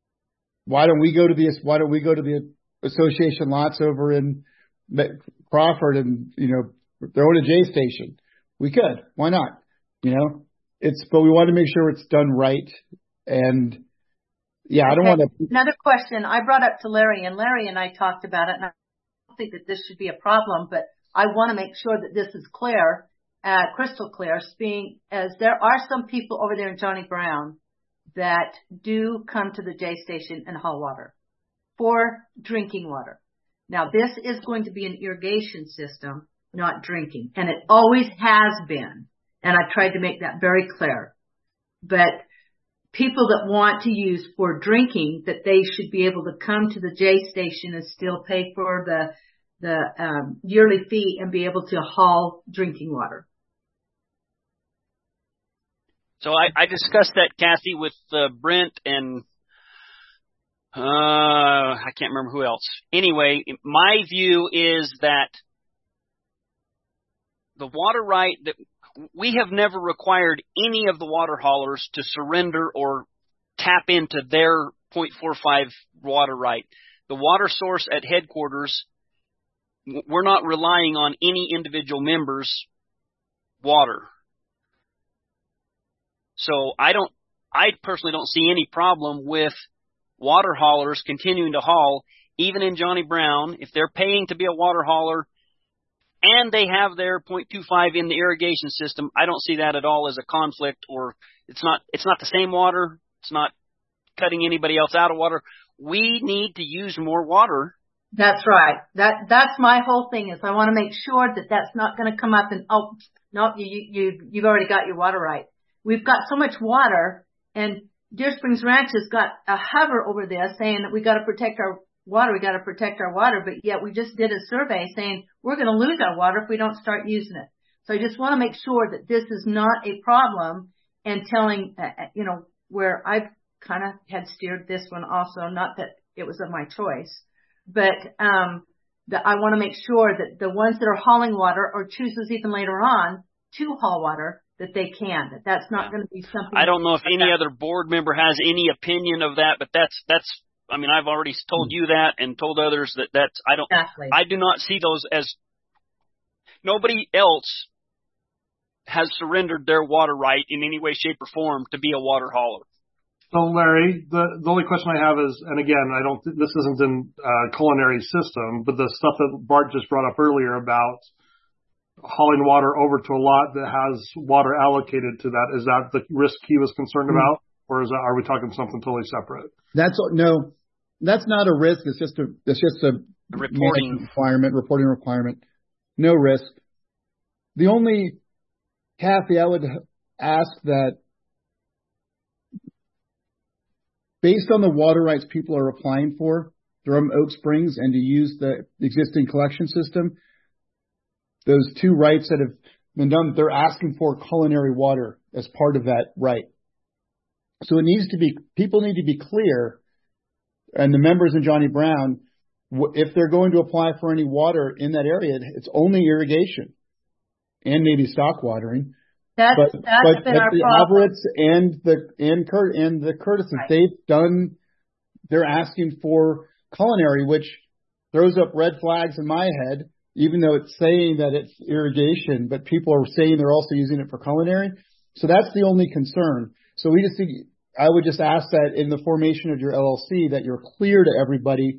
F: why don't we go to the, why don't we go to the association lots over in Crawford and, you know, throw in a J station? We could. Why not? You know, it's, but we want to make sure it's done right. And yeah, I don't
R: okay.
F: want to.
R: Another question I brought up to Larry, and Larry and I talked about it, and I don't think that this should be a problem, but I want to make sure that this is clear, uh, crystal clear, being as there are some people over there in Johnny Brown that do come to the J station and haul water for drinking water. Now, this is going to be an irrigation system, not drinking. And it always has been. And I tried to make that very clear. But
D: people that want to use for drinking, that they should be able to come to the J station and still pay for the the um, yearly fee and be able to haul drinking water.
B: So I, I discussed that, Kathy, with uh, Brent and uh, I can't remember who else. Anyway, my view is that the water right that we have never required any of the water haulers to surrender or tap into their point four five water right. The water source at headquarters, we're not relying on any individual member's water. So I don't, I personally don't see any problem with water haulers continuing to haul, even in Johnny Brown, if they're paying to be a water hauler and they have their point two five in the irrigation system. I don't see that at all as a conflict, or it's not, it's not the same water. It's not cutting anybody else out of water. We need to use more water.
D: That's right. That, that's my whole thing is I want to make sure that that's not going to come up and, oh, no, you, you, you've already got your water right. We've got so much water, and Deer Springs Ranch has got a hover over this saying that we got to protect our water, we got to protect our water, but yet we just did a survey saying we're going to lose our water if we don't start using it. So I just want to make sure that this is not a problem, and telling, uh, you know, where I've kind of had steered this one also, not that it was of my choice, but um, that I want to make sure that the ones that are hauling water or chooses even later on to haul water, that they can, that that's not yeah. going to be something.
B: I don't know if like any that. other board member has any opinion of that, but that's, that's, I mean, I've already told you that and told others that that's, I don't,
D: exactly.
B: I do not see those as, nobody else has surrendered their water right in any way, shape, or form to be a water hauler.
S: So, Larry, the, the only question I have is, and again, I don't, this isn't in uh, culinary system, but the stuff that Bart just brought up earlier about hauling water over to a lot that has water allocated to that, is that the risk he was concerned mm-hmm. about, or is that, are we talking something totally separate?
F: That's no, that's not a risk. It's just a, it's just a
B: reporting
F: requirement, reporting requirement. No risk. The only, Kathy, I would ask that based on the water rights people are applying for, Durham Oak Springs, and to use the existing collection system, those two rights that have been done, they're asking for culinary water as part of that right. So it needs to be, people need to be clear, and the members in Johnny Brown, if they're going to apply for any water in that area, it's only irrigation and maybe stock watering.
D: That's,
F: but
D: that's
F: but,
D: been
F: but
D: our
F: the
D: problem.
F: Alberts and the and Curt and the Curtises, right. they've done, they're asking for culinary, which throws up red flags in my head. Even though it's saying that it's irrigation, but people are saying they're also using it for culinary. So that's the only concern. So we just think, I would just ask that in the formation of your L L C that you're clear to everybody.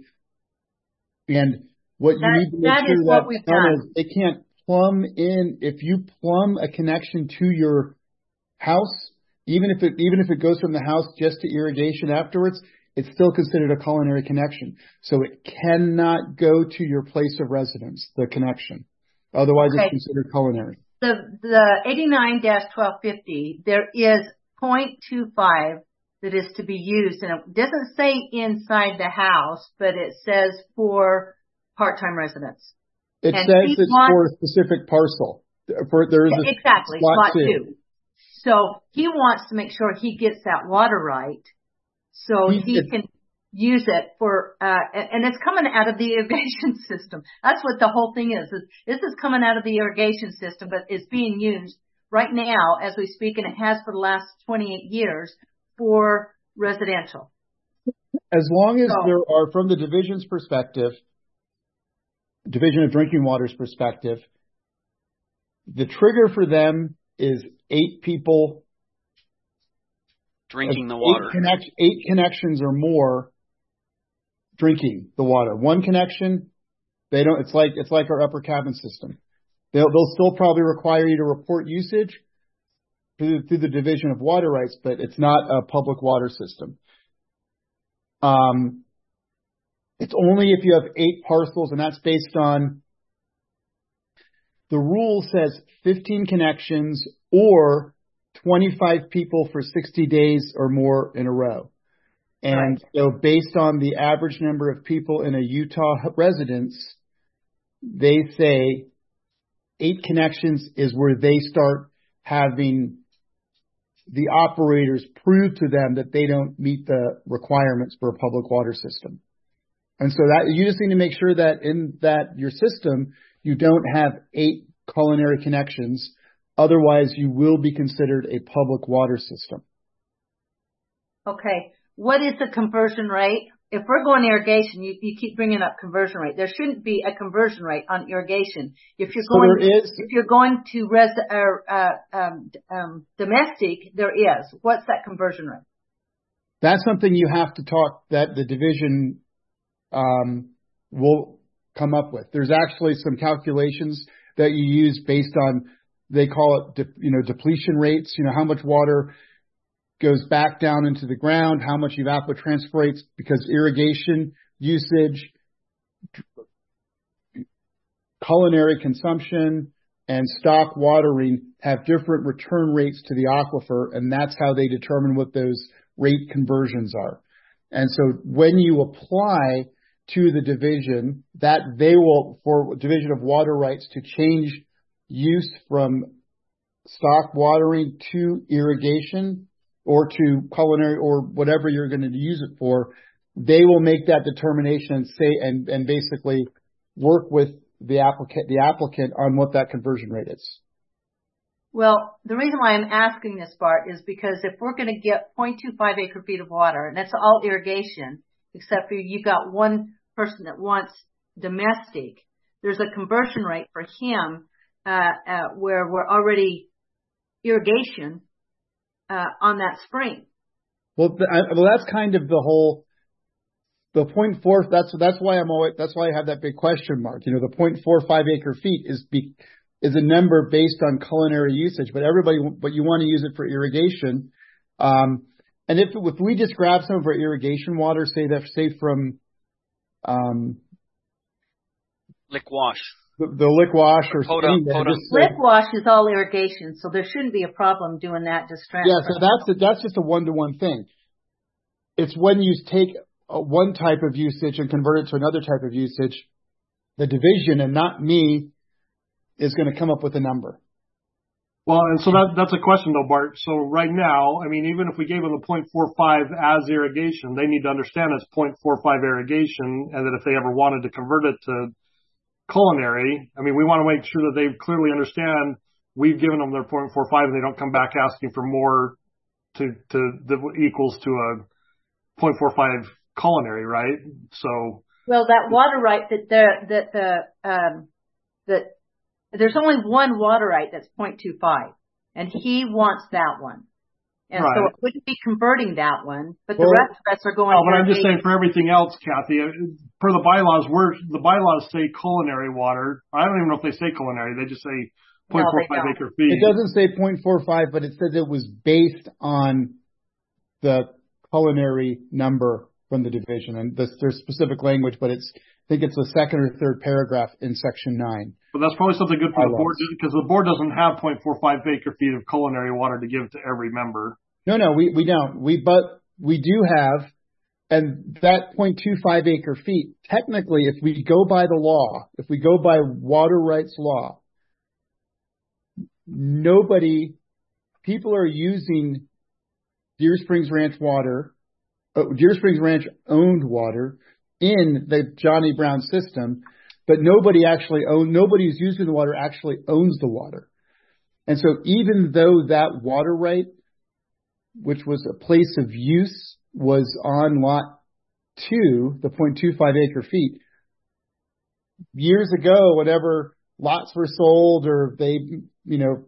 F: And what
D: that,
F: you need to make
D: that
F: sure
D: is
F: that
D: what we've done.
F: Is they can't plumb in, if you plumb a connection to your house, even if it, even if it goes from the house just to irrigation afterwards, it's still considered a culinary connection. So it cannot go to your place of residence, the connection. Otherwise, okay. It's considered culinary.
D: The the eighty-nine dash twelve fifty, there is point two five that is to be used. And it doesn't say inside the house, but it says for part-time residents.
F: It
D: and
F: says it's
D: wants,
F: for a specific parcel. For, there is a
D: exactly,
F: slot,
D: slot
F: two.
D: two. So he wants to make sure he gets that water right. So he, he can use it for, uh, and it's coming out of the irrigation system. That's what the whole thing is, is. This is coming out of the irrigation system, but it's being used right now as we speak, and it has for the last twenty-eight years for residential.
F: As long as
D: so,
F: there are, from the division's perspective, Division of Drinking Water's perspective, the trigger for them is eight people
B: drinking the water.
F: Eight, connect, eight connections or more drinking the water. One connection, they don't. It's like it's like our upper cabin system. They'll they'll still probably require you to report usage through, through the Division of Water Rights, but it's not a public water system. Um, it's only if you have eight parcels, and that's based on the rule says fifteen connections or twenty-five people for sixty days or more in a row. And right. so based on the average number of people in a Utah residence, they say eight connections is where they start having the operators prove to them that they don't meet the requirements for a public water system. And so that you just need to make sure that in that your system, you don't have eight culinary connections. Otherwise, you will be considered a public water system.
D: Okay. What is the conversion rate? If we're going irrigation, you, you keep bringing up conversion rate. There shouldn't be a conversion rate on irrigation. If you're
F: So
D: going,
F: there is-
D: if you're going to res, uh, uh, um, um, domestic, there is. What's that conversion rate?
F: That's something you have to talk that the division um, will come up with. There's actually some calculations that you use based on, they call it, de, you know, depletion rates. You know, how much water goes back down into the ground, how much evapotranspirates, because irrigation usage, culinary consumption, and stock watering have different return rates to the aquifer, and that's how they determine what those rate conversions are. And so when you apply to the division, that they will, for Division of Water Rights, to change use from stock watering to irrigation or to culinary or whatever you're going to use it for, they will make that determination and say and, and basically work with the applicant the applicant on what that conversion rate is.
D: Well, the reason why I'm asking this part is because if we're going to get zero point two five acre feet of water, and that's all irrigation, except for you've got one person that wants domestic, there's a conversion rate for him uh, uh, where we're already irrigation uh, on that spring.
F: Well, the, I, well, that's kind of the whole. The point four. That's that's why I'm always. That's why I have that big question mark. You know, the point four five acre feet is be, is a number based on culinary usage, but everybody, but you want to use it for irrigation. Um, and if if we just grab some of our irrigation water, say that say from, um,
B: lick wash.
F: The, the lick wash or
B: something.
D: Lick wash is all irrigation, so there shouldn't be a problem doing that. Just transfer.
F: Yeah, so that's a, that's just a one to one thing. It's when you take a, one type of usage and convert it to another type of usage, the division and not me is going to come up with a number.
S: Well, and so that that's a question though, Bart. So right now, I mean, even if we gave them the point four five as irrigation, they need to understand it's point four five irrigation, and that if they ever wanted to convert it to culinary, I mean, we want to make sure that they clearly understand we've given them their point four five and they don't come back asking for more to, to, that equals to a point four five culinary, right? So.
D: Well, that water right that the, that the, um, that there's only one water right that's point two five and he wants that one. And right. So it wouldn't be converting that one, but well, the rest of us are going.
S: Oh, but I'm just saying for everything else, Kathy, per the bylaws, we're, the bylaws say culinary water. I don't even know if they say culinary. They just say point four five acre feet.
F: It doesn't say point four five, but it says it was based on the culinary number from the division. And this, there's specific language, but it's, I think it's the second or third paragraph in section nine.
S: But that's probably something good for the board because the board doesn't have point four five acre feet of culinary water to give to every member.
F: No, no, we, we don't. We, but we do have, and that point two five acre feet, technically, if we go by the law, if we go by water rights law, nobody, people are using Deer Springs Ranch water, uh, Deer Springs Ranch owned water in the Johnny Brown system, but nobody actually own, nobody who's using the water actually owns the water. And so even though that water right, which was a place of use, was on lot two, the point two five acre feet, years ago, whenever lots were sold or they, you know,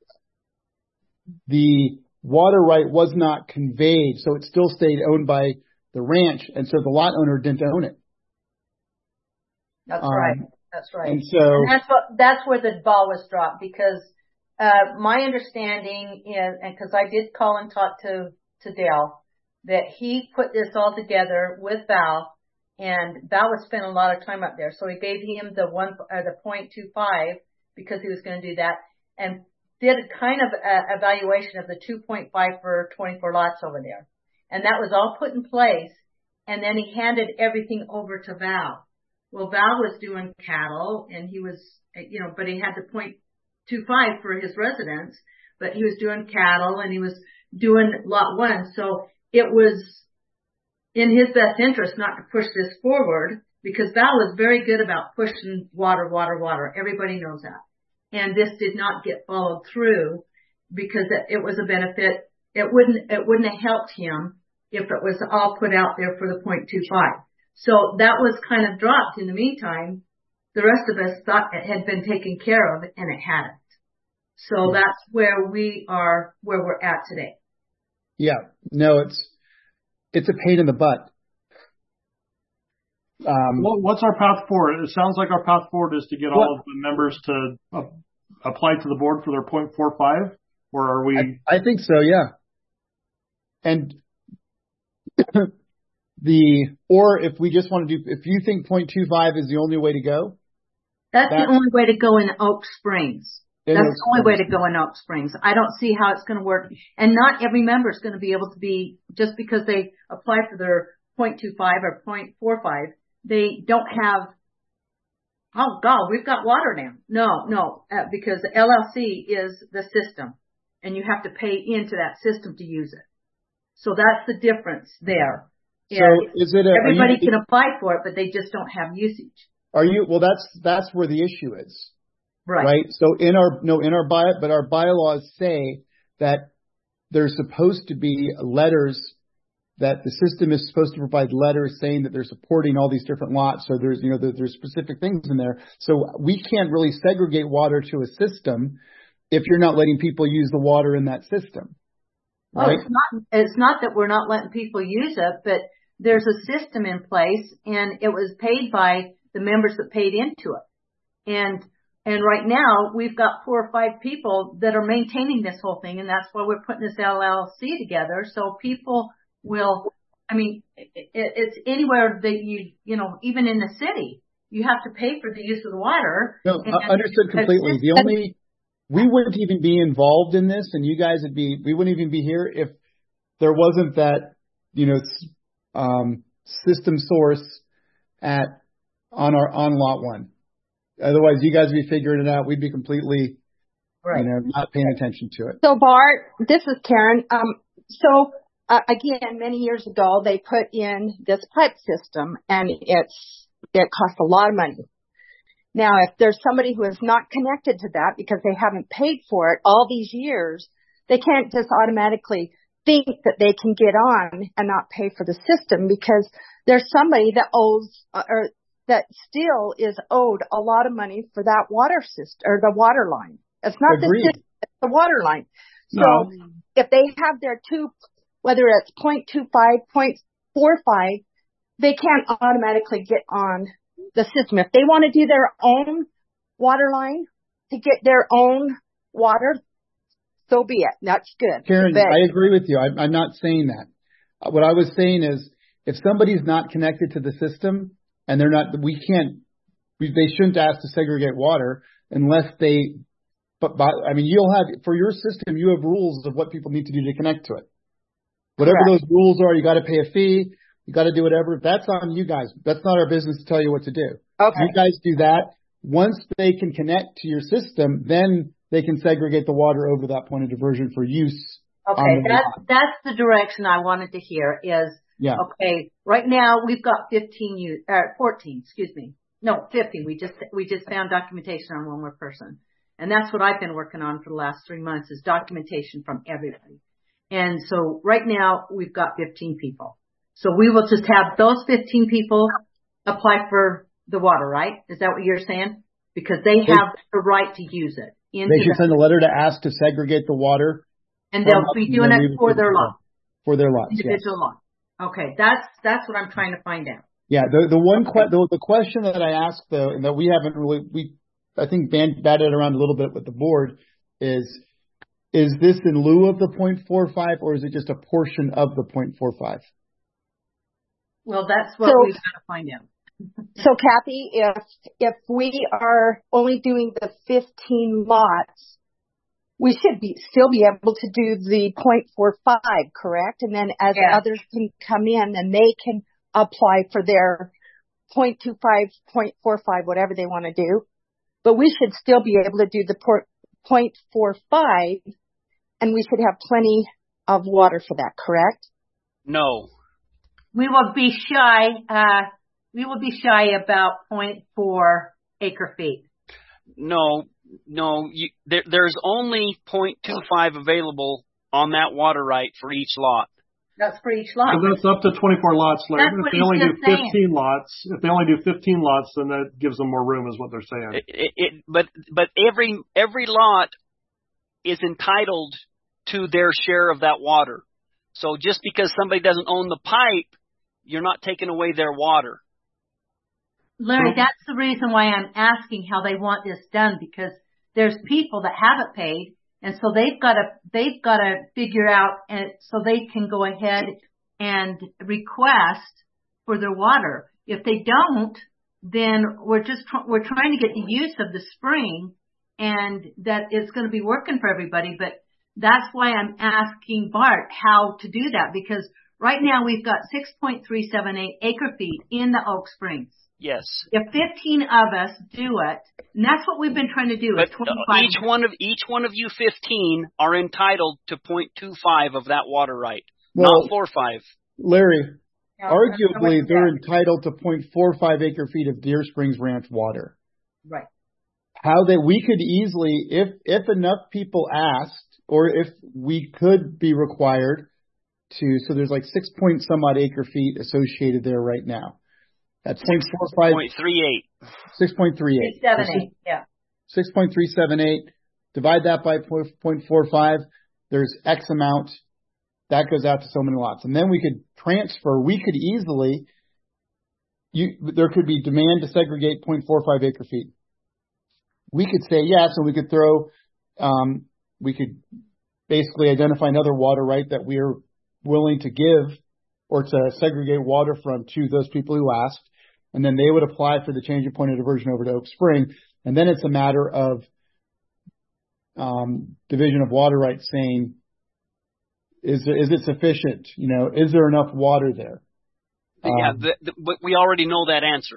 F: the water right was not conveyed, so it still stayed owned by the ranch, and so the lot owner didn't own it.
D: That's
F: um,
D: right. That's right.
F: And so
D: and that's what that's where the ball was dropped because uh my understanding is, and because I did call and talk to to Dale, that he put this all together with Val, and Val was spending a lot of time up there, so he gave him the one or the point two five because he was going to do that, and did a kind of a evaluation of the two point five for twenty-four lots over there. And that was all put in place. And then he handed everything over to Val. Well, Val was doing cattle and he was, you know, but he had the point two five for his residents, but he was doing cattle and he was doing lot one. So it was in his best interest not to push this forward because Val was very good about pushing water, water, water. Everybody knows that. And this did not get followed through because it, it was a benefit. It wouldn't, it wouldn't have helped him if it was all put out there for the point two five. So that was kind of dropped. In the meantime, the rest of us thought it had been taken care of and it hadn't. So that's where we are, where we're at today.
F: Yeah, no, it's, it's a pain in the butt. Um,
S: well, what's our path forward? It sounds like our path forward is to get all of the members to uh, apply to the board for their point four five, or are we?
F: I, I think so, yeah. And the, or if we just want to do, if you think point two five is the only way to go.
D: That's that, the only way to go in Oak Springs. That's the only way to go in Oak Springs. I don't see how it's going to work. And not every member is going to be able to be, just because they apply for their point two five or point four five, they don't have, oh God, we've got water now. No, no, uh, because the L L C is the system and you have to pay into that system to use it. So that's the difference there.
F: So is it a,
D: everybody
F: you,
D: can apply for it, but they just don't have usage.
F: Are you, well, that's, that's where the issue is.
D: Right.
F: Right. So in our, no, in our by, but our bylaws say that there's supposed to be letters that the system is supposed to provide letters saying that they're supporting all these different lots. So there's, you know, there, there's specific things in there. So we can't really segregate water to a system if you're not letting people use the water in that system.
D: Right? Oh, it's not, it's not that we're not letting people use it, but there's a system in place and it was paid by the members that paid into it. And And right now, we've got four or five people that are maintaining this whole thing, and that's why we're putting this L L C together. So people will, I mean, it, it's anywhere that you, you know, even in the city, you have to pay for the use of the water.
F: No, and, understood completely. The only, we wouldn't even be involved in this, and you guys would be, we wouldn't even be here if there wasn't that, you know, um, system source at, on our, on lot one. Otherwise, you guys would be figuring it out. We'd be completely, right. you know, not paying attention to it.
U: So, Bart, this is Karen. Um, so, uh, again, many years ago, they put in this pipe system, and it's it costs a lot of money. Now, if there's somebody who is not connected to that because they haven't paid for it all these years, they can't just automatically think that they can get on and not pay for the system because there's somebody that owes uh, or that still is owed a lot of money for that water system or the water line. It's not Agreed. the system, it's the water line. So no. if they have their two, whether it's point two five, point four five, they can't automatically get on the system. If they want to do their own water line to get their own water, so be it. That's good.
F: Karen, I agree with you. I, I'm not saying that. What I was saying is if somebody's not connected to the system, and they're not, we can't, we, they shouldn't ask to segregate water unless they, but, but, I mean, you'll have, for your system, you have rules of what people need to do to connect to it. Whatever Correct. those rules are, you got to pay a fee, you got to do whatever. That's on you guys. That's not our business to tell you what to do.
U: Okay.
F: You guys do that. Once they can connect to your system, then they can segregate the water over that point of diversion for use.
D: Okay, that's, that's the direction I wanted to hear is,
F: Yeah.
D: Okay. Right now we've got fifteen, use, uh, fourteen, excuse me. No, fifteen. We just, we just found documentation on one more person. And that's what I've been working on for the last three months is documentation from everybody. And so right now we've got fifteen people. So we will just have those fifteen people apply for the water, right? Is that what you're saying? Because they have the right to use it.
F: They should send a letter to ask to segregate the water.
D: And they'll be doing it for their lot.
F: For their lots,
D: individual lot. Okay, that's that's what I'm trying to find out.
F: Yeah, the the one que- the, the question that I asked though, and that we haven't really we I think batted around a little bit with the board is is this in lieu of the point four five or is it just a portion of the point four five?
D: Well, that's what
U: so,
D: we've got to find out.
U: So, Kathy, if if we are only doing the fifteen lots, we should be still be able to do the point four five, correct? And then as
D: Yeah.
U: others can come in, and they can apply for their point two five, point four five, whatever they want to do. But we should still be able to do the point four five, and we should have plenty of water for that, correct?
B: No.
D: We will be shy, uh, we will be shy about zero point four acre feet.
B: No, no, you, there, there's only zero point two five available on that water right for each lot.
D: That's for each lot.
S: So that's up to twenty-four lots, Larry.
D: That's
S: If
D: what
S: they
D: he's
S: only do
D: just saying.
S: fifteen lots, if they only do fifteen lots, then that gives them more room, is what they're saying.
B: It, it, it, but but every every lot is entitled to their share of that water. So just because somebody doesn't own the pipe, you're not taking away their water.
D: Larry, that's the reason why I'm asking how they want this done, because there's people that haven't paid, and so they've got to they've got to figure out, and so they can go ahead and request for their water. If they don't, then we're just tr- we're trying to get the use of the spring, and that it's going to be working for everybody. But that's why I'm asking Bart how to do that, because right now we've got six point three seven eight acre feet in the Oak Springs.
B: Yes.
D: If fifteen of us do it, and that's what we've been trying to do.
B: But
D: is twenty-five.
B: each one of each one of you fifteen are entitled to zero point two five of that water right,
F: Well,
B: not four five.
F: Larry,
D: No,
F: arguably
D: that's
F: they're
D: what
F: entitled to zero point four five acre feet of Deer Springs Ranch water.
D: Right.
F: How they we could easily, if if enough people asked, or if we could be required to, so there's like six point some odd acre feet associated there right now. That's zero point four five.
B: zero point three eight.
F: six point three eight.
D: Seven, eight, yeah.
F: six point three seven eight. Divide that by zero point four five. There's X amount. That goes out to so many lots. And then we could transfer. We could easily, you, there could be demand to segregate zero point four five acre feet. We could say yes, and we could throw, um, we could basically identify another water right that we are willing to give or to segregate water from to those people who asked. And then they would apply for the change of point of diversion over to Oak Spring. And then it's a matter of um, division of water rights saying, is there, is it sufficient? You know, is there enough water there?
B: Yeah,
F: Um,
B: the, the, but we already know that answer.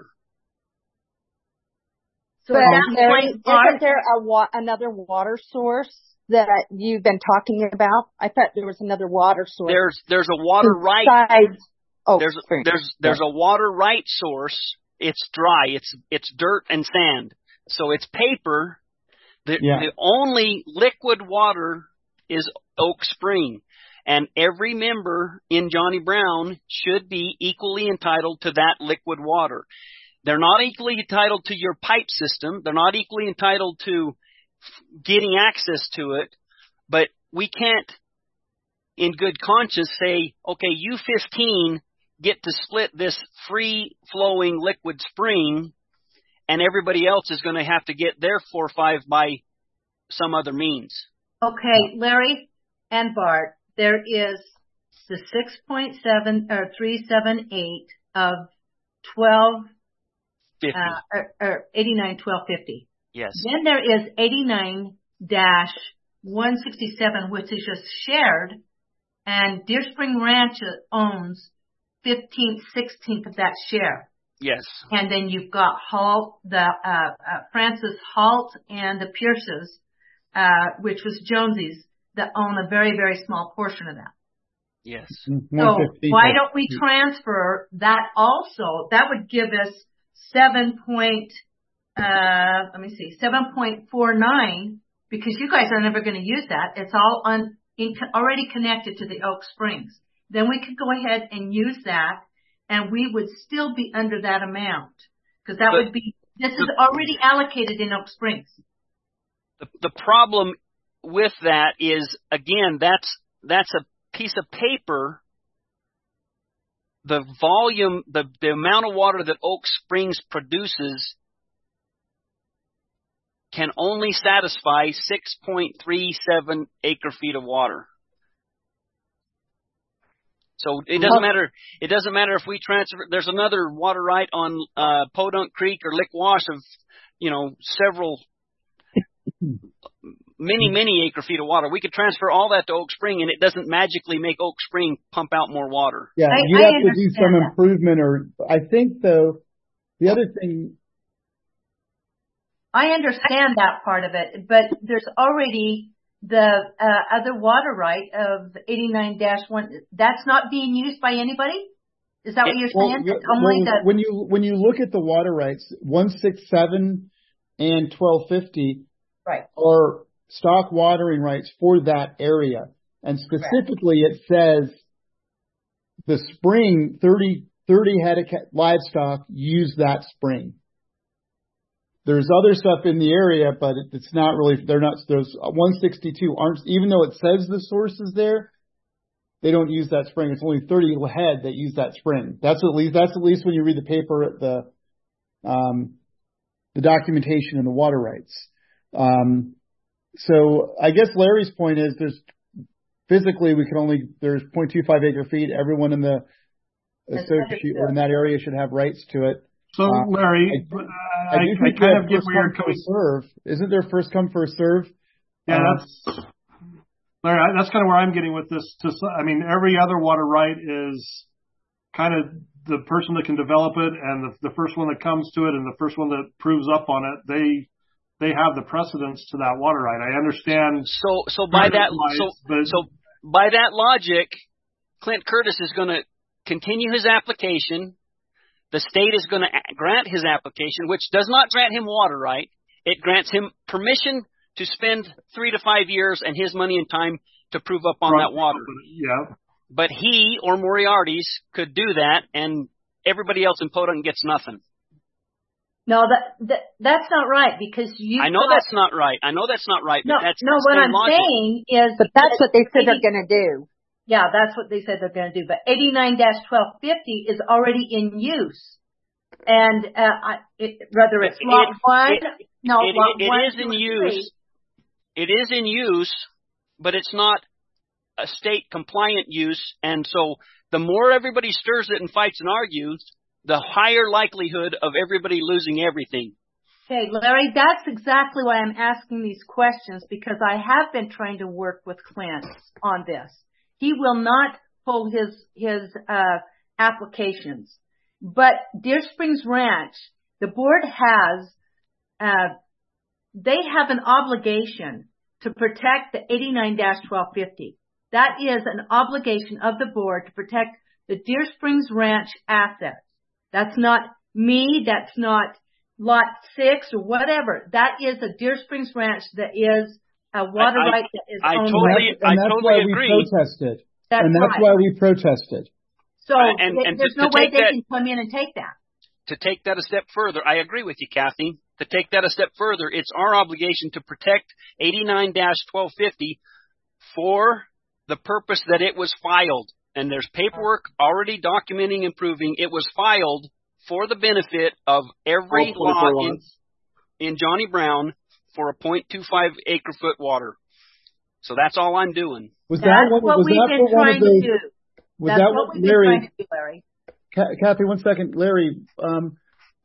D: So
U: But
D: at that
U: Larry,
D: point, Bart,
U: isn't there a wa- another water source that you've been talking about? I thought there was another water source.
B: There's there's a water right.
U: Besides Oak
B: There's
U: Spring.
B: there's there's a water right source. It's dry. It's it's dirt and sand. So it's paper. The
F: Yeah.
B: the only liquid water is Oak Spring. And every member in Johnny Brown should be equally entitled to that liquid water. They're not equally entitled to your pipe system. They're not equally entitled to getting access to it. But we can't, in good conscience, say, okay, you fifteen get to split this free-flowing liquid spring, and everybody else is going to have to get their four or five by some other means.
D: okay, Larry and Bart, there is the six point seven or three seven eight of twelve
B: fifty.
D: uh, or, or eighty-nine twelve fifty.
B: Yes.
D: Then there is eighty-nine dash one sixty-seven, which is just shared, and Deer Spring Ranch owns fifteenth, sixteenth of that share.
B: Yes.
D: And then you've got Halt, the uh, uh, Francis Halt and the Pierces, uh, which was Jonesy's, that own a very, very small portion of that.
B: Yes.
D: So why don't we transfer that also? That would give us seven point, uh, let me see, seven point four nine, because you guys are never going to use that. It's all on, in, already connected to the Oak Springs. Then we could go ahead and use that, and we would still be under that amount, because that
B: But
D: would be, this is already allocated in Oak Springs.
B: The, the problem with that is, again, that's that's a piece of paper. The volume, the, the amount of water that Oak Springs produces can only satisfy six point three seven acre feet of water. So it doesn't matter. It doesn't matter if we transfer. There's another water right on uh, Podunk Creek or Lick Wash of, you know, several many, many acre feet of water. We could transfer all that to Oak Spring, and it doesn't magically make Oak Spring pump out more water.
F: Yeah,
D: I,
F: you
D: I
F: have to do some
D: understand that.
F: improvement, or I think though the other thing.
D: I understand that part of it, but there's already the uh, other water right of eighty-nine dash one. That's not being used by anybody? Is that what you're
F: Well,
D: saying? It's
F: well,
D: only the,
F: when you when you look at the water rights, one sixty-seven and twelve fifty
D: right.
F: are stock watering rights for that area, and specifically it says the spring thirty, thirty head of livestock use that spring. There's other stuff in the area, but it, it's not really. They're not. Those one sixty-two aren't. Even though it says the source is there, they don't use that spring. It's only thirty head that use that spring. That's at least. That's at least when you read the paper, the um, the documentation and the water rights. Um, so I guess Larry's point is there's physically we can only there's zero point two five acre feet. Everyone in the associate or in that area should have rights to it.
S: So,
F: Uh,
S: Larry,
F: I,
S: I,
F: I,
S: I,
F: do
S: I
F: think
S: kind
F: that
S: of get
F: first
S: where you're
F: come,
S: coming.
F: first serve. Isn't there first come, first serve?
S: Yeah,
F: Uh,
S: that's Larry. I- That's kind of where I'm getting with this. To, s- I mean, every other water right is kind of the person that can develop it, and the, the first one that comes to it, and the first one that proves up on it. They they have the precedence to that water right. I understand.
B: So, so by that,
S: rights,
B: so,
S: but
B: so by that logic, Clint Curtis is going to continue his application. The state is going to grant his application, which does not grant him water right. It grants him permission to spend three to five years and his money and time to prove up on that water.
S: Yeah.
B: But he or Moriarty's could do that, and everybody else in Podunk gets nothing.
D: no, that, that that's not right because you.
B: I know that's not right. I know that's not right, but
D: No,
B: that's
D: no.
B: the
D: What
B: same
D: I'm
B: logic.
D: saying is,
U: But that's what they said they're
D: eighty
U: going to do.
D: Yeah, that's what they said they're going to do. But eighty-nine dash twelve fifty is already in use, and uh, I, it, whether it's
B: It-
D: lot
B: it-
D: one,
B: it-
D: no,
B: it,
D: lot
B: it
D: one,
B: is
D: two,
B: in
D: and
B: use.
D: three.
B: It is in use, but it's not a state compliant use. And so the more everybody stirs it and fights and argues, the higher likelihood of everybody losing everything.
D: Okay, Larry, that's exactly why I'm asking these questions because I have been trying to work with Clint on this. He will not pull his his uh, applications, but Deer Springs Ranch, the board has uh, they have an obligation to protect the eighty-nine dash twelve fifty. That is an obligation of the board to protect the Deer Springs Ranch assets. That's not me. That's not lot six or whatever. That is a Deer Springs Ranch that is a water
B: I- I-
D: right that is
B: I
D: owned
B: totally-
D: by.
F: and that's
B: totally
F: why
B: agree.
F: we protested.
D: That's
F: and that's
D: right.
F: why we protested.
D: So
B: Uh, and-
D: th-
B: and
D: there's
B: to-
D: no
B: to
D: way
B: take
D: they
B: that-
D: can come in and take that.
B: To take that a step further, I agree with you, Kathy. To take that a step further, it's our obligation to protect eighty-nine dash twelve fifty for the purpose that it was filed. And there's paperwork already documenting and proving it was filed for the benefit of every
S: All twenty-four
B: lot in,
S: lots.
B: in Johnny Brown for a point two five acre foot water. So that's all I'm doing.
F: Was
D: That's
F: that one?
D: what
F: Was
D: we've
F: that
D: been
F: for one of
D: trying to
F: those?
D: do.
F: Was
D: That's
F: that
D: what
F: what
D: we've been
F: Larry?
D: trying to do, Larry.
F: Ca- Kathy, one second, Larry. Um,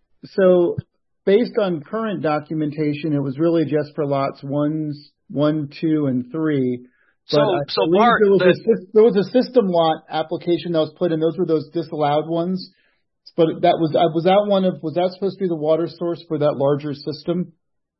F: so based on current documentation, it was really just for lots ones, one, two, and three. But
B: So,
F: I
B: so
F: believe
B: Bart,
F: there was,
B: the,
F: a, sys- there was a system lot application that was put in. Those were those disallowed ones. But that was uh, was that one of was that supposed to be the water source for that larger system?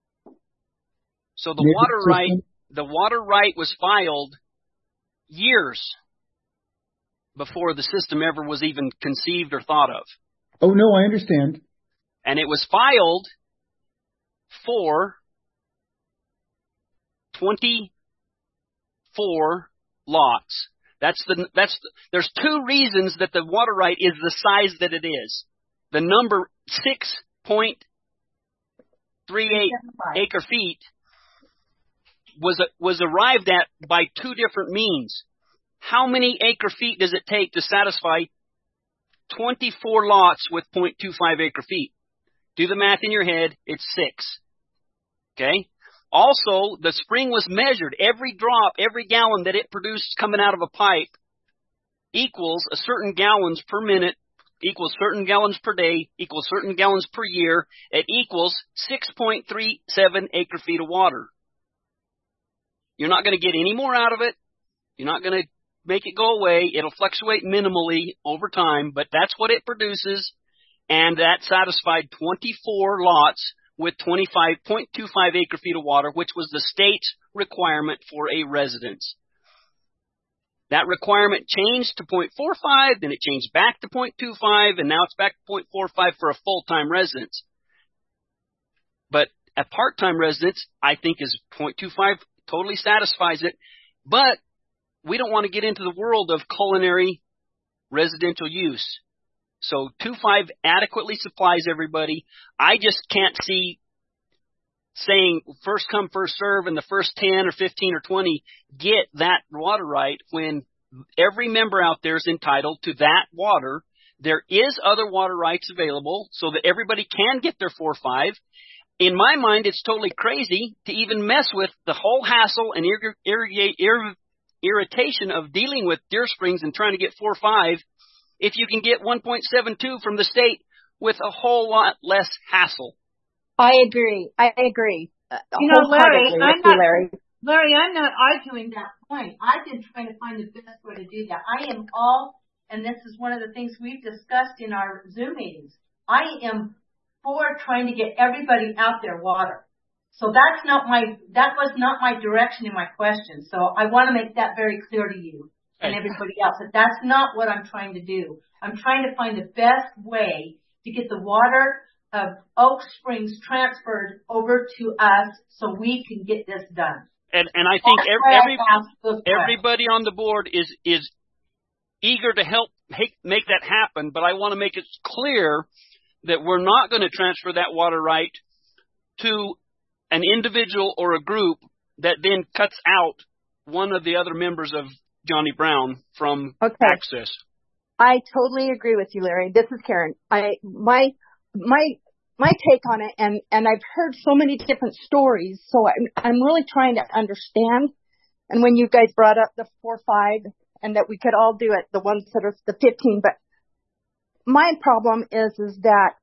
B: so the
F: Neighbor
B: water
F: system?
B: right, the water right was filed years before the system ever was even conceived or thought of.
F: Oh no, I understand.
B: And it was filed for twenty-four lots. That's the, that's, the, there's two reasons that the water right is the size that it is. The number six point three eight acre feet was, was arrived at by two different means. How many acre feet does it take to satisfy twenty-four lots with zero point two five acre feet? Do the math in your head. It's six. Okay. Also, the spring was measured. Every drop, every gallon that it produced coming out of a pipe equals a certain gallons per minute, equals certain gallons per day, equals certain gallons per year. It equals six point three seven acre feet of water. You're not going to get any more out of it. You're not going to make it go away. It'll fluctuate minimally over time, but that's what it produces. And that satisfied twenty-four lots with twenty-five point two five acre feet of water, which was the state's requirement for a residence. That requirement changed to point four five, then it changed back to point two five, and now it's back to point four five for a full-time residence. But a part-time residence, I think, is point two five, totally satisfies it. But we don't want to get into the world of culinary residential use. So two five adequately supplies everybody. I just can't see saying first come, first serve, and the first ten or fifteen or twenty get that water right when every member out there is entitled to that water. There is other water rights available so that everybody can get their four five. In my mind, it's totally crazy to even mess with the whole hassle and ir- ir- ir- irritation of dealing with Deer Springs and trying to get four five if you can get one point seven two from the state with a whole lot less hassle.
U: I agree. I agree. Uh,
D: You know, Larry,
U: wholeheartedly
D: I'm
U: with you,
D: not,
U: Larry.
D: Larry, I'm not arguing that point. I've been trying to find the best way to do that. I am all, and this is one of the things we've discussed in our Zoom meetings, I am for trying to get everybody out there water. So that's not my, that was not my direction in my question. So I want to make that very clear to you and everybody else that that's not what I'm trying to do. I'm trying to find the best way to get the water of Oak Springs transferred over to us so we can get this done.
B: And and I think every, every
D: I
B: everybody on the board is is eager to help make that happen, but I want to make it clear that we're not going to transfer that water right to an individual or a group that then cuts out one of the other members of Johnny Brown from
U: okay.
B: access.
U: I totally agree with you, Larry. This is Karen. I my my my take on it, and and I've heard so many different stories, so I'm I'm really trying to understand. And when you guys brought up the four five and that we could all do it, the ones that are the fifteen, but my problem is is that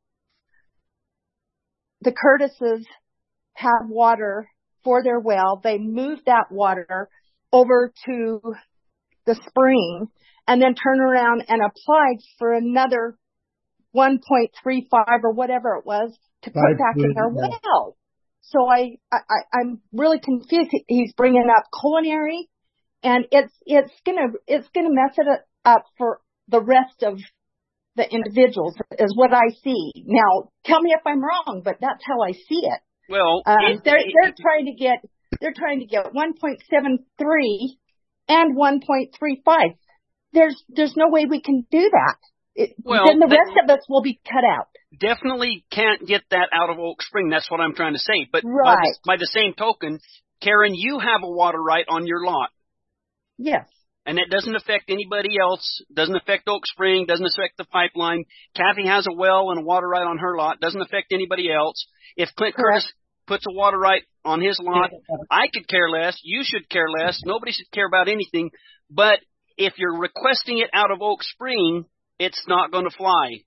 U: the Curtises have water for their well. They moved that water over to the spring and then turn around and applied for another one point three five or whatever it was to put
F: Five
U: back in their
F: yeah.
U: well. So I, I, I'm really confused. He's bringing up culinary, and it's, it's gonna, it's gonna mess it up for the rest of the individuals is what I see. Now, tell me if I'm wrong, but that's how I see it.
B: Well,
U: um,
B: it,
U: they're,
B: it,
U: they're trying to get, they're trying to get one point seven three and one point three five. There's, there's no way we can do that. It,
B: well,
U: then the
B: they,
U: rest of us will be cut out.
B: Definitely can't get that out of Oak Spring. That's what I'm trying to say. But
U: right.
B: by, the, by the same token, Karen, you have a water right on your lot.
U: Yes.
B: And it doesn't affect anybody else. Doesn't affect Oak Spring. Doesn't affect the pipeline. Kathy has a well and a water right on her lot. Doesn't affect anybody else. If Clint
U: Correct.
B: Curtis puts a water right on his lot, I could care less. You should care less. Nobody should care about anything. But if you're requesting it out of Oak Spring, it's not going to fly.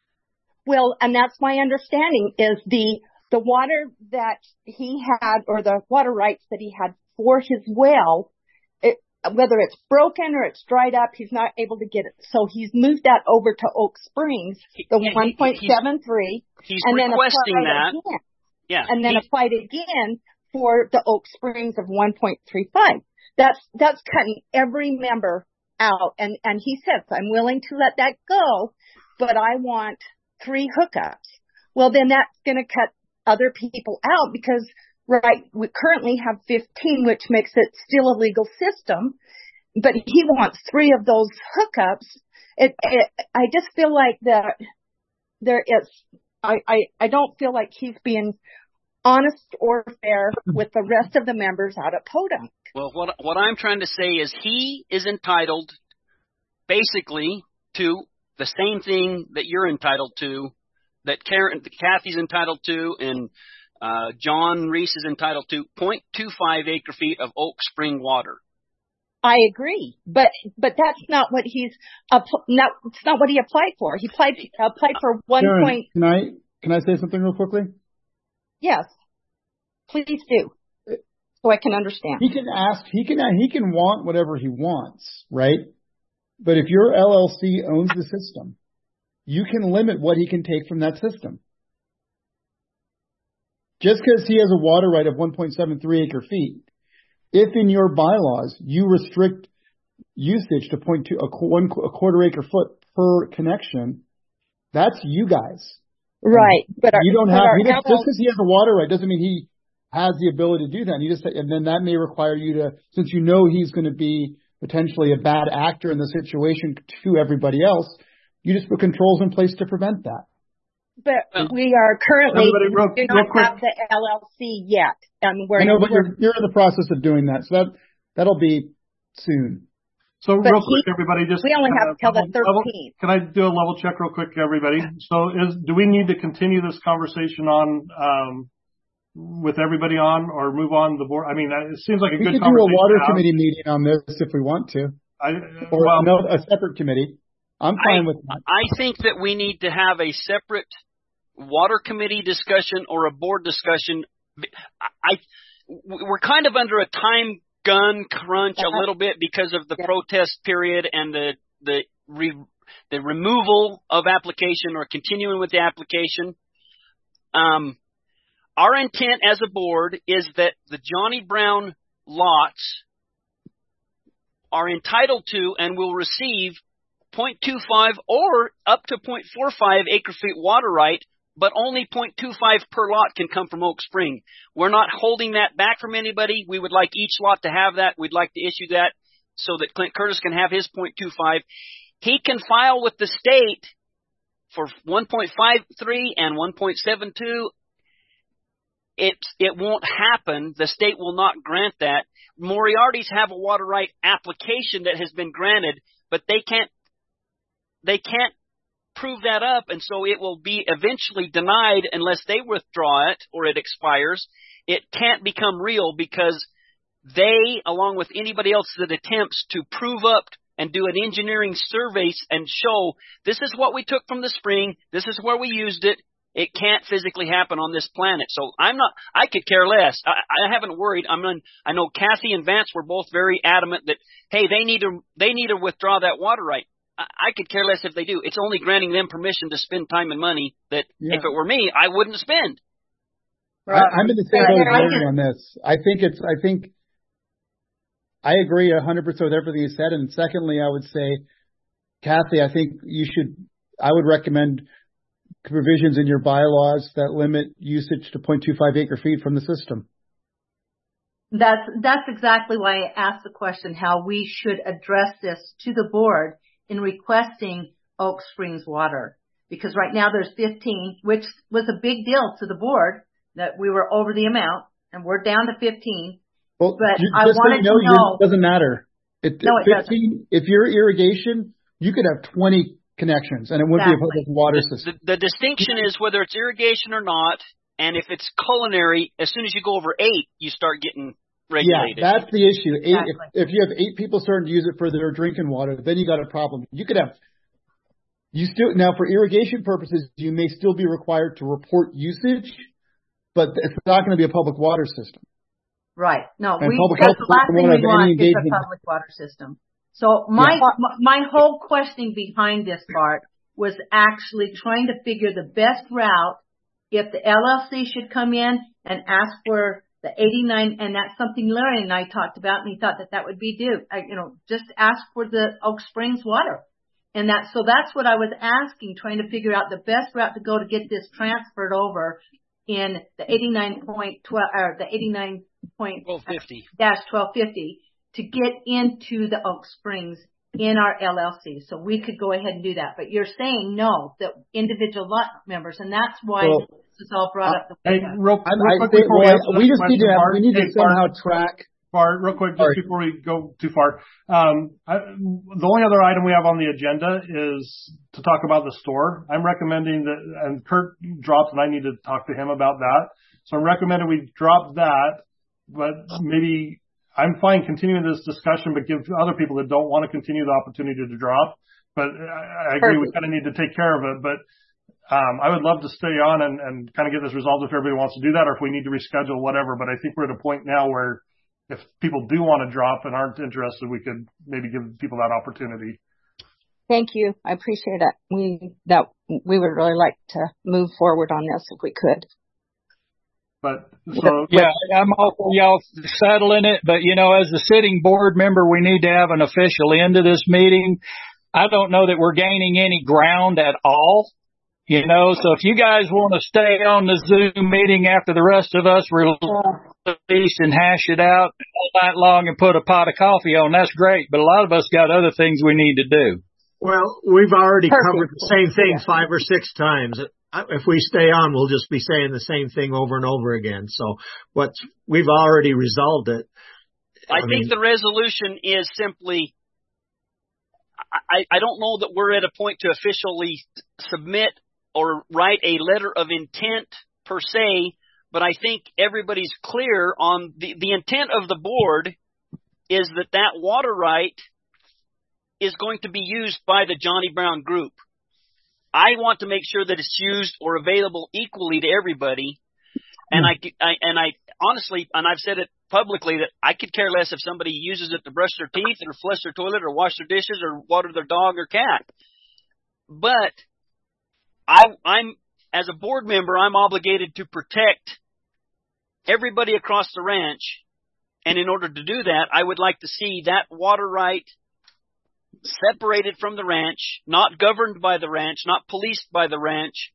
U: Well, and that's my understanding is the the water that he had, or the water rights that he had for his well, it, whether it's broken or it's dried up, he's not able to get it. So he's moved that over to Oak Springs, the
B: yeah,
U: one point seven three,
B: he's
U: and then
B: requesting
U: applied
B: that.
U: Again,
B: yeah,
U: and then
B: he,
U: applied again for the Oak Springs of one point three five. That's that's cutting every member out, and and he says, I'm willing to let that go, but I want three hookups. Well, then that's going to cut other people out because, right, we currently have fifteen, which makes it still a legal system, but he wants three of those hookups. It, it I just feel like that there is, I, I, I don't feel like he's being honest or fair with the rest of the members out at Podunk.
B: Well, what what I'm trying to say is he is entitled basically to the same thing that you're entitled to, that Karen, Kathy's entitled to, and uh, John Reese is entitled to, zero point two five acre feet of Oak Spring water.
U: I agree, but but that's not what he's not. It's not what he applied for. He applied applied for one
F: Karen,
U: point.
F: Can I can I say something real quickly?
U: Yes, please do. so I can understand.
F: He can ask, he can, he can want whatever he wants, right? But if your L L C owns the system, you can limit what he can take from that system. Just because he has a water right of one point seven three acre feet, if in your bylaws you restrict usage to point two, a, one, a quarter acre foot per connection, that's you guys.
U: Right. But our,
F: you don't
U: but
F: have,
U: our
F: he just
U: L L C
F: because he has a water right doesn't mean he has the ability to do that. And, you just, and then that may require you to, since you know he's going to be potentially a bad actor in the situation to everybody else, you just put controls in place to prevent that.
U: But we are currently
S: real,
U: do
S: real
U: not
S: quick.
U: have the L L C yet. Um, we're,
F: I know, but
U: we're,
F: you're, you're in the process of doing that, so that that'll be soon.
S: So
U: But
S: real
U: he-
S: quick, everybody, just
U: we only have
S: uh,
U: till the
S: level-
U: thirteenth.
S: Can I do a level check real quick, everybody? So, is do we need to continue this conversation on um, with everybody on, or move on the board? I mean, it seems like a
F: We
S: good
F: could do a
S: conversation.
F: water
S: now.
F: committee meeting on this if we want to,
S: I,
F: or
S: well,
F: no, a separate committee. I'm fine
B: I,
F: with that.
B: I think that we need to have a separate water committee discussion or a board discussion. I, we're kind of under a time gun crunch a little bit because of the
U: Yeah.
B: protest period and the the re, the removal of application or continuing with the application. Um, our intent as a board is that the Johnny Brown lots are entitled to and will receive zero point two five or up to zero point four five acre feet water right, but only zero point two five per lot can come from Oak Spring. We're not holding that back from anybody. We would like each lot to have that. We'd like to issue that so that Clint Curtis can have his zero point two five. He can file with the state for one point five three and one point seven two. It, it won't happen. The state will not grant that. Moriarty's have a water right application that has been granted, but they can't, they can't prove that up, and so it will be eventually denied unless they withdraw it or it expires. It can't become real because they, along with anybody else that attempts to prove up and do an engineering survey and show this is what we took from the spring, this is where we used it, it can't physically happen on this planet. So I'm not, I could care less. I, I haven't worried. I'm on, I know Kathy and Vance were both very adamant that, hey, they need to, they need to withdraw that water right. I could care less if they do. It's only granting them permission to spend time and money that
F: Yeah.
B: if it were me, I wouldn't spend.
F: I, I'm in the same boat as Larry on this. I think it's, I think, I agree one hundred percent with everything you said. And secondly, I would say, Kathy, I think you should, I would recommend provisions in your bylaws that limit usage to zero point two five acre feet from the system.
D: That's, that's exactly why I asked the question how we should address this to the board in requesting Oak Springs water. Because right now there's fifteen, which was a big deal to the board that we were over the amount, and we're down to fifteen.
F: Well,
D: but
F: just
D: I
F: so
D: wanted
F: you know,
D: to know.
F: It doesn't matter. It,
D: No, it
F: fifteen, if you're irrigation, you could have twenty connections and it wouldn't
D: Exactly.
F: be a public water
B: The,
F: system.
B: the distinction is whether it's irrigation or not, and if it's culinary, as soon as you go over eight, you start getting regulated.
F: Yeah, that's the issue. Eight,
D: Exactly.
F: if, if you have eight people starting to use it for their drinking water, then you got a problem. You could have, you still, now for irrigation purposes, you may still be required to report usage, but it's not going to be a public water system.
D: Right. No,
F: And
D: we,
F: public
D: that's
F: health
D: the last thing
F: won't
D: we
F: have any
D: want is a
F: engagement.
D: public water system. So my,
F: Yeah.
D: my, my whole questioning behind this part was actually trying to figure the best route if the L L C should come in and ask for the eighty-nine, and that's something Larry and I talked about, and he thought that that would be due. I, you know, just ask for the Oak Springs water. And that, so that's what I was asking, trying to figure out the best route to go to get this transferred over in the eighty-nine point twelve, or the eighty-nine point
B: twelve fifty
D: dash twelve fifty to get into the Oak Springs in our L L C. So we could go ahead and do that. But you're saying no, that individual lot members, and that's why
F: Well,
D: this is all brought up. The
S: Hey,
D: way
S: real, real
F: I, I
S: quick
F: think,
S: before we
F: well,
S: answer
F: we
S: this
F: just need to
S: question,
F: have,
S: Bart,
F: we need to
S: hey, Bart,
F: somehow track.
S: Bart, real quick, just
F: Sorry.
S: before we go too far, um, I, the only other item we have on the agenda is to talk about the store. I'm recommending that, and Kurt dropped, and I need to talk to him about that. So I'm recommending we drop that, but maybe I'm fine continuing this discussion, but give other people that don't want to continue the opportunity to drop. But I, I agree, we kind of need to take care of it. But um, I would love to stay on and, and kind of get this resolved if everybody wants to do that, or if we need to reschedule, whatever. But I think we're at a point now where if people do want to drop and aren't interested, we could maybe give people that opportunity.
U: Thank you. I appreciate it. We that we would really like to move forward on this if we could.
S: But so
C: yeah, I'm all for y'all settling it. But you know, as a sitting board member, we need to have an official end to this meeting. I don't know that we're gaining any ground at all. You know, so if you guys want to stay on the Zoom meeting after the rest of us release and hash it out all night long and put a pot of coffee on, that's great. But a lot of us got other things we need to do.
E: Well, we've already
U: Perfect.
E: covered the same thing five or six times. If we stay on, we'll just be saying the same thing over and over again. So what's, we've already resolved it.
B: I, I
E: mean,
B: think the resolution is simply, I, I don't know that we're at a point to officially submit or write a letter of intent per se, but I think everybody's clear on the, the intent of the board is that that water right is going to be used by the Johnny Brown group. I want to make sure that it's used or available equally to everybody. And I, I, and I honestly, and I've said it publicly, that I could care less if somebody uses it to brush their teeth or flush their toilet or wash their dishes or water their dog or cat. But I, I'm, as a board member, I'm obligated to protect everybody across the ranch. And in order to do that, I would like to see that water right separated from the ranch, not governed by the ranch, not policed by the ranch.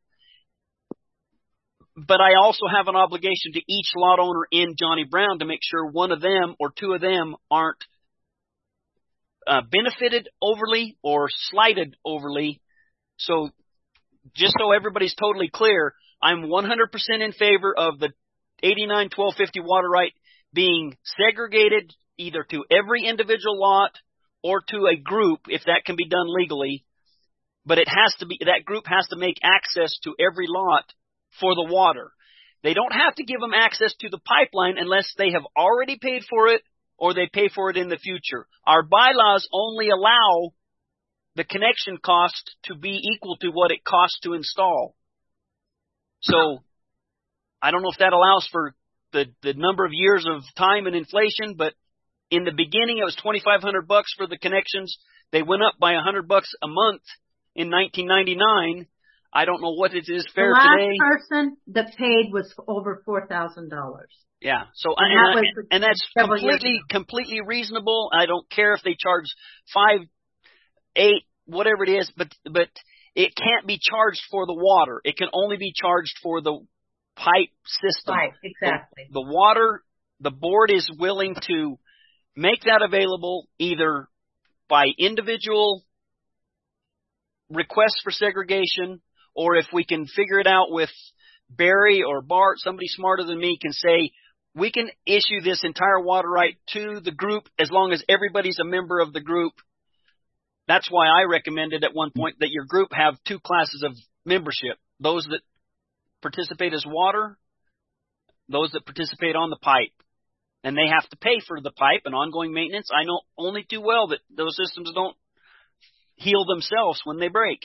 B: But I also have an obligation to each lot owner in Johnny Brown to make sure one of them or two of them aren't uh, benefited overly or slighted overly. So just so everybody's totally clear, I'm one hundred percent in favor of the eighty-nine twelve fifty water right being segregated either to every individual lot or to a group, if that can be done legally. But it has to be, that group has to make access to every lot for the water. They don't have to give them access to the pipeline unless they have already paid for it or they pay for it in the future. Our bylaws only allow the connection cost to be equal to what it costs to install. So I don't know if that allows for the, the number of years of time and inflation, but in the beginning it was twenty-five hundred bucks for the connections. They went up by one hundred bucks a month in nineteen ninety-nine. I don't know what it is fair
D: the last
B: today.
D: person that paid was over four thousand dollars.
B: Yeah, so
D: And
B: and,
D: that
B: and,
D: was
B: and that's
D: several years
B: completely
D: ago.
B: completely reasonable. I don't care if they charge five, eight, whatever it is, but but it can't be charged for the water. It can only be charged for the pipe system.
D: Right, exactly.
B: The, the water, the board is willing to make that available either by individual requests for segregation, or if we can figure it out with Barry or Bart, somebody smarter than me can say, we can issue this entire water right to the group as long as everybody's a member of the group. That's why I recommended at one point that your group have two classes of membership. Those that participate as water, those that participate on the pipe. And they have to pay for the pipe and ongoing maintenance. I know only too well that those systems don't heal themselves when they break.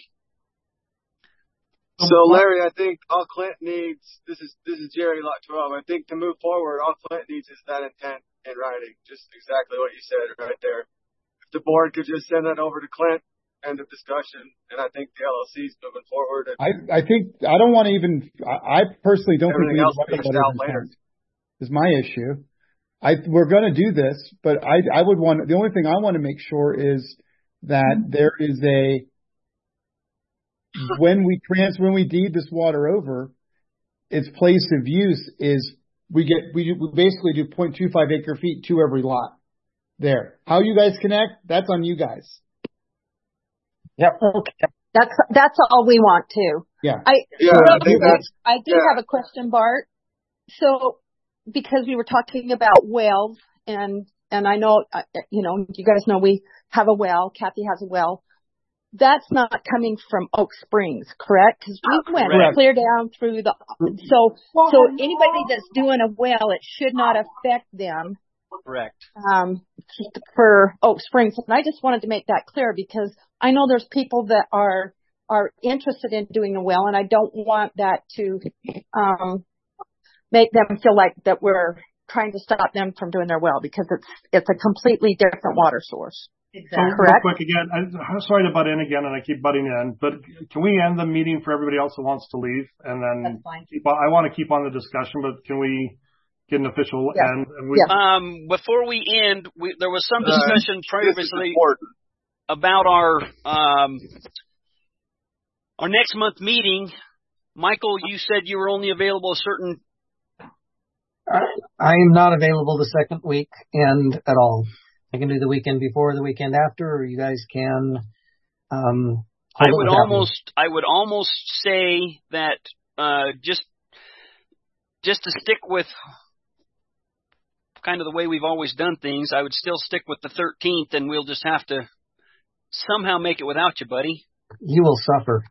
G: So Larry, I think all Clint needs, this is this is Jerry Lot twelve, I think to move forward, all Clint needs is that intent in writing. Just exactly what you said right there. If the board could just send that over to Clint, end of discussion, and I think the L L C's moving forward.
F: I, I think, I don't want to even, I, I personally don't think we
G: Everything else
F: need to
G: figures out later.
F: is my issue. I, we're going to do this, but I, I would want, the only thing I want to make sure is that there is a, when we trans, when we deed this water over, its place of use is we get, we, we basically do zero point two five acre feet to every lot there. How you guys connect, that's on you guys.
Q: Yep.
U: Okay. That's, that's all we want too.
F: Yeah.
U: I,
G: Yeah,
U: real
G: I think
U: quick,
G: that's-
U: I do
G: yeah.
U: have a question, Bart. So, because we were talking about wells and, and I know, uh, you know, you guys know we have a well, Kathy has a well. That's not coming from Oak Springs, correct? Because we went
B: Correct.
U: clear down through the, so, so anybody that's doing a well, it should not affect them,
B: Correct.
U: um, for Oak Springs. And I just wanted to make that clear because I know there's people that are, are interested in doing a well and I don't want that to, um, make them feel like that we're trying to stop them from doing their well because it's it's a completely different water source.
S: Exactly. So
U: correct?
S: Real quick again, I'm sorry to butt in again, and I keep butting in, but can we end the meeting for everybody else that wants to leave, and then keep on, I want to keep on the discussion, but can we get an official
U: yes.
S: end? And we,
B: yes. Um, before we end, we, there was some discussion uh, previously about our um, our next month meeting. Michael, you said you were only available a certain.
Q: I am not available the second week end at all. I can do the weekend before, the weekend after, or you guys can. Um,
B: I would almost, me. I would almost say that uh, just, just to stick with kind of the way we've always done things, I would still stick with the thirteenth, and we'll just have to somehow make it without you, buddy.
Q: You will suffer.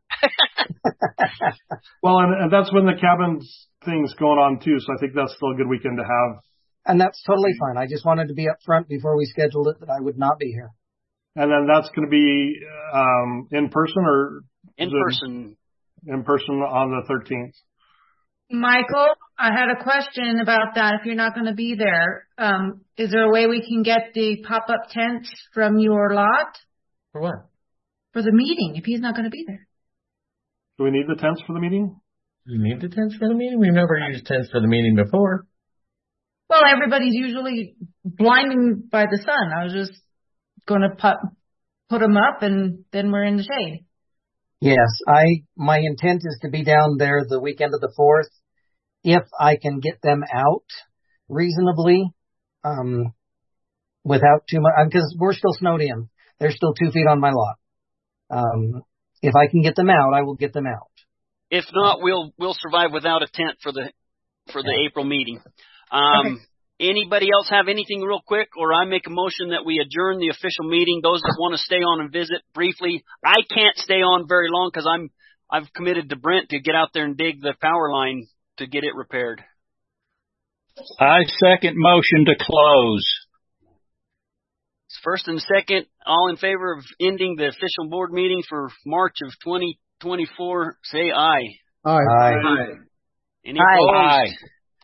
S: Well, and, and that's when the cabins thing's going on too, so I think that's still a good weekend to have.
Q: And that's totally fine. I just wanted to be up front before we scheduled it that I would not be here.
S: And then that's going to be um, in person or?
B: In person.
S: In person on the thirteenth.
I: Michael, I had a question about that. If you're not going to be there, um, is there a way we can get the pop-up tents from your lot?
M: For what?
I: For the meeting, if he's not going to be there.
S: Do we need the tents for the meeting?
M: You need the tents for the meeting? We've never used tents for the meeting before.
I: Well, everybody's usually blinding by the sun. I was just going to put, put them up, and then we're in the shade.
Q: Yes, I. My intent is to be down there the weekend of the fourth, if I can get them out reasonably, um, without too much, because we're still snowed in. They're still two feet on my lot. Um, if I can get them out, I will get them out.
B: If not, we'll we'll survive without a tent for the for the April meeting. Um, okay. Anybody else have anything real quick, or I make a motion that we adjourn the official meeting? Those that want to stay on and visit briefly, I can't stay on very long because I'm I've committed to Brent to get out there and dig the power line to get it repaired.
C: I second motion to close.
B: First and second, all in favor of ending the official board meeting for March of twenty twenty-four, say aye.
F: Aye.
Q: Aye.
B: Aye. Any
U: Aye.
B: opposed?
C: Aye.